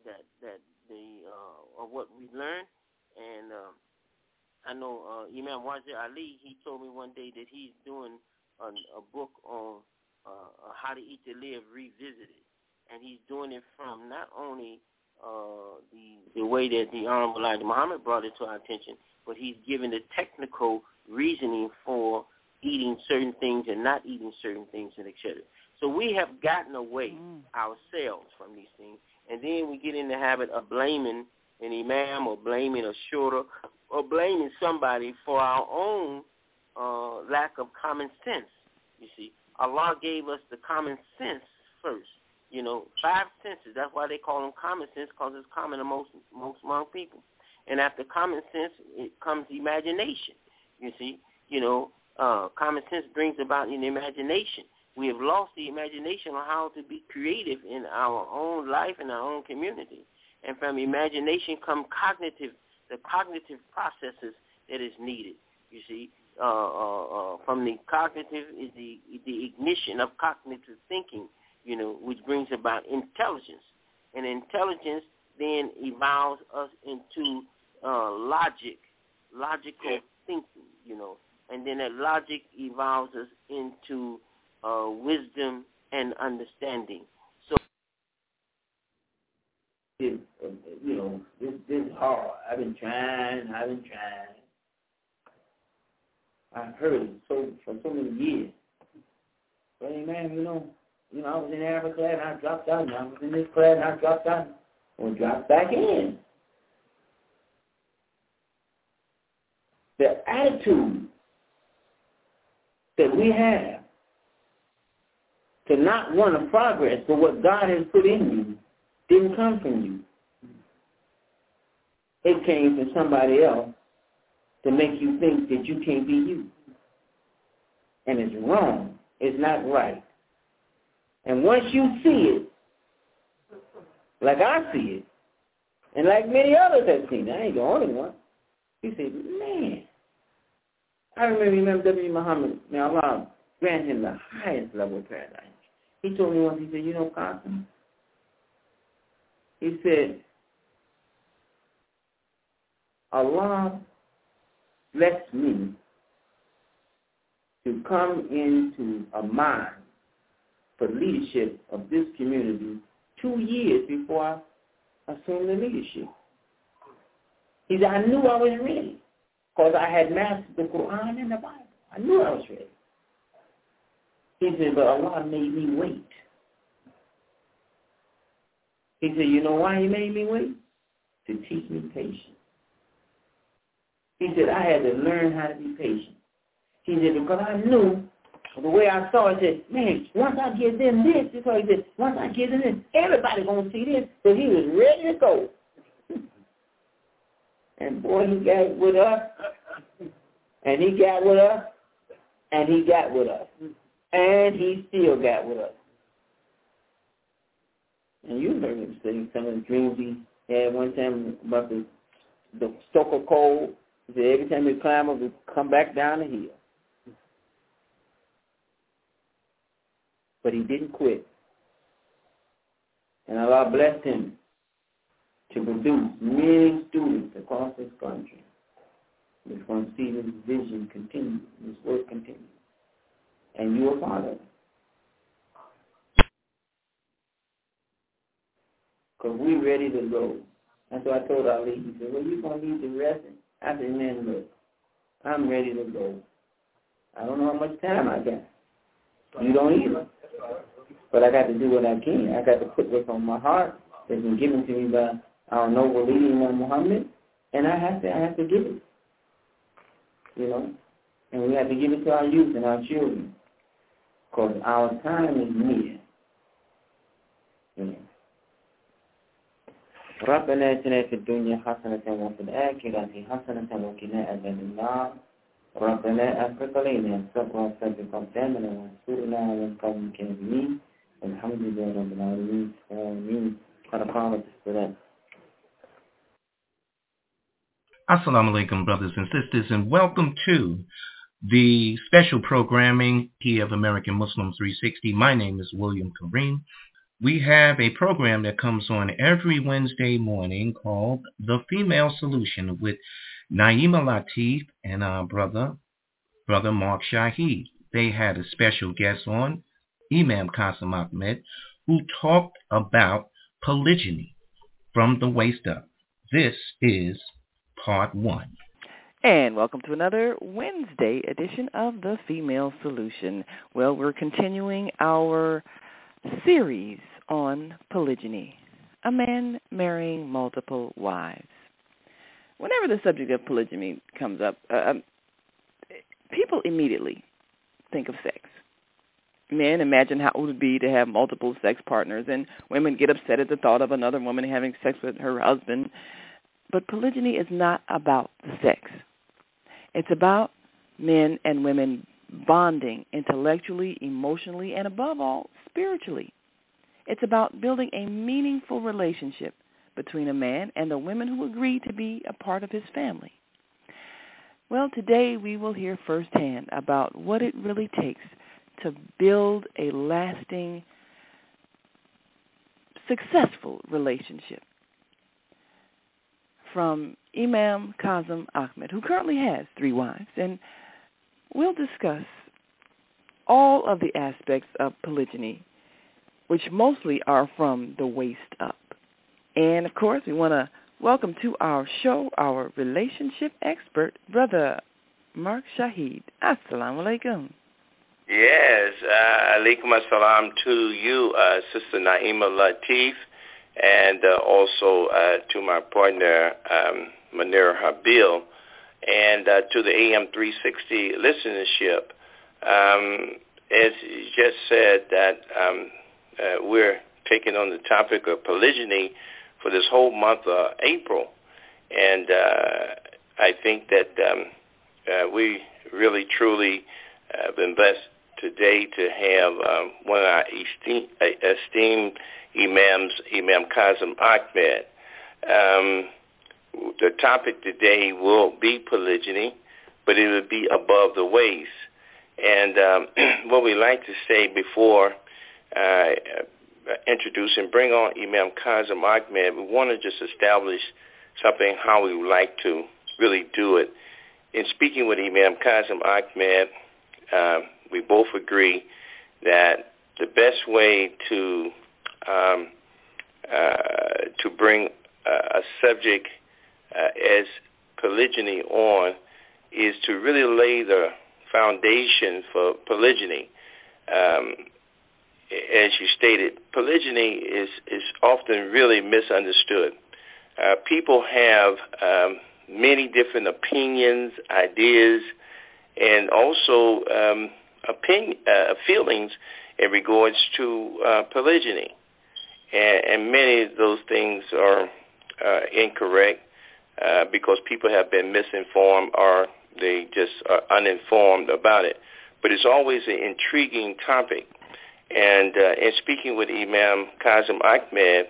that that the uh, of what we learned. And uh, I know uh, Imam Wazir Ali, he told me one day that he's doing a, a book on uh, How to Eat to Live Revisited, and he's doing it from not only uh, the the way that the Honorable Elijah Muhammad brought it to our attention, but he's giving the technical reasoning for eating certain things and not eating certain things, and et cetera. So we have gotten away mm. ourselves from these things, and then we get in the habit of blaming an imam or blaming a shura or blaming somebody for our own uh, lack of common sense. You see, Allah gave us the common sense first. You know, five senses. That's why they call them common sense, because it's common amongst most among people. And after common sense, it comes imagination. You see, you know, uh, common sense brings about an imagination. We have lost the imagination on how to be creative in our own life and our own community. And from imagination come cognitive, the cognitive processes that is needed. You see, uh, uh, uh, from the cognitive is the the ignition of cognitive thinking, you know, which brings about intelligence. And intelligence then evolves us into uh, logic, logical thinking, you know. And then that logic evolves us into uh, wisdom and understanding. So, it, uh, you know, this this is hard. I've been trying, I've been trying. I've heard it so for so many years. But hey, man, you know, you know, I was in Arabic class and I dropped out, and I was in this class and I dropped out, and dropped back in. The attitude that we have to not want to progress for what God has put in you didn't come from you. It came from somebody else to make you think that you can't be you. And it's wrong. It's not right. And once you see it, like I see it, and like many others have seen it, I ain't the only one, you say, man, I remember Imam W. Muhammad, may Allah grant him the highest level of paradise. He told me once, he said, you know, Qasim, he said, Allah blessed me to come into a mind for leadership of this community two years before I assumed the leadership. He said, I knew I was ready because I had mastered the Quran and the Bible. I knew I was ready. He said, but Allah made me wait. He said, you know why he made me wait? To teach me patience. He said, I had to learn how to be patient. He said, because I knew the way I saw it, said, man, once I give them this, because he said, once I give them this, everybody's going to see this. So he was ready to go. And boy, he got with us, and he got with us, and he got with us. And he still got with us. And you heard him say some of the dreams he had one time about the, the stoker cold. He said every time he climb up, he'd come back down the hill. But he didn't quit. And Allah blessed him to produce many students across this country. Which one see this vision continue, this work continue. And you are part of it. Because we're ready to go. That's what I told Ali. He said, well, you're going to need to rest. I said, man, look, I'm ready to go. I don't know how much time I got. You don't either. But I got to do what I can. I got to put what's on my heart that's been given to me by our noble leader, Imam Muhammad, and I have to I have to give it. You know? And we have to give it to our youth and our children. Because our time is near. You know? ربنا اتنا في الدنيا حسنة وفي الآخرة حسنة وقنا عذاب النار ربنا أفرغ علينا الصبر وثبت أقدامنا وانصرنا على القوم الكافرين الحمد لله رب العالمين آمين. قامت الصلاة. Assalamu alaikum, brothers and sisters, and welcome to the special programming here of American Muslim three sixty. My name is William Kareem. we have a program that comes on every Wednesday morning called The Female Solution with Naima Latif and our brother, Brother Mark Shaheed. They had a special guest on, Imam Qasim Ahmed, who talked about polygyny from the waist up. This is part one. And welcome to another Wednesday edition of The Female Solution. Well, we're continuing our series on polygyny, a man marrying multiple wives. Whenever the subject of polygyny comes up, uh, people immediately think of sex. Men imagine how it would be to have multiple sex partners, and women get upset at the thought of another woman having sex with her husband. But polygyny is not about the sex. It's about men and women bonding intellectually, emotionally, and above all, spiritually. It's about building a meaningful relationship between a man and the women who agree to be a part of his family. Well, today we will hear firsthand about what it really takes to build a lasting, successful relationship from Imam Qasim Ahmed, who currently has three wives, and we'll discuss all of the aspects of polygyny, which mostly are from the waist up. And, of course, we want to welcome to our show our relationship expert, Brother Mark Shaheed. Assalamu alaikum. Yes, uh, alaikum assalam to you, uh, Sister Naima Latif, and uh, also uh, to my partner, um, Munir Habil, and uh, to the A M three sixty listenership. Um, as you just said, that um, uh, we're taking on the topic of polygyny for this whole month of April, and uh, I think that um, uh, we really, truly have been blessed today to have um, one of our esteem, uh, esteemed imams, Imam Qasim Ahmed. Um, the topic today will be polygyny, but it will be above the waist. And um, what we like to say before uh, introduce and bring on Imam Qasim Ahmed, we want to just establish something, how we would like to really do it. In speaking with Imam Qasim Ahmed, uh, we both agree that the best way to um, uh, to bring uh, a subject uh, as polygyny on is to really lay the foundation for polygyny. Um, as you stated, polygyny is, is often really misunderstood. Uh, people have um, many different opinions, ideas, and also um, opinion, uh, feelings in regards to uh, polygyny. And, and many of those things are uh, incorrect uh, because people have been misinformed or they just are uninformed about it. But it's always an intriguing topic. And uh, in speaking with Imam Qasim Ahmed,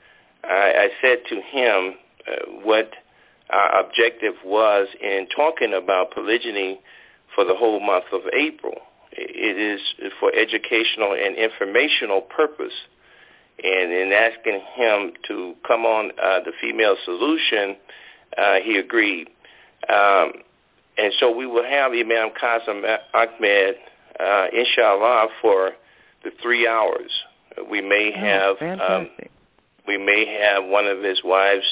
I, I said to him uh, what our objective was in talking about polygyny for the whole month of April. It is for educational and informational purpose. And in asking him to come on uh, the Female Solution, uh, he agreed. Um, and so we will have Imam Qasim Ahmed, uh, inshallah, for the three hours. We may have oh, um, we may have one of his wives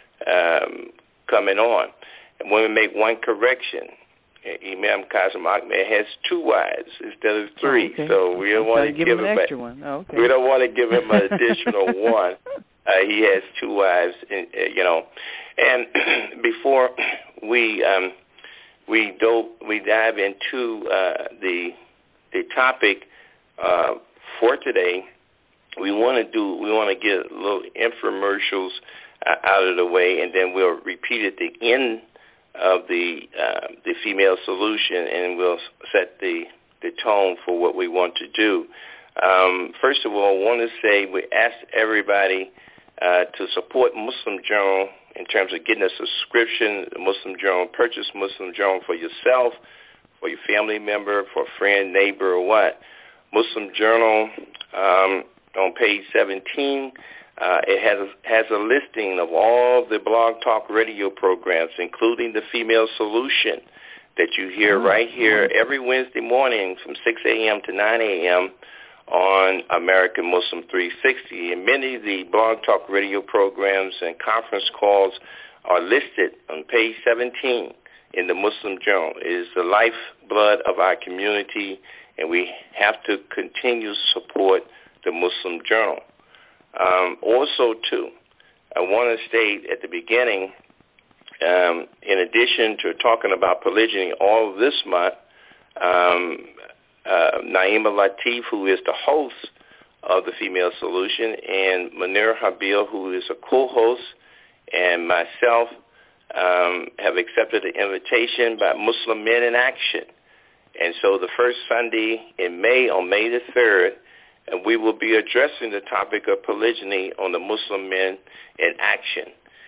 um, coming on. And when we make one correction, Imam Qasim Ahmed has two wives instead of three, oh, okay. so we don't want to give, give him an extra a, one. Oh, okay. We don't want to give him an additional one. Uh, he has two wives, in, uh, you know. And before we um, we do we dive into uh, the the topic uh, for today, we want to do we want to get little infomercials uh, out of the way, and then we'll repeat at the end of the uh, the Female Solution, and we'll set the, the tone for what we want to do. Um, first of all, I want to say we ask everybody uh, to support Muslim Journal in terms of getting a subscription, the Muslim Journal, purchase Muslim Journal for yourself, for your family member, for a friend, neighbor, or what. Muslim Journal um, on page seventeen, uh, it has has a listing of all the Blog Talk Radio programs, including the Female Solution that you hear oh, right here oh. every Wednesday morning from six a.m. to nine a.m. on American Muslim three sixty. And many of the Blog Talk Radio programs and conference calls are listed on page seventeen in the Muslim Journal. It is the lifeblood of our community, and we have to continue to support the Muslim Journal. Um, also, too, I want to state at the beginning, um, in addition to talking about polygyny all of this month, um, uh, Naima Latif, who is the host of the Female Solution, and Munir Habil, who is a co-host, and myself um, have accepted the invitation by Muslim Men in Action. And so the first Sunday in May, on May the third, and we will be addressing the topic of polygyny on the Muslim Men in Action.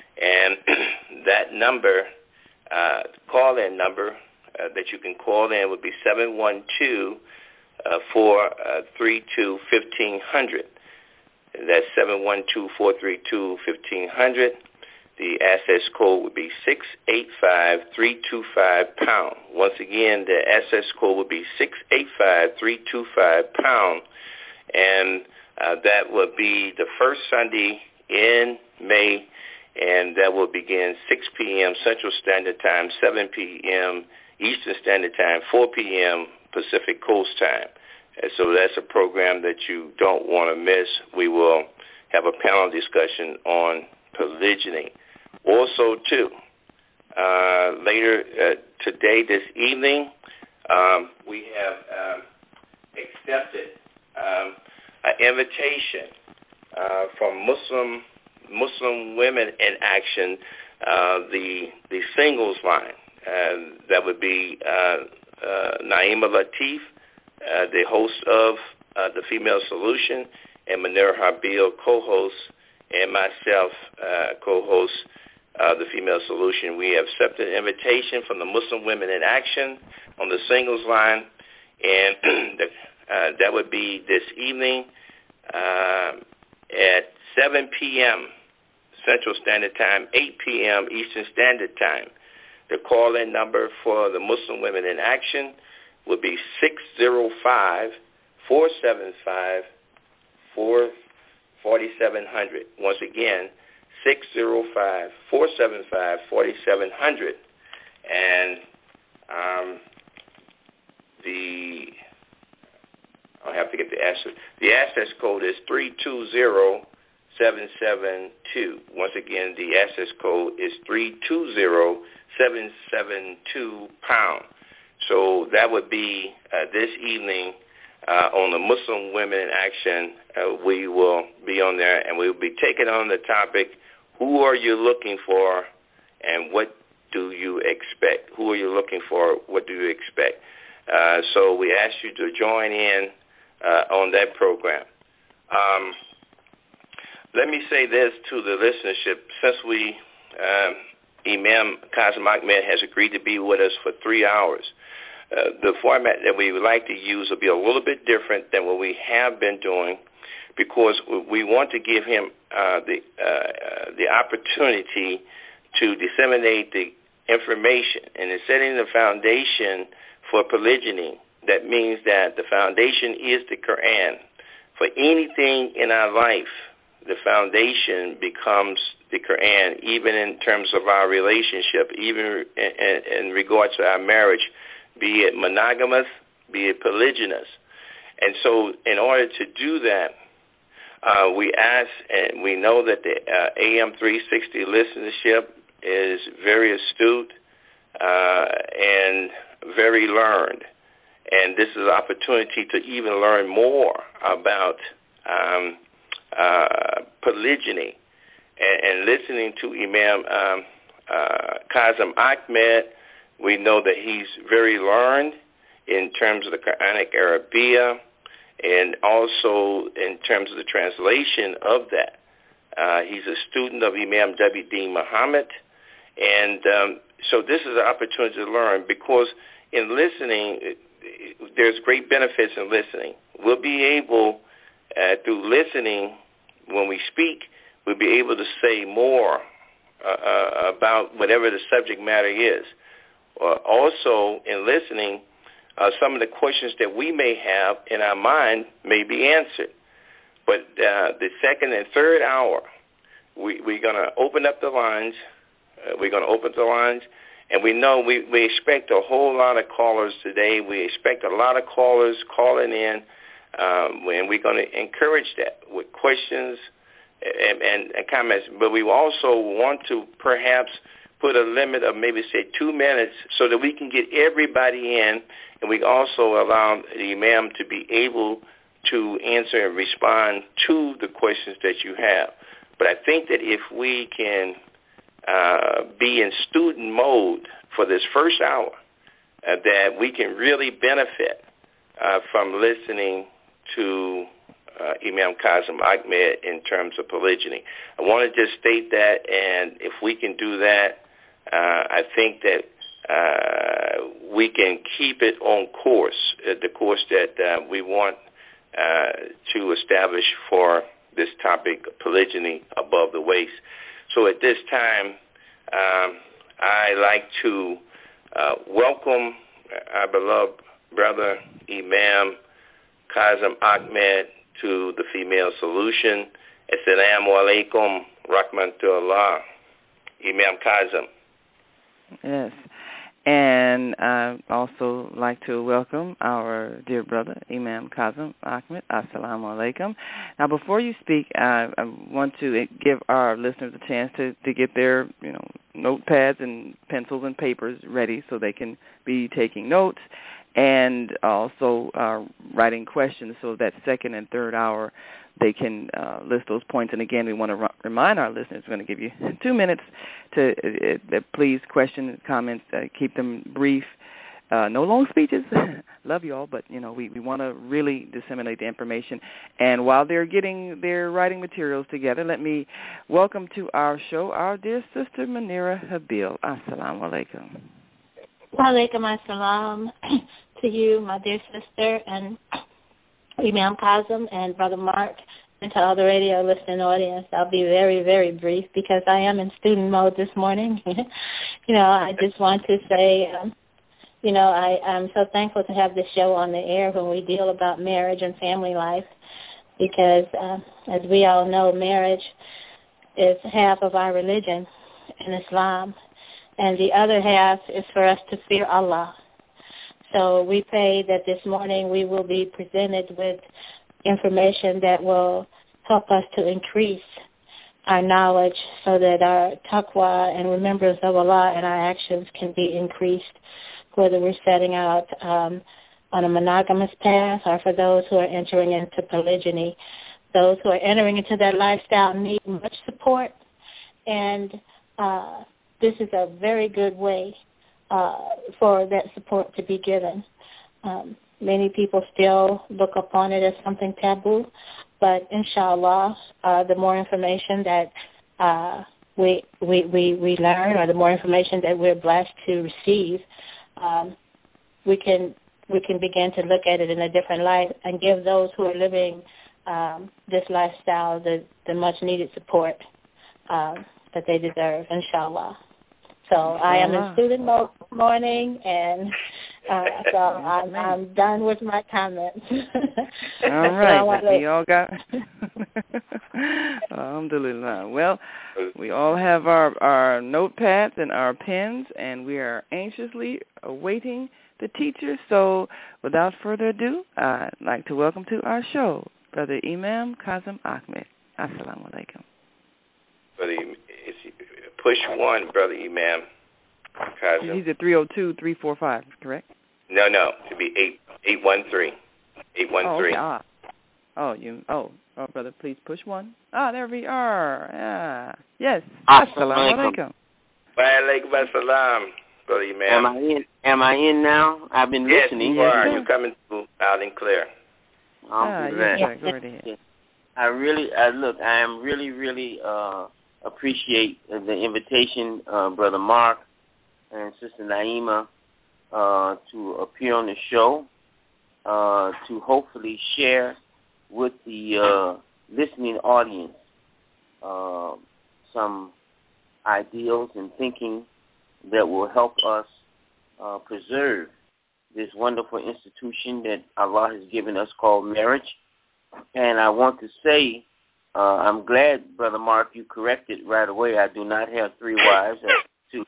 And that number, uh, call-in number uh, that you can call in would be seven one two, four three two, one five zero zero. That's seven one two, four three two, one five zero zero. The access code would be six eight five, three two five, pound. Once again, the access code would be six eight five, three two five, pound. And uh, that will be the first Sunday in May, and that will begin six p.m. Central Standard Time, seven p.m. Eastern Standard Time, four p.m. Pacific Coast Time. And so that's a program that you don't want to miss. We will have a panel discussion on polygyny. Also, too, uh, later uh, today, this evening, um, we have um, accepted um, an invitation uh, from Muslim Muslim Women in Action, uh, the the singles line. Uh, that would be uh, uh, Naima Latif, uh, the host of uh, the Female Solution, and Munir Habil, co-host, and myself, uh, co-host uh, the Female Solution. We have accepted an invitation from the Muslim Women in Action on the singles line, and the, uh, that would be this evening uh, at seven p.m. Central Standard Time, eight p.m. Eastern Standard Time. The call-in number for the Muslim Women in Action would be six zero five, four seven five, four seven zero zero. Once again, six zero five, four seven five, four seven zero zero. And um, the, I'll have to get the access. The access code is three two zero, seven seven two. Once again, the access code is three two zero, seven seven two, pound. So that would be uh, this evening uh, on the Muslim Women in Action. Uh, we will be on there, and we will be taking on the topic, who are you looking for, and what do you expect? Who are you looking for? What do you expect? Uh, so we ask you to join in uh, on that program. Um, let me say this to the listenership. Since we, um, Imam Kazim Ahmed has agreed to be with us for three hours, uh, the format that we would like to use will be a little bit different than what we have been doing, because we want to give him uh, the uh, the opportunity to disseminate the information. And in setting the foundation for polygyny, that means that the foundation is the Quran. For anything in our life, the foundation becomes the Quran, even in terms of our relationship, even in, in, in regards to our marriage, be it monogamous, be it polygynous. And so in order to do that, uh, we ask, and we know that the uh, A M three sixty listenership is very astute uh, and very learned. And this is an opportunity to even learn more about um, uh, polygyny. And, and listening to Imam um, uh, Kazim Ahmed, we know that he's very learned in terms of the Quranic Arabiya, and also in terms of the translation of that. Uh, he's a student of Imam W D Muhammad, and um, so this is an opportunity to learn, because in listening, there's great benefits in listening. We'll be able, uh, through listening, when we speak, we'll be able to say more uh, uh, about whatever the subject matter is. Uh, also, in listening, uh, some of the questions that we may have in our mind may be answered. But uh, the second and third hour, we, we're going to open up the lines. Uh, we're going to open the lines. And we know we, we expect a whole lot of callers today. We expect a lot of callers calling in. Um, and we're going to encourage that with questions and, and, and comments. But we also want to perhaps put a limit of maybe, say, two minutes so that we can get everybody in. And we also allow the imam to be able to answer and respond to the questions that you have. But I think that if we can uh, be in student mode for this first hour, uh, that we can really benefit uh, from listening to uh, Imam Kazim Ahmed in terms of polygyny. I want to just state that, and if we can do that, uh, I think that uh, we can keep it on course, uh, the course that uh, we want uh, to establish for this topic, polygyny above the waist. So at this time, um, I like to uh, welcome our beloved brother, Imam Kazim Ahmed, to the Female Solution. Assalamu alaikum, rahmatullah. Imam Kazim. Yes. And I also like to welcome our dear brother, Imam Kazim Ahmed. Assalamu alaikum. Now, before you speak, I, I want to give our listeners a chance to, to get their, you know, notepads and pencils and papers ready so they can be taking notes and also uh, writing questions so that second and third hour they can uh, list those points. And again, we want to r- remind our listeners, we're going to give you two minutes to uh, uh, please question, comments, uh, keep them brief. Uh, no long speeches. Love you all, but, you know, we, we want to really disseminate the information. And while they're getting their writing materials together, let me welcome to our show our dear sister, Manira Habil. Assalamu alaikum. Wa alaikum assalam to you, my dear sister, and Imam Kazim and Brother Mark, and to all the radio listening audience. I'll be very, very brief because I am in student mode this morning. you know, I just want to say, um, you know, I, I'm so thankful to have this show on the air when we deal about marriage and family life because, uh, as we all know, marriage is half of our religion in Islam, and the other half is for us to fear Allah. So we pray that this morning we will be presented with information that will help us to increase our knowledge so that our taqwa and remembrance of Allah and our actions can be increased, whether we're setting out um, on a monogamous path or for those who are entering into polygyny. Those who are entering into that lifestyle need much support, and uh, this is a very good way Uh, for that support to be given. Um, many people still look upon it as something taboo, but inshallah, uh, the more information that uh, we, we, we, we learn or the more information that we're blessed to receive, um, we can we can begin to look at it in a different light and give those who are living um, this lifestyle the, the much-needed support um, that they deserve, inshallah. So I am in student mode this morning, and uh, so I'm, I'm done with my comments. All right. We all got Alhamdulillah. Well, we all have our, our notepads and our pens, and we are anxiously awaiting the teacher. So without further ado, I'd like to welcome to our show Brother Imam Kazim Ahmed. Assalamu alaikum. Brother, push one, Brother Imam Kazim. He's at three oh two, three four five, correct? No, no, to be eight eight one three. eight one three. Oh, okay. ah. oh, you, oh, oh, brother, please push one. Ah, there we are. Yeah. Yes. Assalamu alaikum. Wa alaikum assalam, Brother Imam. Am I in? Am I in now? I've been yes, listening. Yes, you are. You're coming through loud and clear. Ah, yes, sir. Go right ahead. I really, I look, I am really, really uh, appreciate the invitation, uh, Brother Mark and Sister Naima, uh, to appear on the show, uh, to hopefully share with the uh, listening audience uh, some ideals and thinking that will help us uh, preserve this wonderful institution that Allah has given us called marriage. And I want to say, uh, I'm glad, Brother Mark, you corrected right away. I do not have three wives. I have two.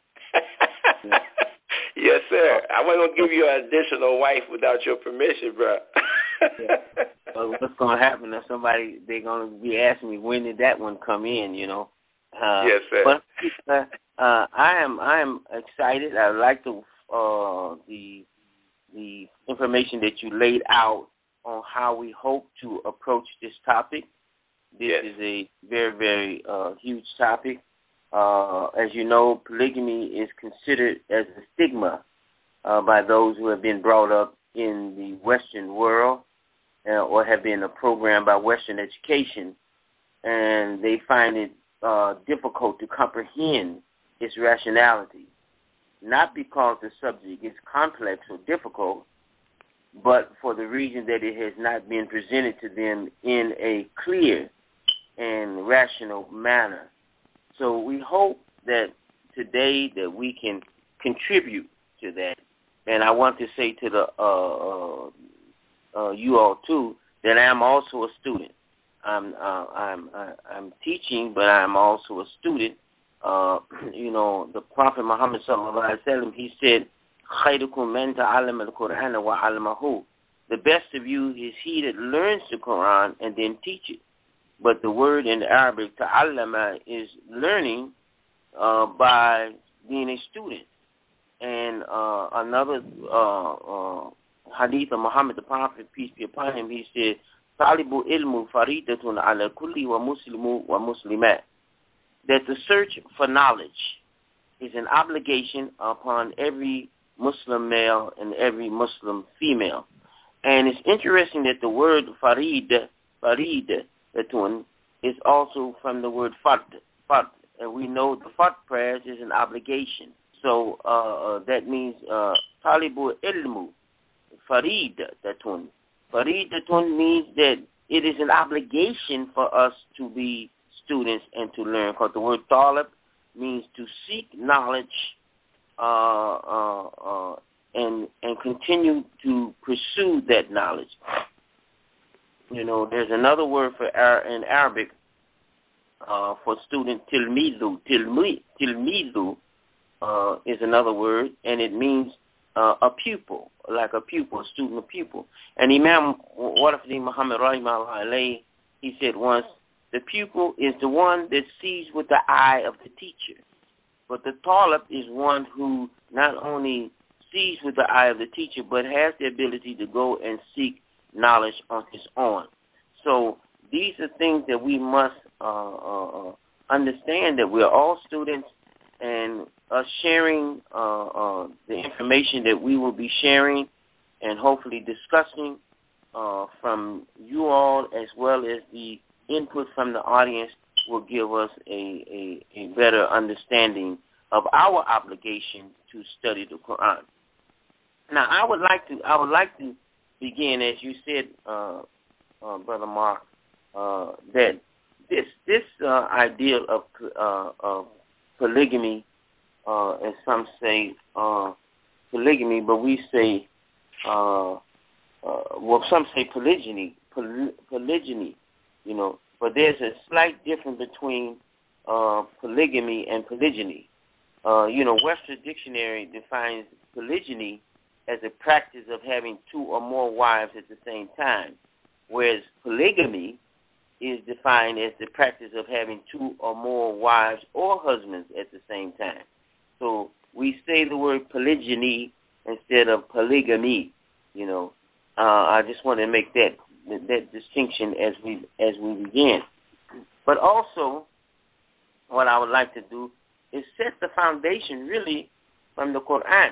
Yes, sir. I wasn't going to give you an additional wife without your permission, bro. Yeah. Well, what's going to happen if somebody, they're going to be asking me, when did that one come in, you know? Uh, yes, sir. But uh, uh, I am I am excited. I like the, uh, the, the information that you laid out on how we hope to approach this topic. This yes. is a very, very uh, huge topic. Uh, as you know, polygamy is considered as a stigma uh, by those who have been brought up in the Western world uh, or have been programmed by Western education, and they find it uh, difficult to comprehend its rationality, not because the subject is complex or difficult, but for the reason that it has not been presented to them in a clear and rational manner. So we hope that today that we can contribute to that. And I want to say to the uh, uh, uh, you all too that I am also a student. I'm uh, I'm uh, I'm teaching, but I'm also a student. Uh, you know, the Prophet Muhammad sallallahu alaihi wasallam, he said, "Khayrukum man ta'allama al-Qur'ana wa 'allamahu." The best of you is he that learns the Quran and then teach it. But the word in Arabic, ta'allama, is learning uh, by being a student. And uh, another uh, uh, hadith of Muhammad the Prophet, peace be upon him, he said, "Talibu ilmu faridatun ala kulli wa muslimu wa muslimat." That the search for knowledge is an obligation upon every Muslim male and every Muslim female. And it's interesting that the word farid, farid, that one is also from the word fard, fard. And we know the fard prayers is an obligation. So uh, that means talibu ilmu, farid, that one. Farid, that one means that it is an obligation for us to be students and to learn. Because the word talib means to seek knowledge uh, uh, uh, and and continue to pursue that knowledge. You know, there's another word for in Arabic uh, for student, tilmidu. Tilmi, tilmidu uh, is another word, and it means uh, a pupil, like a pupil, a student, a pupil. And Imam Warafuddin Muhammad Rahimahullah alayhi, he said once, the pupil is the one that sees with the eye of the teacher. But the talib is one who not only sees with the eye of the teacher, but has the ability to go and seek knowledge on his own. So these are things that we must uh, uh, understand, that we're all students, and us sharing uh, uh, the information that we will be sharing and hopefully discussing uh, from you all, as well as the input from the audience, will give us a, a, a better understanding of our obligation to study the Quran. Now, I would like to I would like to begin, as you said, uh, uh, Brother Mark, uh, that this this uh, ideal of uh, of polygamy, uh, as some say uh, polygamy, but we say, uh, uh, well, some say polygyny, poly, polygyny, you know, but there's a slight difference between uh, polygamy and polygyny. Uh, you know, Webster's Dictionary defines polygyny as a practice of having two or more wives at the same time, whereas polygamy is defined as the practice of having two or more wives or husbands at the same time. So we say the word polygyny instead of polygamy. You know, uh, I just want to make that that distinction as we as we begin. But also, what I would like to do is set the foundation really from the Quran.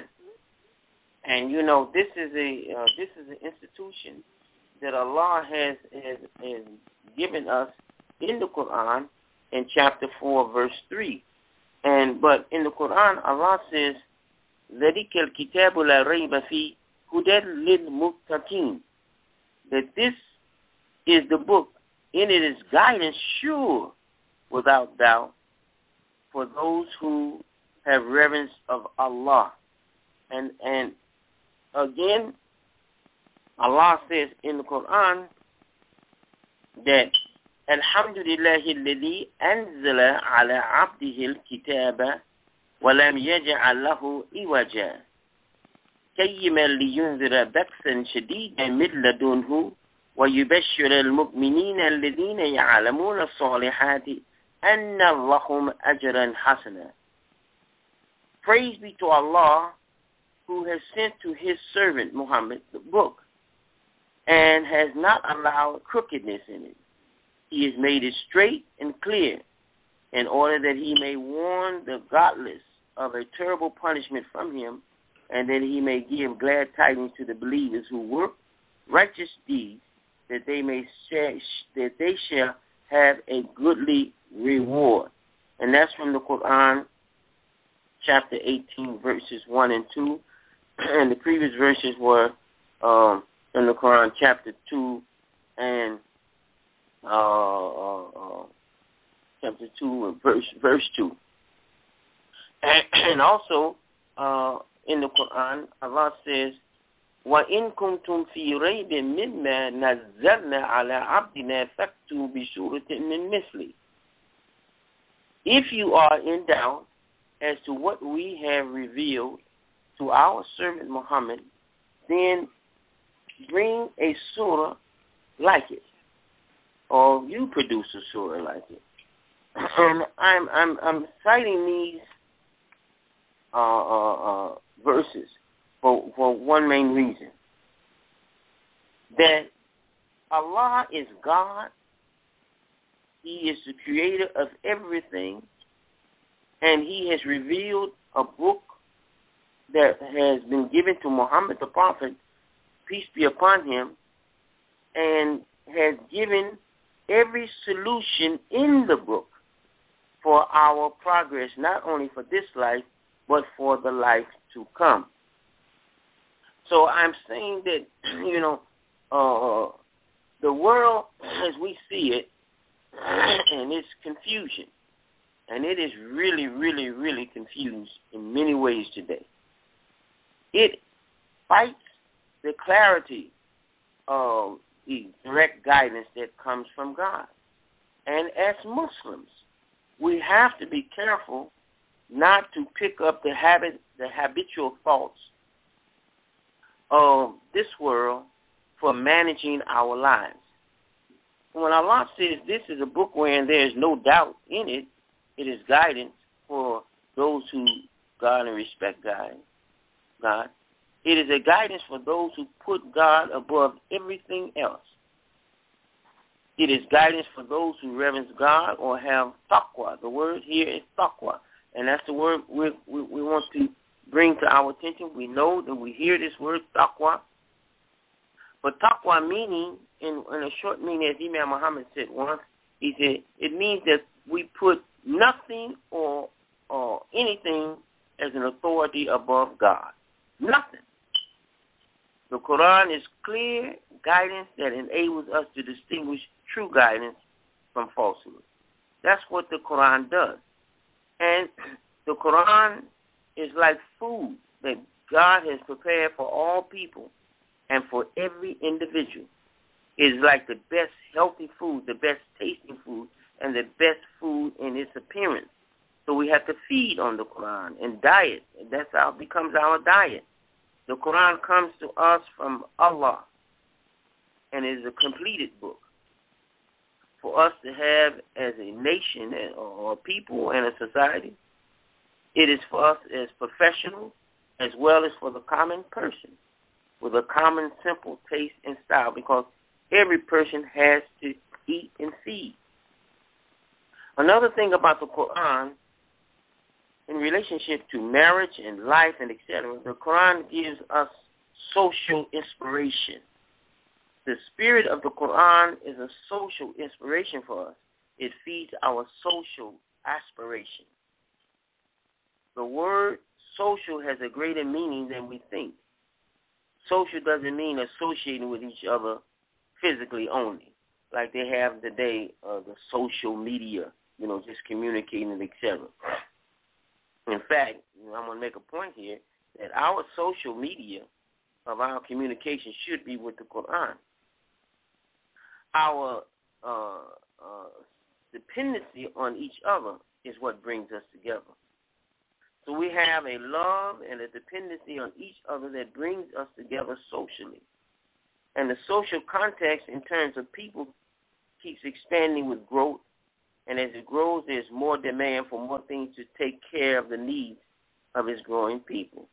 And you know, this is a uh, this is an institution that Allah has, has has given us in the Quran in chapter four, verse three. And but in the Quran, Allah says, ذَلِكَ الْكِتَابُ لَا رَيْبَ فِيهِ هُدًى لِلْمُتَّقِينَ, that this is the book. In it is guidance sure, without doubt, for those who have reverence of Allah. And and again, Allah says in the Quran that Alhamdulillahi alladhi anzala ala abdihi al-kitaba wa lam yaj'al lahu iwaja qayyiman liyunzira ba'san shadidan min ladunhu wa yubashshira al-mu'minina alladhina ya'lamuna as-salihati anna lahum ajran hasana. Praise be to Allah, who has sent to his servant Muhammad the book and has not allowed crookedness in it. He has made it straight and clear in order that he may warn the godless of a terrible punishment from him, and that he may give glad tidings to the believers who work righteous deeds, that they may share, that they shall have a goodly reward. And that's from the Quran, chapter eighteen, verses one and two. And the previous verses were um, in the Quran, chapter two and uh, uh, uh, chapter two, and verse verse two. And, and also uh, in the Quran, Allah says, وَإِن كُنْتُمْ فِي رَيْبٍ مِّمَّا نَزَّلْنَا عَلَىٰ عَبْدِنَا فَأْتُوا بِسُورَةٍ مِّن مِثْلِهِ. If you are in doubt as to what we have revealed to our servant Muhammad, then bring a surah like it, or you produce a surah like it. And I'm I'm I'm citing these uh, uh, uh, verses for for one main reason: that Allah is God. He is the creator of everything, and He has revealed a book that has been given to Muhammad the Prophet, peace be upon him, and has given every solution in the book for our progress, not only for this life, but for the life to come. So I'm saying that, you know, uh, the world as we see it, and its confusion, and it is really, really, really confused in many ways today. It fights the clarity of the direct guidance that comes from God. And as Muslims, we have to be careful not to pick up the habit, the habitual thoughts of this world for managing our lives. When Allah says this is a book wherein there is no doubt in it, it is guidance for those who God and respect God. God. It is a guidance for those who put God above everything else. It is guidance for those who reverence God or have taqwa. The word here is taqwa, and that's the word we, we, we want to bring to our attention. We know that we hear this word taqwa, but taqwa meaning, in, in a short meaning, as Imam Muhammad said once, he said, it means that we put nothing or, or anything as an authority above God. Nothing. The Quran is clear guidance that enables us to distinguish true guidance from falsehood. That's what the Quran does. And the Quran is like food that God has prepared for all people and for every individual. It is like the best healthy food, the best tasting food, and the best food in its appearance. So we have to feed on the Quran and diet. And that's how it becomes our diet. The Quran comes to us from Allah and is a completed book for us to have as a nation or a people and a society. It is for us as professionals as well as for the common person with a common, simple taste and style, because every person has to eat and feed. Another thing about the Quran, in relationship to marriage and life and et cetera, the Quran gives us social inspiration. The spirit of the Quran is a social inspiration for us. It feeds our social aspiration. The word social has a greater meaning than we think. Social doesn't mean associating with each other physically only. like they have today, uh, the social media, you know, just communicating, et cetera. In fact, you know, I'm going to make a point here that our social media of our communication should be with the Quran. Our uh, uh, dependency on each other is what brings us together. So we have a love and a dependency on each other that brings us together socially. And the social context in terms of people keeps expanding with growth. And as it grows, there's more demand for more things to take care of the needs of its growing people.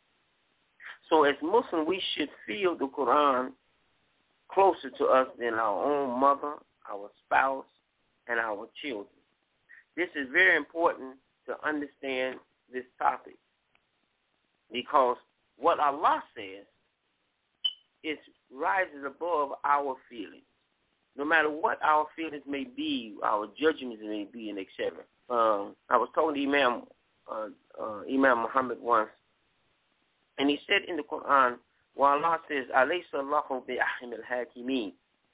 So as Muslims, we should feel the Quran closer to us than our own mother, our spouse, and our children. This is very important to understand this topic, because what Allah says is rises above our feelings. No matter what our feelings may be, our judgments may be, and et cetera. Um, I was talking to Imam uh, uh, Imam Muhammad once, and he said in the Quran, while Allah says, "Alaysa Allahu bi'ahkam al-hakimin,"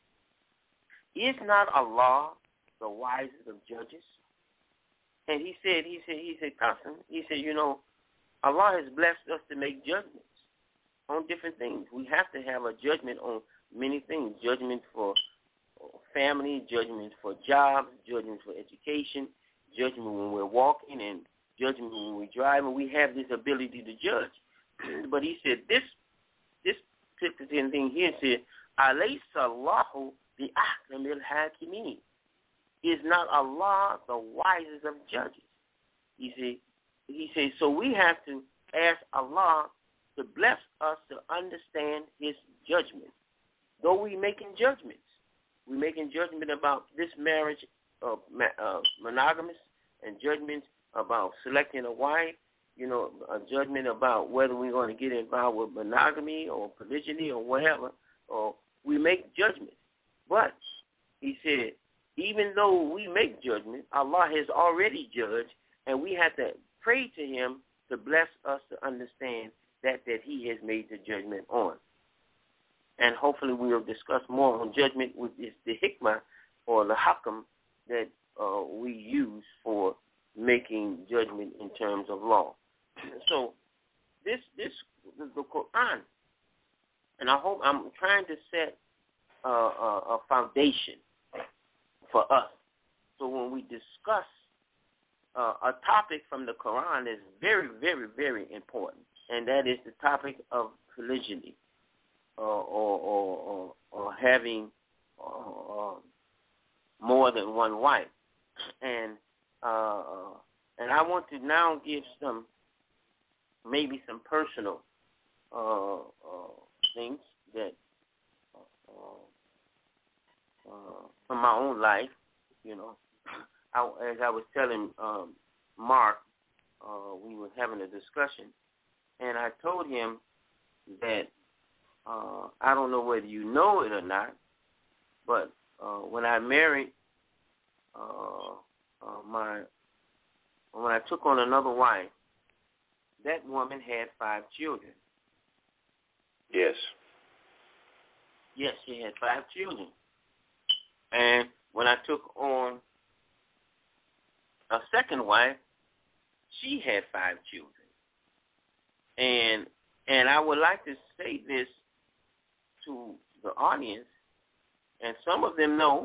is not Allah the wisest of judges? And he said, he said, he said, Qasim, he said, you know, Allah has blessed us to make judgments on different things. We have to have a judgment on many things. Judgment for family, judgment for jobs, judgment for education, judgment when we're walking, and judgment when we're driving. We have this ability to judge. But he said this this particular thing here said, Alaysa Allahu bi'ahkam al-hakimin. Is not Allah the wisest of judges? He said, he said, so we have to ask Allah to bless us to understand his judgment. Though we making judgments, we making judgment about this marriage of uh, monogamous, and judgments about selecting a wife, you know, a judgment about whether we're going to get involved with monogamy or polygyny or whatever, or we make judgments. But he said, even though we make judgment, Allah has already judged, and we have to pray to him to bless us to understand that that he has made the judgment on. And hopefully we will discuss more on judgment, which is the hikmah or the hakam that uh, we use for making judgment in terms of law. So this, this the, the Quran, and I hope I'm trying to set uh, a, a foundation for us. So when we discuss uh, a topic from the Quran is very, very, very important, and that is the topic of polygyny, uh, or, or, or, or having uh, more than one wife. And uh, and I want to now give some, maybe some personal uh, uh, things that uh, Uh, from my own life, you know. I, as I was telling um, Mark, uh, we were having a discussion, and I told him that uh, I don't know whether you know it or not, but uh, when I married uh, uh, my, when I took on another wife, that woman had five children. Yes. Yes, she had five children. And when I took on a second wife, she had five children. And and I would like to say this to the audience, and some of them know,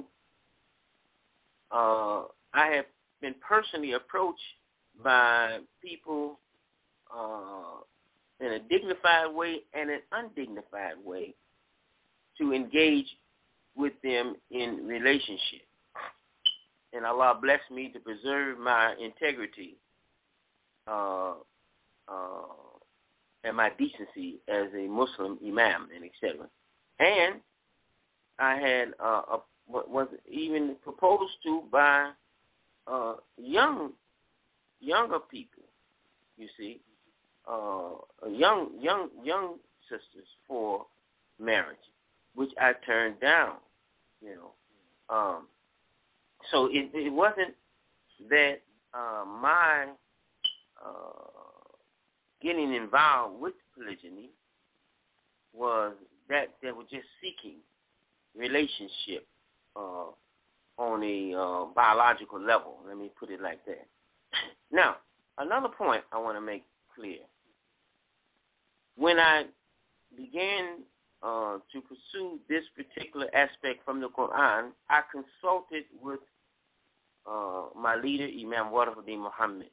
uh, I have been personally approached by people uh, in a dignified way and an undignified way to engage with them in relationship. And Allah blessed me to preserve my integrity uh, uh, and my decency as a Muslim imam, and et cetera. And I had uh, a, was even proposed to by uh, young younger people, you see, uh, young young young sisters for marriage, which I turned down. You know, um, so it, it wasn't that uh, my uh, getting involved with polygyny was that they were just seeking relationship uh, on a uh, biological level. Let me put it like that. Now, another point I want to make clear. When I began uh, to pursue this particular aspect from the Quran, I consulted with uh, my leader, Imam Warafuddin Muhammad.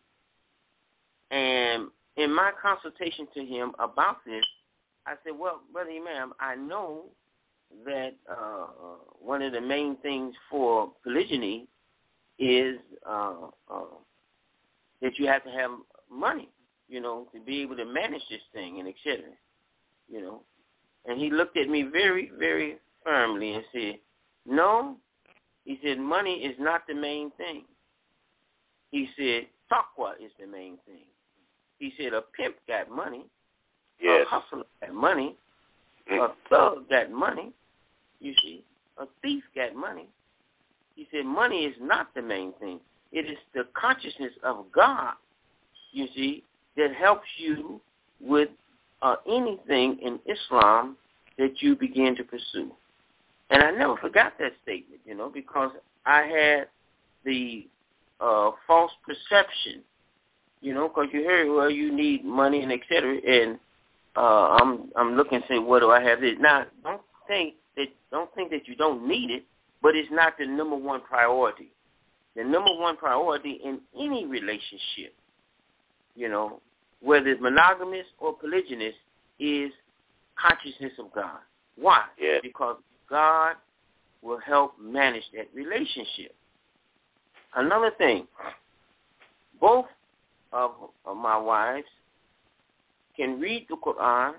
And in my consultation to him about this, I said, well, Brother Imam, I know that uh, one of the main things for polygyny is uh, uh, that you have to have money, you know, to be able to manage this thing and et cetera, you know. And he looked at me very, very firmly and said, no, he said, money is not the main thing. He said, taqwa is the main thing. He said, a pimp got money, yes. a hustler got money, a thug got money, you see, a thief got money. He said, money is not the main thing. It is the consciousness of God, you see, that helps you with uh, anything in Islam that you begin to pursue. And I never forgot that statement, you know, because I had the uh, false perception, you know, because you heard, well, you need money and et cetera, and uh, I'm I'm looking to say, what do I have? This? Now, don't think that don't think that you don't need it, but it's not the number one priority. The number one priority in any relationship, you know, whether it's monogamous or polygynous, is consciousness of God. Why? Yeah. Because God will help manage that relationship. Another thing, both of, of my wives can read the Quran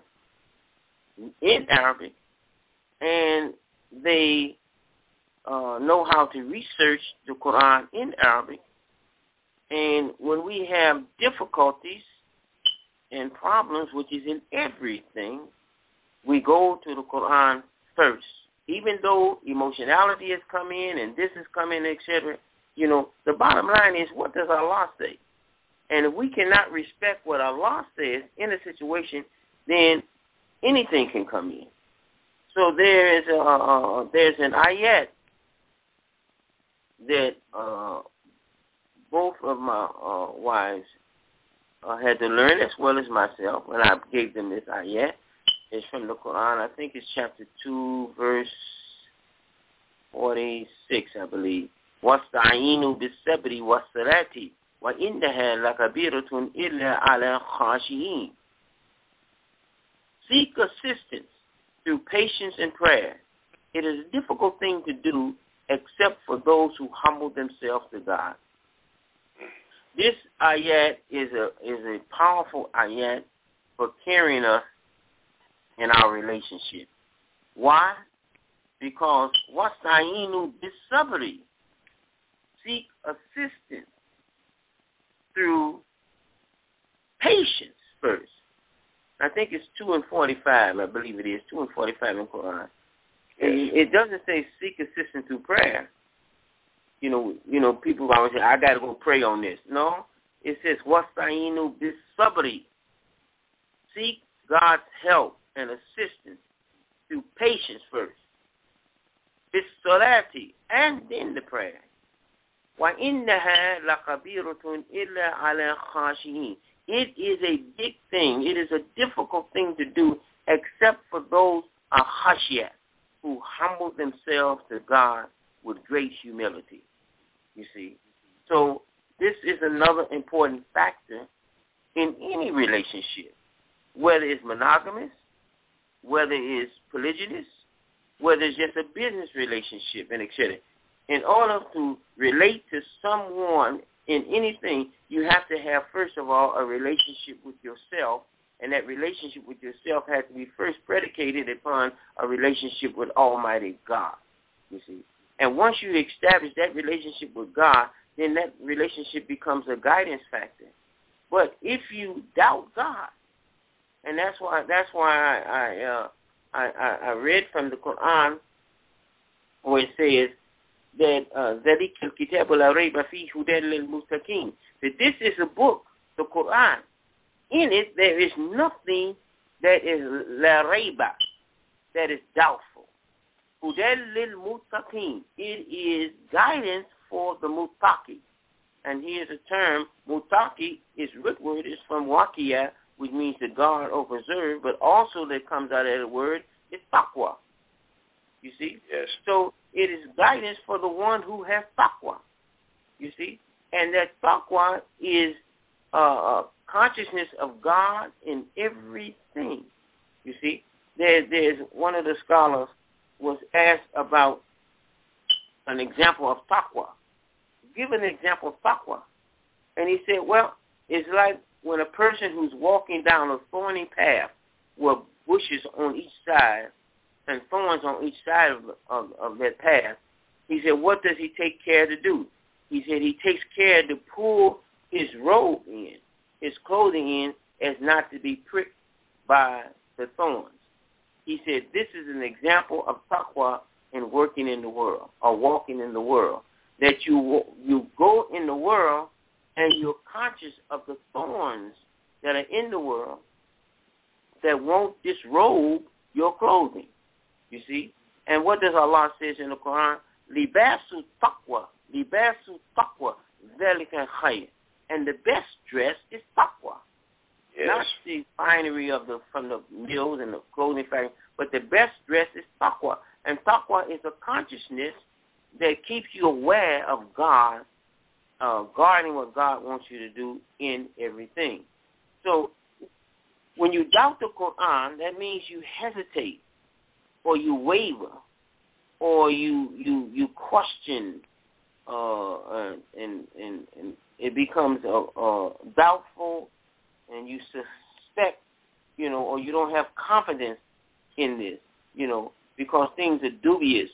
in Arabic, and they uh, know how to research the Quran in Arabic. And when we have difficulties and problems, which is in everything, we go to the Quran first. Even though emotionality has come in and this has come in, et cetera, you know, the bottom line is, what does Allah say? And if we cannot respect what Allah says in a situation, then anything can come in. So there is a, uh, there's an ayat that uh, both of my uh, wives uh, had to learn, as well as myself, and I gave them this ayat. It's from the Quran. I think it's chapter two, verse forty-six, I believe. وَاسْتَعِينُوا بِالصَّبْرِ وَالصَّلَاةِ وَإِنَّهَا لَكَبِيرَةٌ إِلَّا عَلَى الْخَاشِعِينَ. Seek assistance through patience and prayer. It is a difficult thing to do except for those who humble themselves to God. This ayat is a is a powerful ayat for carrying us in our relationship. Why? Because wasta'inu bis-sabri, seek assistance through patience first. I think it's two and forty-five. I believe it is two and forty-five in Quran. And it doesn't say seek assistance through prayer. You know, you know, people always say, I got to go pray on this. No, it says wasta'inu bis-sabri, seek God's help and assistance through patience first. Bis-salati, and then the prayer. وَإِنَّهَا لَكَبِيرَةٌ إِلَّا عَلَى الْخَاشِعِينَ. It is a big thing. It is a difficult thing to do, except for those ahashiyah, who humble themselves to God with great humility. You see? So this is another important factor in any relationship, whether it's monogamous, whether it's polygynous, whether it's just a business relationship, and et cetera. In order to relate to someone in anything, you have to have, first of all, a relationship with yourself, and that relationship with yourself has to be first predicated upon a relationship with Almighty God, you see. And once you establish that relationship with God, then that relationship becomes a guidance factor. But if you doubt God, and that's why that's why I I, uh, I I read from the Quran where it says that ذَلِكَ الْكِتَابُ لَا رَيْبَ فِيهِ هُدًى لِلْمُتَّقِينَ, that this is a book, the Quran. In it, there is nothing that is la rayba, that is doubtful. Hudal lil muttaqin. It is guidance for the muttaqi. And here's a term, muttaqi, its root word is from waqiya, which means to guard or preserve, but also that comes out of the word is taqwa. You see? Yes. So it is guidance for the one who has taqwa. You see? And that taqwa is uh, consciousness of God in everything. You see? There, there's one of the scholars was asked about an example of taqwa. Give an example of taqwa. And he said, well, it's like when a person who's walking down a thorny path with bushes on each side and thorns on each side of, of, of that path, he said, what does he take care to do? He said he takes care to pull his robe in, his clothing in, as not to be pricked by the thorns. He said this is an example of taqwa in working in the world or walking in the world, that you you go in the world and you're conscious of the thorns that are in the world that won't disrobe your clothing. You see? And what does Allah says in the Quran? Libasu taqwa, libasu taqwa, zalika khayr. And the best dress is taqwa. Yes. Not the finery of the from the mills and the clothing factory, but the best dress is taqwa. And taqwa is a consciousness that keeps you aware of God, uh, guarding what God wants you to do in everything. So when you doubt the Quran, that means you hesitate or you waver or you you, you question uh, uh, and, and, and it becomes uh, uh, doubtful and you suspect, you know, or you don't have confidence in this, you know, because things are dubious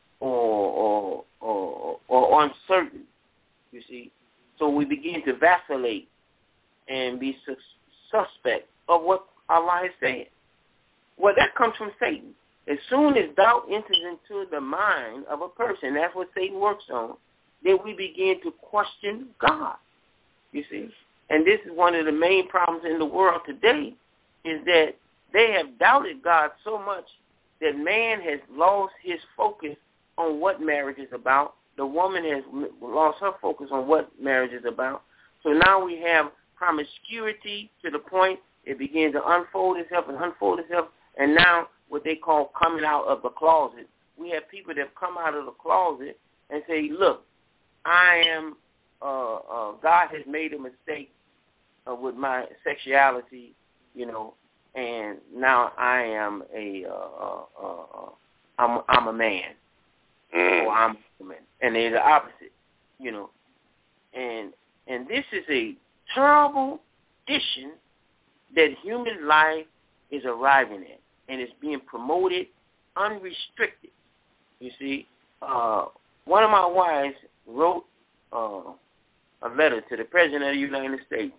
or or or, or uncertain, you see. So we begin to vacillate and be sus- suspect of what Allah is saying. Well, that comes from Satan. As soon as doubt enters into the mind of a person, that's what Satan works on, then we begin to question God, you see. And this is one of the main problems in the world today, is that they have doubted God so much that man has lost his focus on what marriage is about. The woman has lost her focus on what marriage is about. So now we have promiscuity to the point it begins to unfold itself and unfold itself. And now what they call coming out of the closet. We have people that come out of the closet and say, look, I am, uh, uh, God has made a mistake uh, with my sexuality, you know, and now I am a, uh, uh, uh, I'm, I'm a man, mm. or I'm a woman, and they're the opposite, you know, and and this is a terrible condition that human life is arriving at, and it's being promoted unrestricted. You see, uh, one of my wives wrote uh, a letter to the President of the United States,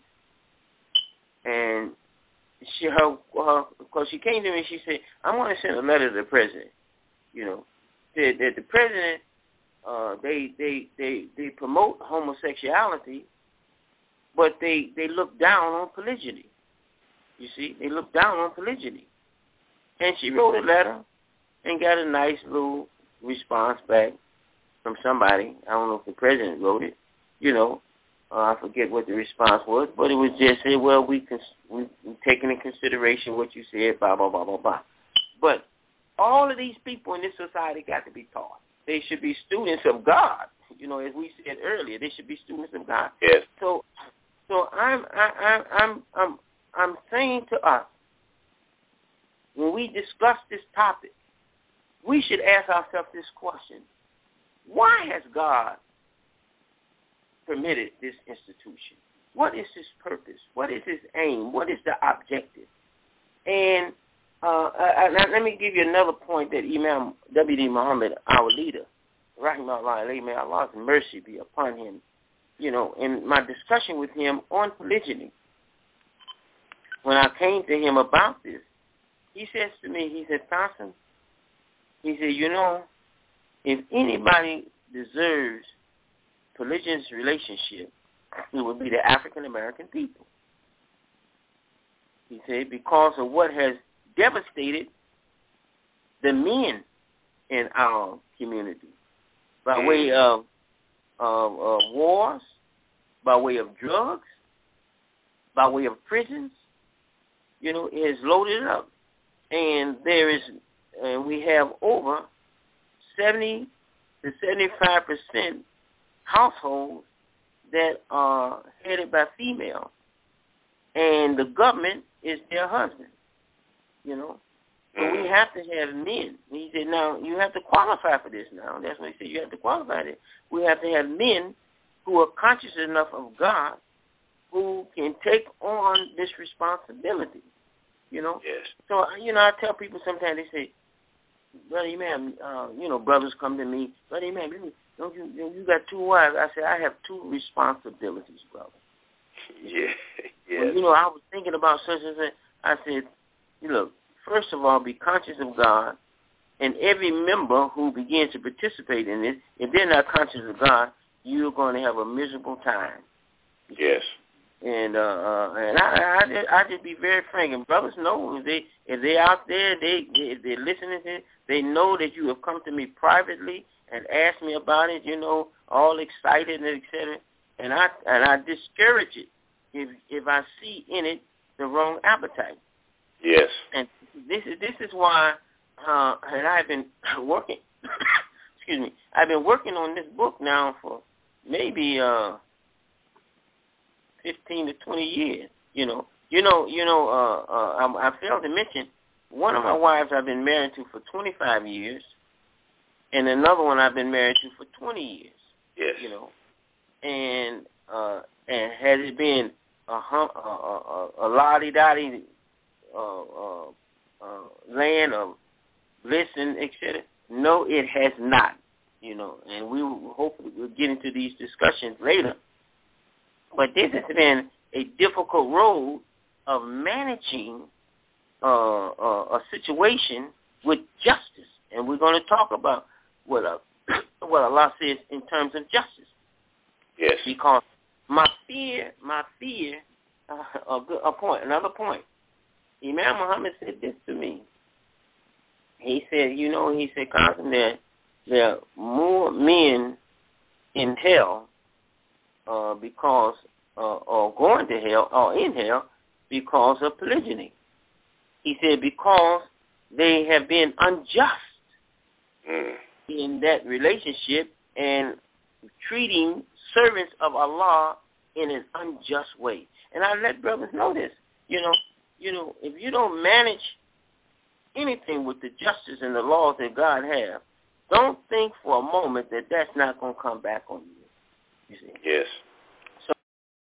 and she, her, her, because she came to me, she said, "I'm going to send a letter to the President." You know, that, that the President, uh, they, they, they, they promote homosexuality, but they, they look down on polygyny. You see, they look down on polygyny. And she wrote a letter and got a nice little response back from somebody. I don't know if the President wrote it. You know, uh, I forget what the response was, but it was just say, well, we cons- we we taking into consideration what you said, blah blah blah blah blah. But all of these people in this society got to be taught. They should be students of God. You know, as we said earlier, they should be students of God. Yes. So, so I'm I, I, I'm I'm I'm saying to us, when we discuss this topic, we should ask ourselves this question: why has God permitted this institution? What is his purpose? What is his aim? What is the objective? And uh, uh, let me give you another point that Imam W D Muhammad, our leader, rahimahullah, may Allah's mercy be upon him, you know, in my discussion with him on polygyny, when I came to him about this, he says to me, he said, Thompson, he said, you know, if anybody deserves polygynous relationship, it would be the African-American people. He said, because of what has devastated the men in our community by mm. way of, of, of wars, by way of drugs, by way of prisons. You know, it is loaded up. And there is, and we have over seventy to seventy-five percent households that are headed by females. And the government is their husband, you know. So we have to have men. He said, now, you have to qualify for this now. That's what he said, you have to qualify this. We have to have men who are conscious enough of God who can take on this responsibility, you know. Yes. So, you know, I tell people sometimes, they say, Brother Imam, uh, you know, brothers come to me, Brother Imam, don't you, you got two wives? I said, I have two responsibilities, brother. Yeah, yes. Well, you know, I was thinking about such and such. I said, you look, first of all, be conscious of God, and every member who begins to participate in this, if they're not conscious of God, you're going to have a miserable time. Yes. And uh, uh and I, I just, I just be very frank. And brothers know if they if they out there, they if they're listening to it, they know that you have come to me privately and asked me about it. You know, all excited and et cetera. And I and I discourage it if if I see in it the wrong appetite. Yes. And this is this is why uh, and I've been working. excuse me. I've been working on this book now for maybe uh, fifteen to twenty years. You know, you know, you know. Uh, uh, I, I failed to mention one of my wives I've been married to for twenty-five years, and another one I've been married to for twenty years. Yes. You know, and uh, and has it been a hum, a, a, a lottie-dottie uh, uh, uh, land of bliss and et cetera? No, it has not. You know, and we will hopefully we'll get into these discussions later. But this has been a difficult road of managing uh, uh, a situation with justice, and we're going to talk about what uh, what Allah says in terms of justice. Yes. Because my fear, my fear, uh, a, good, a point, another point. Imam Muhammad said this to me. He said, you know, he said, Qasim, there, there are more men in hell uh, because, uh, or going to hell, or in hell because of polygyny. He said, because they have been unjust mm. in that relationship and treating servants of Allah in an unjust way. And I let brothers know this. You know, you know, if you don't manage anything with the justice and the laws that God has, don't think for a moment that that's not going to come back on you. You see? Yes. So,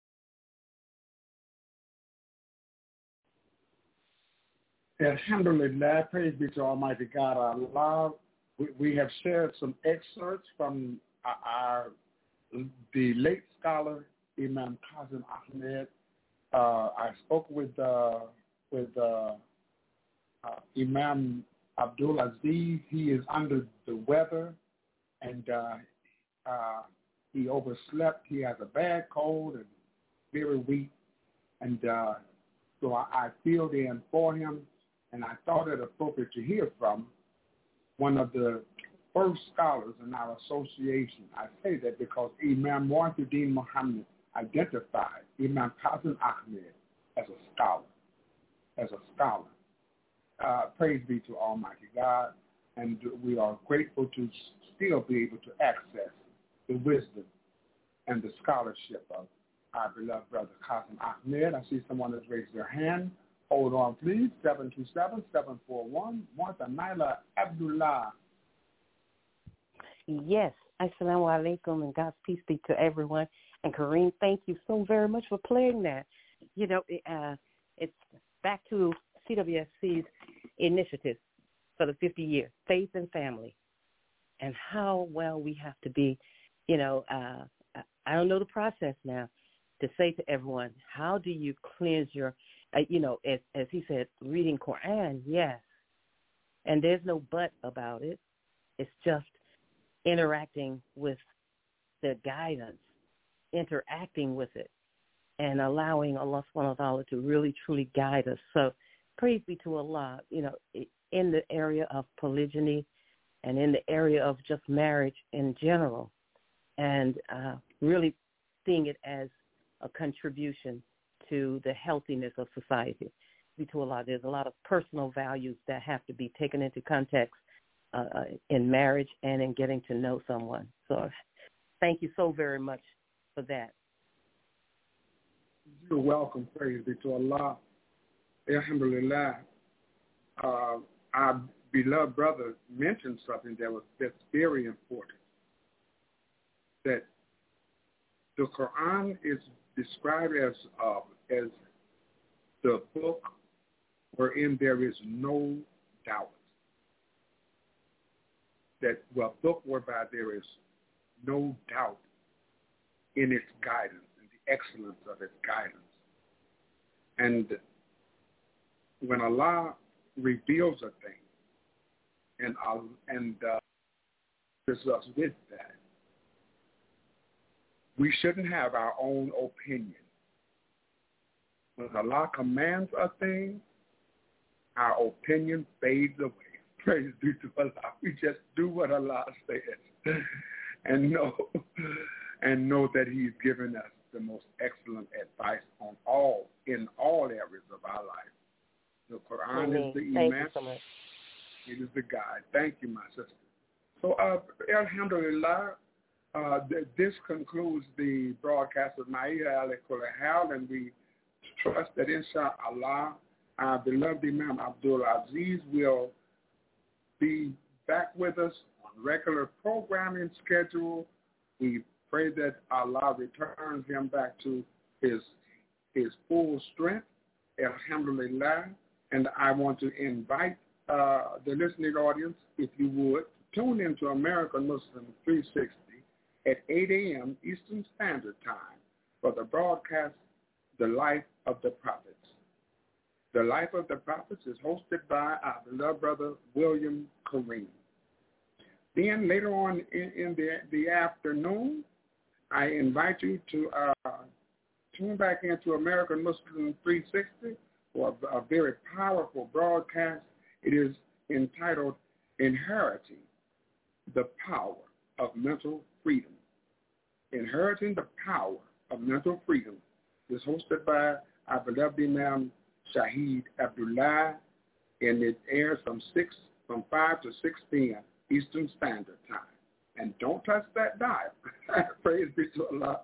Alhamdulillah, praise be to Almighty God, Allah. We, we have shared some excerpts from our, our the late scholar Imam Qasim Ahmed. Uh, I spoke with uh, with uh, uh, Imam Abdul Aziz. He is under the weather, and uh, uh, he overslept. He has a bad cold and very weak, and uh, so I, I filled in for him, and I thought it appropriate to hear from one of the first scholars in our association. I say that because Imam Mu'azzedin Muhammad identified Imam Qasim Ahmed as a scholar, as a scholar. Uh, praise be to Almighty God, and we are grateful to still be able to access the wisdom and the scholarship of our beloved brother Qasim Ahmed. I see someone has raised their hand. Hold on, please. seven two seven, seven four one. Martha Naila Abdullah. Yes. Assalamu alaikum, and God's peace be to everyone. And Kareem, thank you so very much for playing that. You know, uh, it's back to C W S C's initiative for the fifty years, Faith and Family, and how well we have to be, you know, uh, I don't know the process now to say to everyone, how do you cleanse your, uh, you know, as, as he said, reading Quran, yes. And there's no but about it. It's just interacting with the guidance, interacting with it, and allowing Allah subhanahu wa ta'ala to really, truly guide us. So praise be to Allah, you know, in the area of polygyny, and in the area of just marriage in general, and uh, really seeing it as a contribution to the healthiness of society. To a lot, there's a lot of personal values that have to be taken into context uh, in marriage and in getting to know someone. So thank you so very much for that. You're welcome. Praise be to Allah. Alhamdulillah. Uh, our beloved brother mentioned something that was that's very important. That the Quran is described as uh, as the book wherein there is no doubt. That well, book whereby there is no doubt in its guidance and the excellence of its guidance. And when Allah reveals a thing and uh, and uh, is us with that, we shouldn't have our own opinion. When Allah commands a thing, our opinion fades away. Praise be to Allah. We just do what Allah says, and know and know that He's given us the most excellent advice on all in all areas of our life. The Quran Amen. Is the Thank Imam. You so much. It is the guide. Thank you, my sister. So, uh, Alhamdulillah, uh, th- this concludes the broadcast of Na'ia al-Kulahal, and we trust that, inshallah, our beloved Imam Abdul Aziz will be back with us on regular programming schedule. We pray that Allah returns him back to his his full strength. Alhamdulillah. And I want to invite uh, the listening audience, if you would, tune into American Muslim three sixty at eight a.m. Eastern Standard Time for the broadcast, The Life of the Prophets. The Life of the Prophets is hosted by our beloved brother, William Kareem. Then later on in, in the, the afternoon, I invite you to uh, tune back into American Muslim three sixty for a, a very powerful broadcast. It is entitled Inheriting the Power of Mental Freedom. Inheriting the Power of Mental Freedom is hosted by our beloved Imam Shahid Abdullah, and it airs from six from five to six p.m. Eastern Standard Time. And don't touch that dial. Praise be to Allah.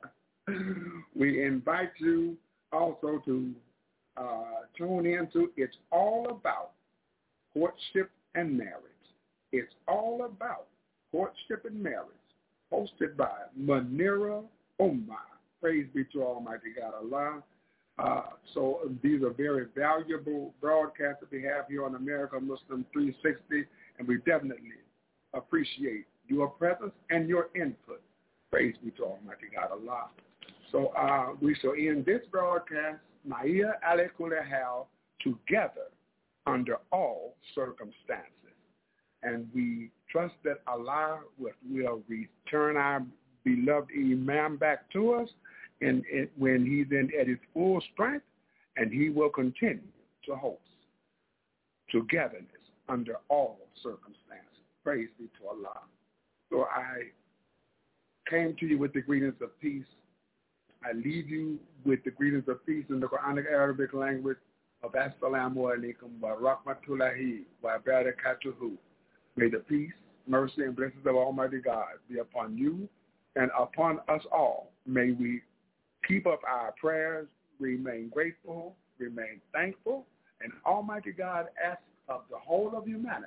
We invite you also to uh, tune into It's All About Courtship and Marriage. It's All About Courtship and Marriage, hosted by Manira Ummah. Praise be to Almighty God Allah. Uh, so these are very valuable broadcasts that we have here on American Muslim three sixty, and we definitely appreciate your presence and your input. Praise be to Almighty God Allah. So uh, we shall end this broadcast, Na'ia al-Kulahal, together under all circumstances. And we trust that Allah will, will return our beloved Imam back to us and, and when he's in at his full strength, and he will continue to host togetherness under all circumstances. Praise be to Allah. So I came to you with the greetings of peace. I leave you with the greetings of peace in the Quranic Arabic language of Assalamu alaikum wa rahmatullahi wa barakatuhu. May the peace, mercy, and blessings of Almighty God be upon you and upon us all. May we keep up our prayers, remain grateful, remain thankful, and Almighty God asks of the whole of humanity.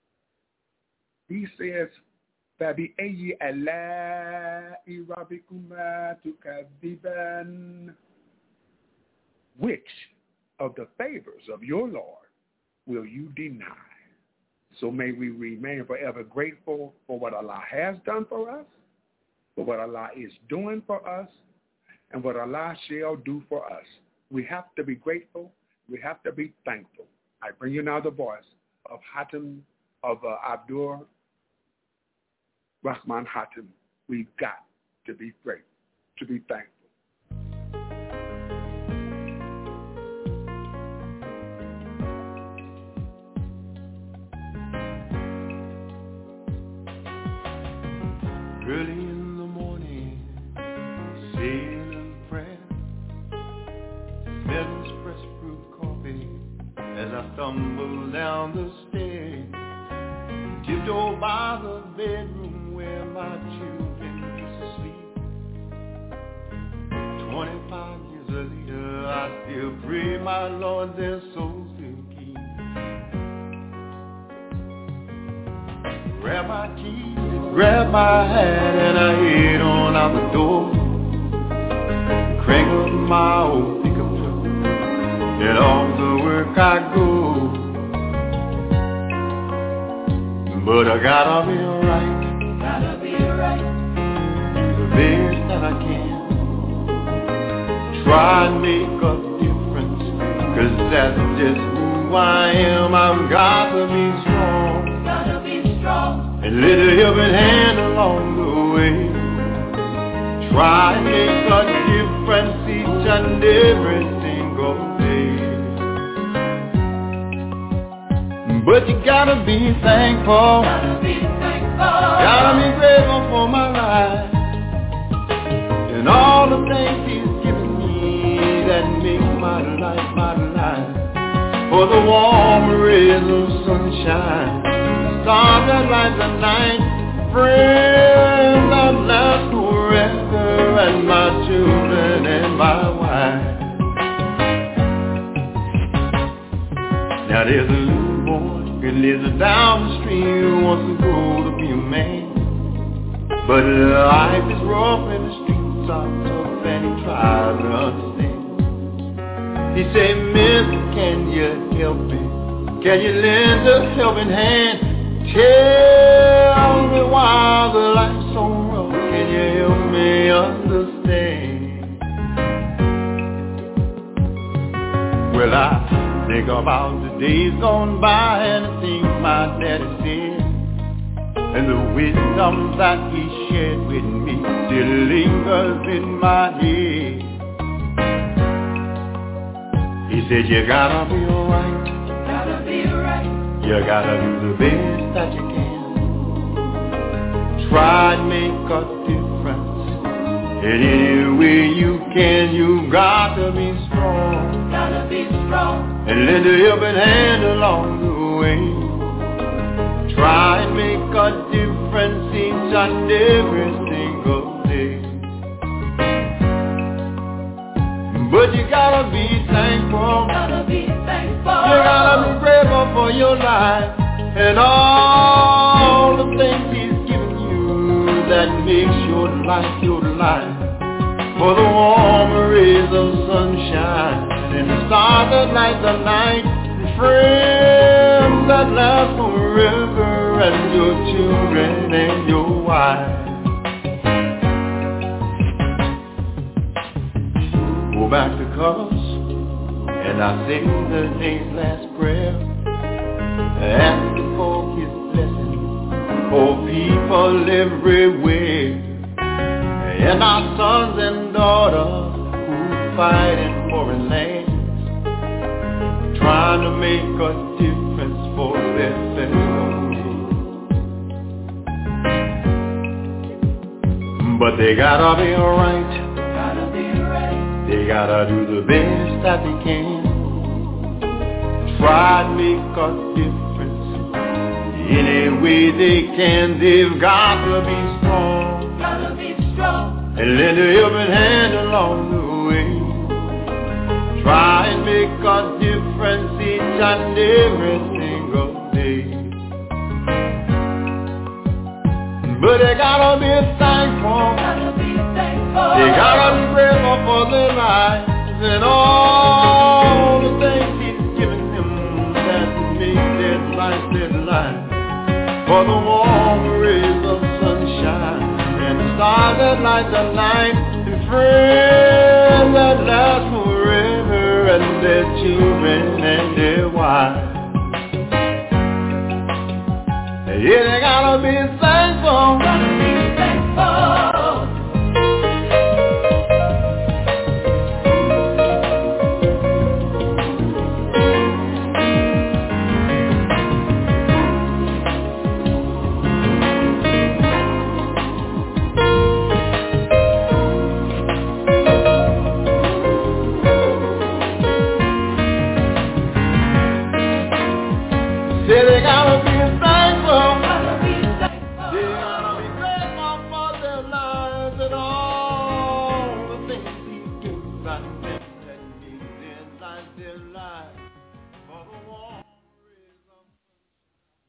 He says, فَبِأَيِّ آلَاءِ رَبِّكُمَا تُكَذِّبَانِ? Which of the favors of your Lord will you deny? So may we remain forever grateful for what Allah has done for us, for what Allah is doing for us, and what Allah shall do for us. We have to be grateful. We have to be thankful. I bring you now the voice of Hatim, of uh, Abdur Rahman Hatim. We've got to be grateful, to be thankful. Early in the morning, saying a prayer, smelling espresso brewed coffee as I stumble down the stairs, tiptoe by the bedroom where my children used to sleep. Twenty-five years later, I still pray, my Lord, their souls will keep. Grab my keys, grab my hat, and I head on out the door. Crank up my old pickup truck, and off to work I go. But I gotta be right, gotta be right, do the best that I can. Try and make a difference, 'cause that's just who I am. I've got to be strong, gotta be strong, and let a helping hand along the way. Try and make a difference each and every single day. But you gotta be thankful, gotta be thankful, gotta be grateful for my life and all the things He's given me that make my life my life. For the warm rays of sunshine, the stars that light the night, friends that last forever, and my children and my wife. Now there's a little boy who lives down the street who wants to grow to be a man, but life is rough and the streets are tough, and he tries to understand. He say, "Mister, can you help me? Can you lend a helping hand? Tell me why the life's so rough. Can you help me understand?" Well, I think about the days gone by and the things my daddy said, and the wisdom that he shared with me still lingers in my head. He said, you gotta be right, gotta be right, you gotta do the best that you can. Try and make a difference in any way you can. You gotta be strong, gotta be strong, and lend a helping hand along the way. Try and make a difference each and every single day. But you gotta be thankful, gotta be thankful, you gotta be grateful for your life and all the things He's given you that makes your life your life. For the warm rays of sunshine and the stars that light the night, friends that last forever, and your children and your wife. Go back to colors, and I say the day's last prayer, asking for His blessing for people everywhere, and our sons and daughters who fight in foreign lands, trying to make a difference for their fellow men. But they gotta be right, gotta be right, they gotta do the best that they can. Try to make a difference any way they can. They've got to be strong, gotta be strong, and lend a helping hand along the way. Try and make a difference each and every single day. But they gotta be thankful, gotta be thankful, they gotta be grateful for their lives and all the things He's given them that make their life their life. For the warm rays of sunshine and the stars that light the night, and friends that last forever, and their children and their wives. Yeah, they gotta be thankful, gotta be thankful.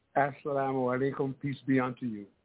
Assalamu alaikum. Peace be unto you.